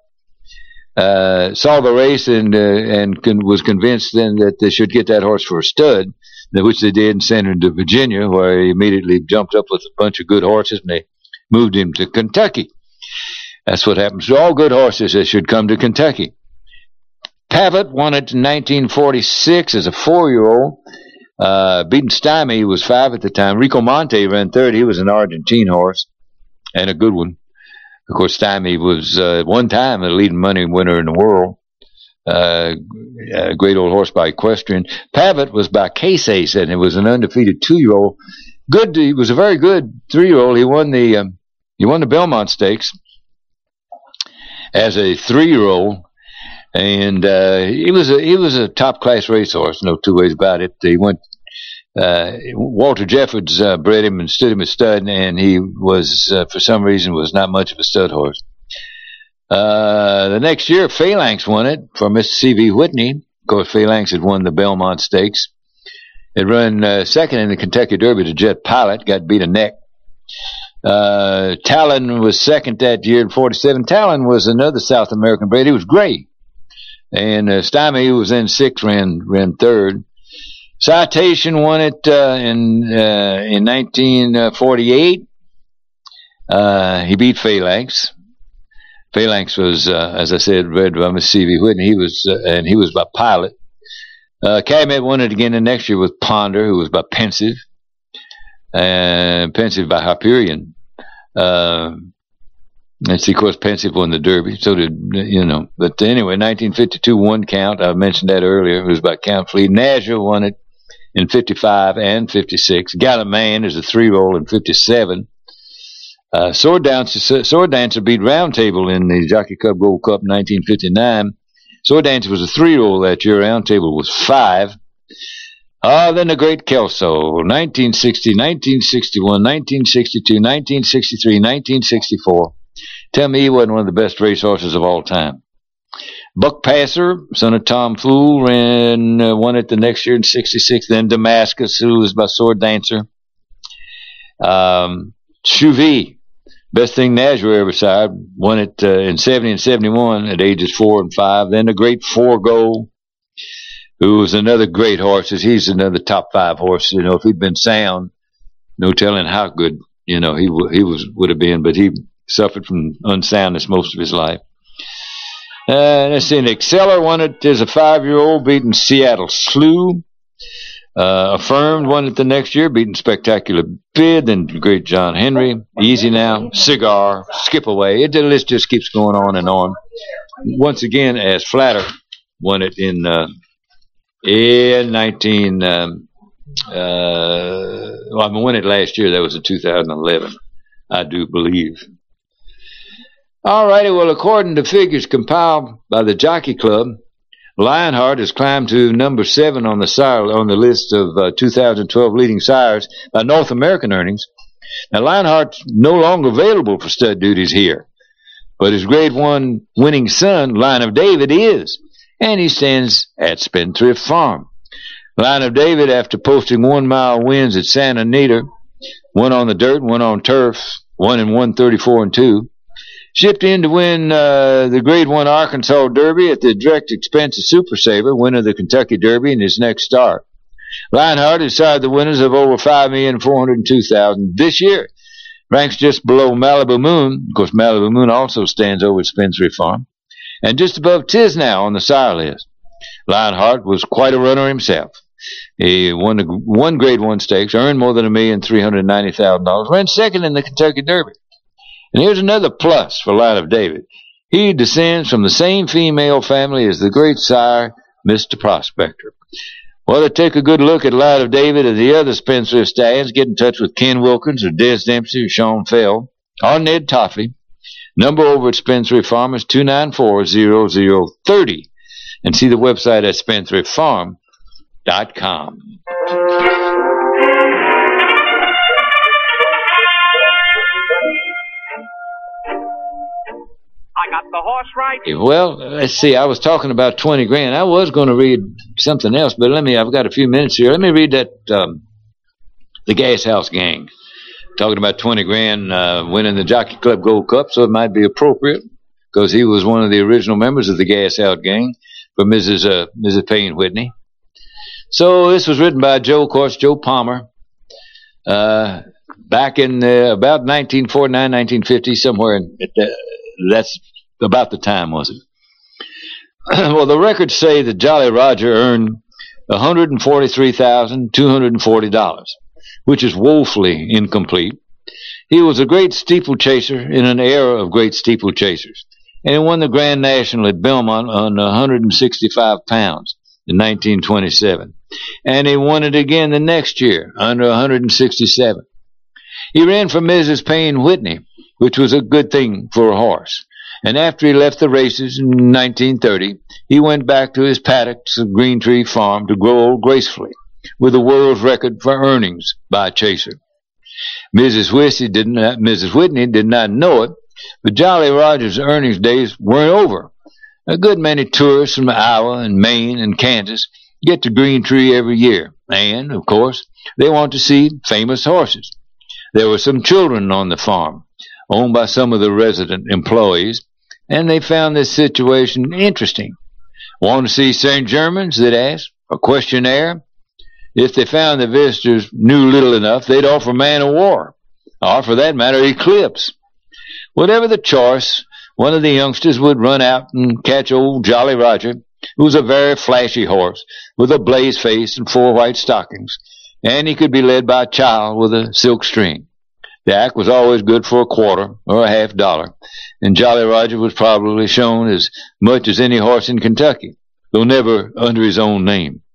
uh, saw the race and uh, and con- was convinced then that they should get that horse for a stud, which they did, and sent him to Virginia, where he immediately jumped up with a bunch of good horses, and they moved him to Kentucky. That's what happens to all good horses that should come to Kentucky. Pavitt won it in nineteen forty-six as a four-year-old. Uh, beating Stymie, he was five at the time. Rico Monte ran third. He was an Argentine horse and a good one. Of course, Stymie was uh, at one time the leading money winner in the world. Uh, a great old horse by Equestrian. Pavitt was by Case, and it was an undefeated two-year-old. Good. He was a very good three-year-old. He won the um, he won the Belmont Stakes as a three-year-old. And uh, he was a he was a top class racehorse, no two ways about it. He went. Uh, Walter Jeffords uh, bred him and stood him as stud, and he was uh, for some reason was not much of a stud horse. Uh, the next year, Phalanx won it for Mister C V Whitney. Of course, Phalanx had won the Belmont Stakes. It ran uh, second in the Kentucky Derby to Jet Pilot, got beat a neck. Uh, Talon was second that year in forty-seven. Talon was another South American bred. He was gray. And uh, Stymie, who was in sixth, ran ran third. Citation won it uh, in uh, in nineteen forty-eight. Uh, he beat Phalanx. Phalanx was, uh, as I said, bred by Miss C V Whitney. He was, uh, and he was by Pilot. Uh, Calumet won it again the next year with Ponder, who was by Pensive, and Pensive by Hyperion. Uh, And see, of course, Pensive won the Derby. So did, you know. But anyway, nineteen fifty-two one count. I mentioned that earlier. It was by Count Fleet. Nashville won it in fifty-five and fifty-six. Gallant Man is a three-year-old in fifty-seven. Uh, Sword Dancer, Sword Dancer beat Round Table in the Jockey Club Gold Cup in nineteen fifty-nine. Sword Dancer was a three-year-old that year. Round Table was five. Ah, then the Great Kelso, nineteen sixty, nineteen sixty-one, nineteen sixty-two, nineteen sixty-three, nineteen sixty-four. Tell me he wasn't one of the best racehorses of all time. Buck Passer, son of Tom Fool, ran, uh, won it the next year in sixty-six. Then Damascus, who was by Sword Dancer. Um, Chuvie, best thing Nashua ever sired, won it uh, in seventy and seventy-one at ages four and five. Then the Great Forego, who was another great horse. He's another top five horse. You know, if he'd been sound, no telling how good, you know, he w- he was would have been. But he suffered from unsoundness most of his life. Uh, let's see, Nick Seller won it as a five-year-old, beating Seattle Slew. Uh, Affirmed won it the next year, beating Spectacular Bid, then Great John Henry. Easy Now, Cigar, Skip Away. It, the list just keeps going on and on. Once again, as Flatter won it in uh, in nineteen. Um, uh, well, I won it last year. That was in two thousand eleven, I do believe. All righty, well, according to figures compiled by the Jockey Club, Lionheart has climbed to number seven on the sire, on the list of uh, two thousand twelve leading sires by North American earnings. Now, Lionheart's no longer available for stud duties here, but his grade one winning son, Lion of David, is, and he stands at Spendthrift Farm. Lion of David, after posting one-mile wins at Santa Anita, one on the dirt, one on turf, one in one thirty-four and two, shipped in to win uh, the Grade one Arkansas Derby at the direct expense of Super Saver, winner of the Kentucky Derby in his next start. Lionheart is sired the winners of over five million four hundred two thousand dollars this year. Ranks just below Malibu Moon. Of course, Malibu Moon also stands over at Spendthrift Farm. And just above Tisnow on the sire list. Lionheart was quite a runner himself. He won the one Grade one stakes, earned more than a million three hundred ninety thousand dollars, ran second in the Kentucky Derby. And here's another plus for Lion of David. He descends from the same female family as the great sire, Mister Prospector. Well, to take a good look at Lion of David and the other Spendthrift stallions, get in touch with Ken Wilkins or Des Dempsey or Sean Fell or Ned Toffee. Number over at Spendthrift Farm is two nine four, zero zero three zero. And see the website at spendthrift farm dot com.
I got the horse right.
Well, let's see. I was talking about twenty grand. I was going to read something else, but let me, I've got a few minutes here. Let me read that, um, the Gas House Gang. Talking about twenty grand, uh, winning the Jockey Club Gold Cup, so it might be appropriate because he was one of the original members of the Gas House Gang for Missus Uh, Missus Payne Whitney. So this was written by Joe, of course, Joe Palmer, uh, back in uh, about nineteen forty-nine, nineteen fifty, somewhere in, at the, that's about the time, was it? Well, the records say that Jolly Roger earned one hundred forty-three thousand two hundred forty dollars, which is woefully incomplete. He was a great steeplechaser in an era of great steeplechasers, and he won the Grand National at Belmont on one hundred sixty-five pounds in nineteen twenty-seven, and he won it again the next year under one hundred sixty-seven. He ran for Missus Payne Whitney, which was a good thing for a horse. And after he left the races in nineteen thirty, he went back to his paddocks of Green Tree Farm to grow old gracefully, with a world's record for earnings by a chaser. Missus Whitney did not, Missus Whitney did not know it, but Jolly Roger's earnings days weren't over. A good many tourists from Iowa and Maine and Kansas get to Green Tree every year, and, of course, they want to see famous horses. There were some children on the farm, owned by some of the resident employees, and they found this situation interesting. Want to see Saint Germain's, they'd ask, a questionnaire. If they found the visitors knew little enough, they'd offer Man of War, or for that matter, Eclipse. Whatever the choice, one of the youngsters would run out and catch old Jolly Roger, who was a very flashy horse, with a blaze face and four white stockings, and he could be led by a child with a silk string. The act was always good for a quarter or a half dollar, and Jolly Roger was probably shown as much as any horse in Kentucky, though never under his own name.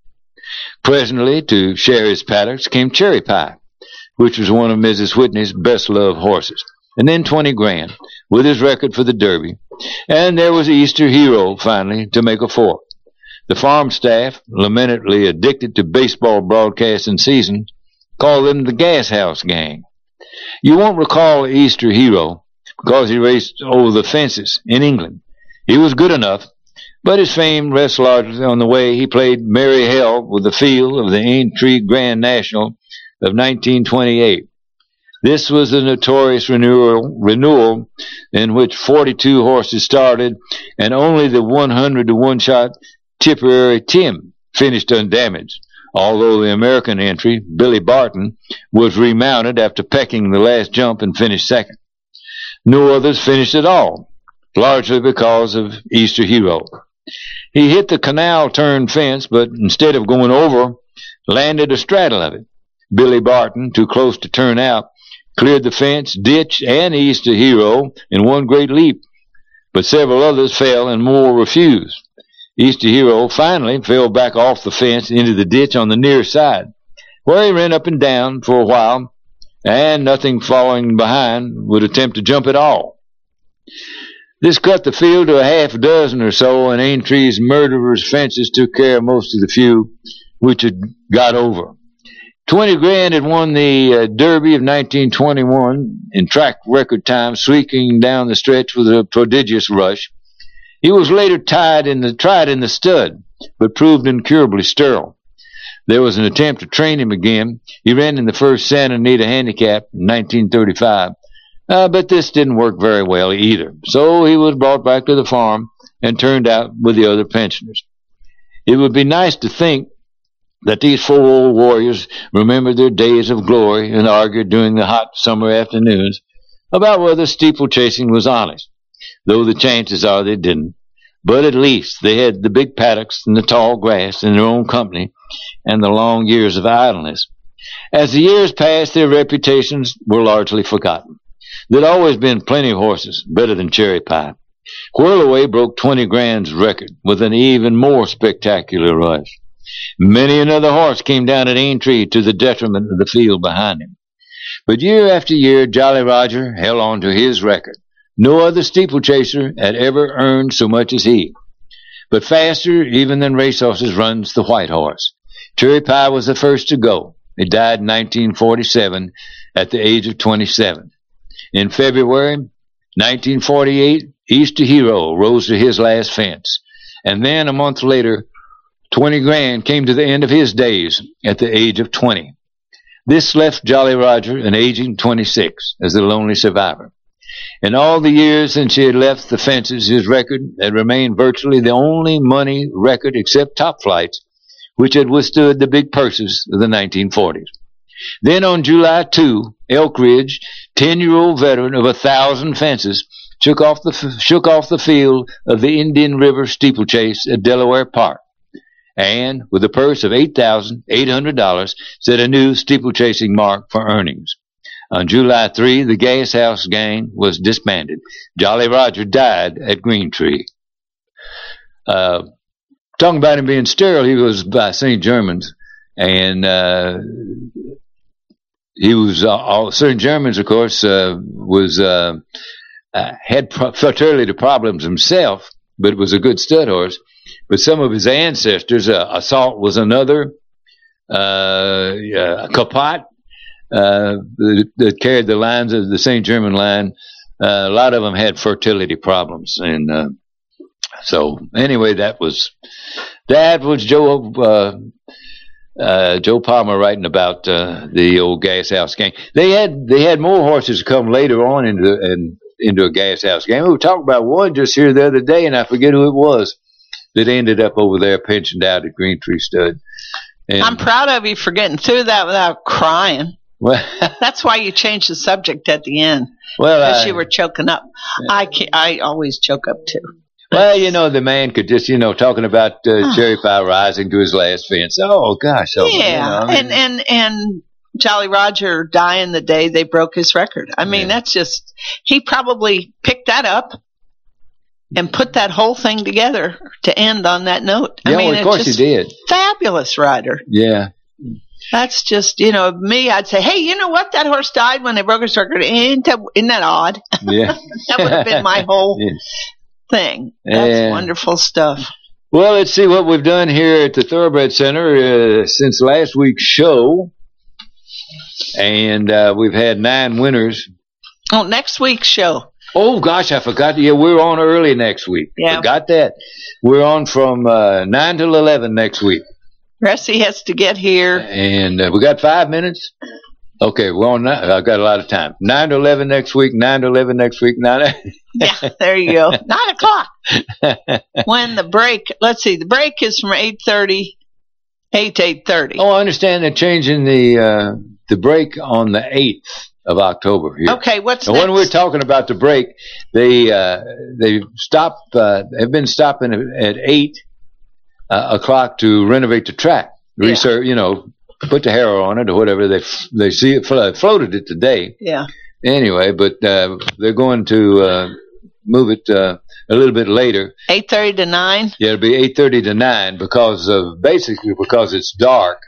Presently, to share his paddocks came Cherry Pie, which was one of Missus Whitney's best-loved horses, and then twenty grand, with his record for the Derby, and there was Easter Hero, finally, to make a fourth. The farm staff, lamentedly addicted to baseball broadcasting season, called them the Gas House Gang. You won't recall Easter Hero because he raced over the fences in England. He was good enough, but his fame rests largely on the way he played Merry Hell with the field of the Aintree Grand National of nineteen twenty-eight. This was the notorious renewal, renewal in which forty-two horses started, and only the one hundred to one shot Tipperary Tim finished undamaged, although the American entry, Billy Barton, was remounted after pecking the last jump and finished second. No others finished at all, largely because of Easter Hero. He hit the canal turn fence, but instead of going over, landed astraddle of it. Billy Barton, too close to turn out, cleared the fence, ditch, and Easter Hero in one great leap, but several others fell and more refused. Easter Hero finally fell back off the fence into the ditch on the near side, where he ran up and down for a while, and nothing following behind would attempt to jump at all. This cut the field to a half dozen or so, and Aintree's murderers' fences took care of most of the few which had got over. Twenty grand had won the uh, Derby of nineteen twenty-one in track record time, streaking down the stretch with a prodigious rush. He was later tied in the, tried in the stud, but proved incurably sterile. There was an attempt to train him again. He ran in the first Santa Anita Handicap in nineteen thirty-five, uh, but this didn't work very well either. So he was brought back to the farm and turned out with the other pensioners. It would be nice to think that these four old warriors remembered their days of glory and argued during the hot summer afternoons about whether steeplechasing was honest, though the chances are they didn't. But at least they had the big paddocks and the tall grass in their own company and the long years of idleness. As the years passed, their reputations were largely forgotten. There'd always been plenty of horses, better than Cherry Pie. Whirlaway broke twenty grand's record with an even more spectacular rush. Many another horse came down at Aintree to the detriment of the field behind him. But year after year, Jolly Roger held on to his record. No other steeplechaser had ever earned so much as he. But faster even than racehorses runs the White Horse. Cherry Pie was the first to go. He died in nineteen forty-seven at the age of twenty-seven. In February nineteen forty-eight, Easter Hero rose to his last fence. And then a month later, twenty grand came to the end of his days at the age of twenty. This left Jolly Roger an aging twenty-six as the lonely survivor. In all the years since he had left the fences, his record had remained virtually the only money record except Top Flight's, which had withstood the big purses of the nineteen forties. Then on July second, Elk Ridge, ten-year-old veteran of a thousand fences, shook off the, shook off the field of the Indian River steeplechase at Delaware Park, and, with a purse of eight thousand eight hundred dollars, set a new steeplechasing mark for earnings. On July third, the Gas House Gang was disbanded. Jolly Roger died at Green Tree. Uh, talking about him being sterile, he was by Saint Germain's, and uh, he was uh, all Saint Germain's, of course, uh, was uh, uh, had pro- fertility problems himself, but was a good stud horse. But some of his ancestors, uh, Assault was another, uh, uh, Capote, uh, that, that carried the lines of the Saint Germain line. Uh, a lot of them had fertility problems, and uh, so anyway, that was that was Joe uh, uh, Joe Palmer writing about uh, the old Gas House Gang. They had they had more horses come later on into and into a Gas House Gang. We were talking about one just here the other day, and I forget who it was that ended up over there pensioned out at Green Tree Stud. And
I'm proud of you for getting through that without crying.
Well,
that's why you changed the subject at the end.
Well,
because
I,
you were choking up. Yeah. I can't, I always choke up too.
Well, you know, the man could just, you know, talking about uh, Cherry Pie rising to his last fence. Oh gosh, oh,
yeah,
you know, I mean,
and and and Jolly Roger dying the day they broke his record. I mean, yeah. That's just he probably picked that up and put that whole thing together to end on that note. I
yeah,
mean,
well, of course
it's
he did.
Fabulous rider.
Yeah.
That's just, you know, me, I'd say, hey, you know what? That horse died when they broke his record. Ain't that, isn't that odd?
Yeah.
That would have been my whole
Yeah.
thing. That's
Yeah.
wonderful stuff.
Well, let's see what we've done here at the Thoroughbred Center uh, since last week's show. And uh, we've had nine winners.
Oh, next week's show.
Oh, gosh, I forgot. Yeah, we're on early next week.
Yeah.
Forgot that. We're on from uh, nine till eleven next week.
Ressie has to get here.
And uh, we got five minutes. Okay, we're on. Nine. I've got a lot of time. nine to eleven next week, nine to eleven next week, nine.
Yeah, there you go. nine o'clock. When the break, let's see, the break is from eight thirty, eight to eight thirty.
Oh, I understand they're changing the, uh, the break on the eighth of October here.
Okay, what's
and
next?
when we're talking about the break, they, uh, they stop, uh, have been stopping at eight uh, o'clock to renovate the track.
Yeah.
Research, you know, put the harrow on it or whatever. They, they see it, floated it today.
Yeah.
Anyway, but, uh, they're going to, uh, move it, uh, a little bit later.
eight thirty to nine?
Yeah, it'll be eight thirty to nine because of, basically because it's dark.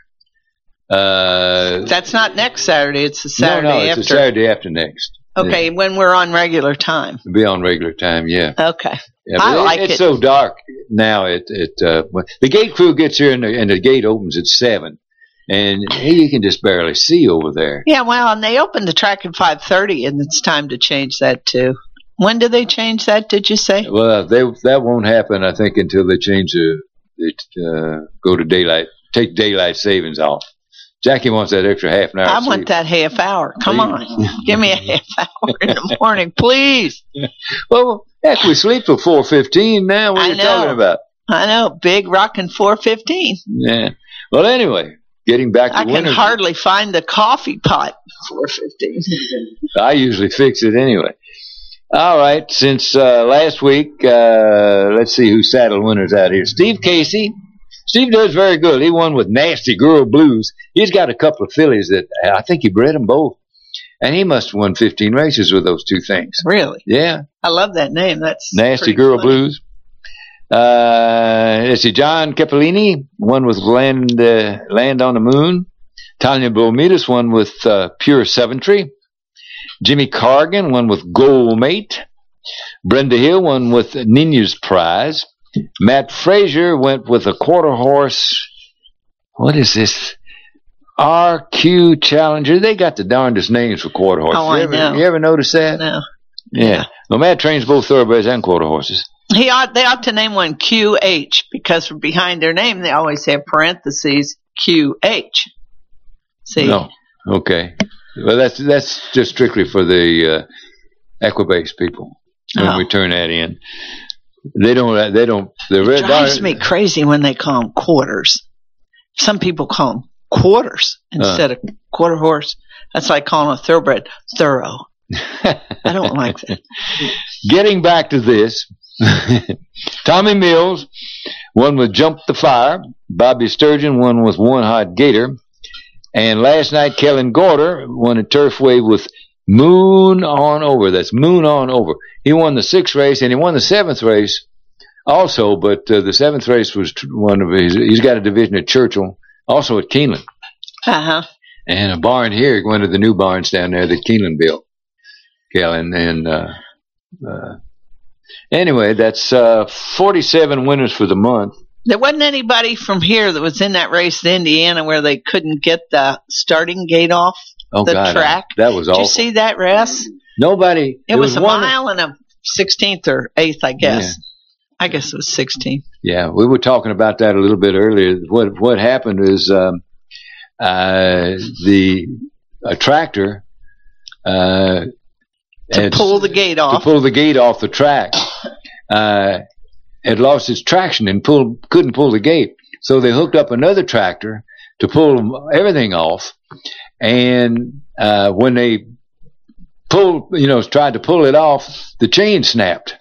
Uh,
That's not next Saturday, it's the Saturday
no, no, it's
after.
the Saturday after next.
Okay,
Yeah.
when we're on regular time.
It'll be on regular time, yeah.
Okay.
Yeah, but
I
it-
like
it's
it.
so dark now. It it uh, when the gate crew gets here and the, and the gate opens at seven, and you can just barely see over there.
Yeah, well, and they opened the track at five thirty, and it's time to change that too. When did they change that, did you say?
Well, they that won't happen, I think, until they change the it uh, go to daylight, take daylight savings off. Jackie wants that extra half an hour.
I
sleep.
want that half hour. Come on. Give me a half hour in the morning, please.
Well, heck, we sleep till four fifteen now. What
I
are you
know.
talking about?
I know. Big rockin' four fifteen.
Yeah. Well, anyway, getting back to
I can
winners.
hardly find the coffee pot. four fifteen.
I usually fix it anyway. All right. Since uh, last week, uh, let's see who saddle winners out here. Steve Casey. Steve does very good. He won with Nasty Girl Blues. He's got a couple of fillies that I think he bred them both. And he must have won fifteen races with those two things.
Really?
Yeah.
I love that name. That's
Nasty
pretty
Girl
funny.
Blues. Uh, let's see. John Cappellini won with Land, uh, Land on the Moon. Tanya Bromidas won with uh, Pure Seventry. Jimmy Cargan won with Gold Mate. Brenda Hill won with Nina's Prize. Matt Frazier went with a quarter horse. What is this? R Q Challenger. They got the darndest names for quarter horses.
Oh, I
you ever,
know.
You ever notice that?
No.
Yeah. Well, Matt trains both thoroughbreds and quarter horses.
He ought, they ought to name one Q H because from behind their name they always have parentheses Q H. See?
No. Okay. Well, that's that's just strictly for the uh, Equibase people when
Oh.
we turn that in. They don't. They don't. The red
Drives me crazy when they call them quarters. Some people call them quarters instead of quarter horse. That's like calling a thoroughbred thorough. I don't like that.
Getting back to this, Tommy Mills won with Jump the Fire. Bobby Sturgeon won with One Hot Gator. And last night, Kellen Gorder won a Turfway with Moon on Over. That's Moon on Over. He won the sixth race, and he won the seventh race also, but uh, the seventh race was tr- one of his. He's got a division at Churchill, also at Keeneland.
Uh-huh.
And a barn here, one of the new barns down there that Keeneland built, Kellen. And uh, uh, anyway, that's uh, forty-seven winners for the month.
There wasn't anybody from here that was in that race in Indiana where they couldn't get the starting gate off
Oh,
the
God,
track.
that was
Did
awful.
you see that, Russ?
Nobody.
It was, a
one.
mile and a sixteenth or eighth, I guess. I guess it was sixteen.
Yeah, we were talking about that a little bit earlier. What what happened is um, uh, the a tractor uh,
To
had-
pull the gate
to
off.
pull the gate off the track uh, had lost its traction and pulled couldn't pull the gate. So they hooked up another tractor to pull everything off. And uh, when they pulled, you know, tried to pull it off, the chain snapped.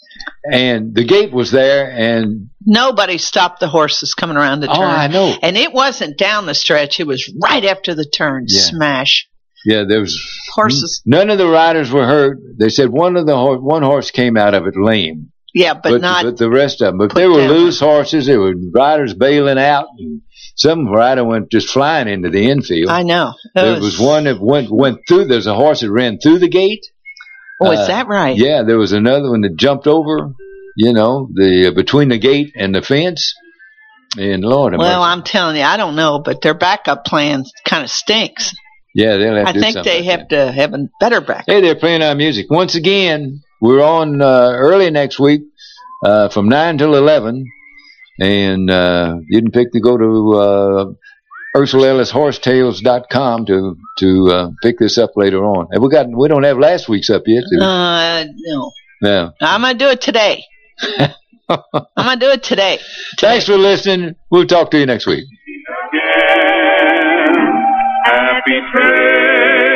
And the gate was there, and
Nobody stopped the horses coming around the turn.
Oh, I know.
And it wasn't down the stretch. It was right after the turn.
Yeah.
Smash.
yeah, there was
Horses.
None of the riders were hurt. They said one of the hor- one horse came out of it lame.
Yeah, but,
but
not.
But the rest of them. But they were loose horses. There were riders bailing out. And some rider went just flying into the infield.
I know.
It there was, was one that went went through. There's a horse that ran through the gate.
Oh, is uh, that right?
Yeah, there was another one that jumped over. You know, the uh, between the gate and the fence. And Lord,
well, I'm telling you, I don't know, but their backup plan kind of stinks.
Yeah, they'll have to
I
do
think
something
they
like
have
that.
to have a better backup.
Hey, they're playing our music once again. We're on uh, early next week uh, from nine till eleven, and uh, you can pick to go to uh, Ursula Ellis Horse Tales dot com to to uh, pick this up later on. Have we got? We don't have last week's up yet, do we?
Uh, no.
No.
I'm gonna do it today. I'm gonna do it today. today.
Thanks for listening. We'll talk to you next week.
Happy trail.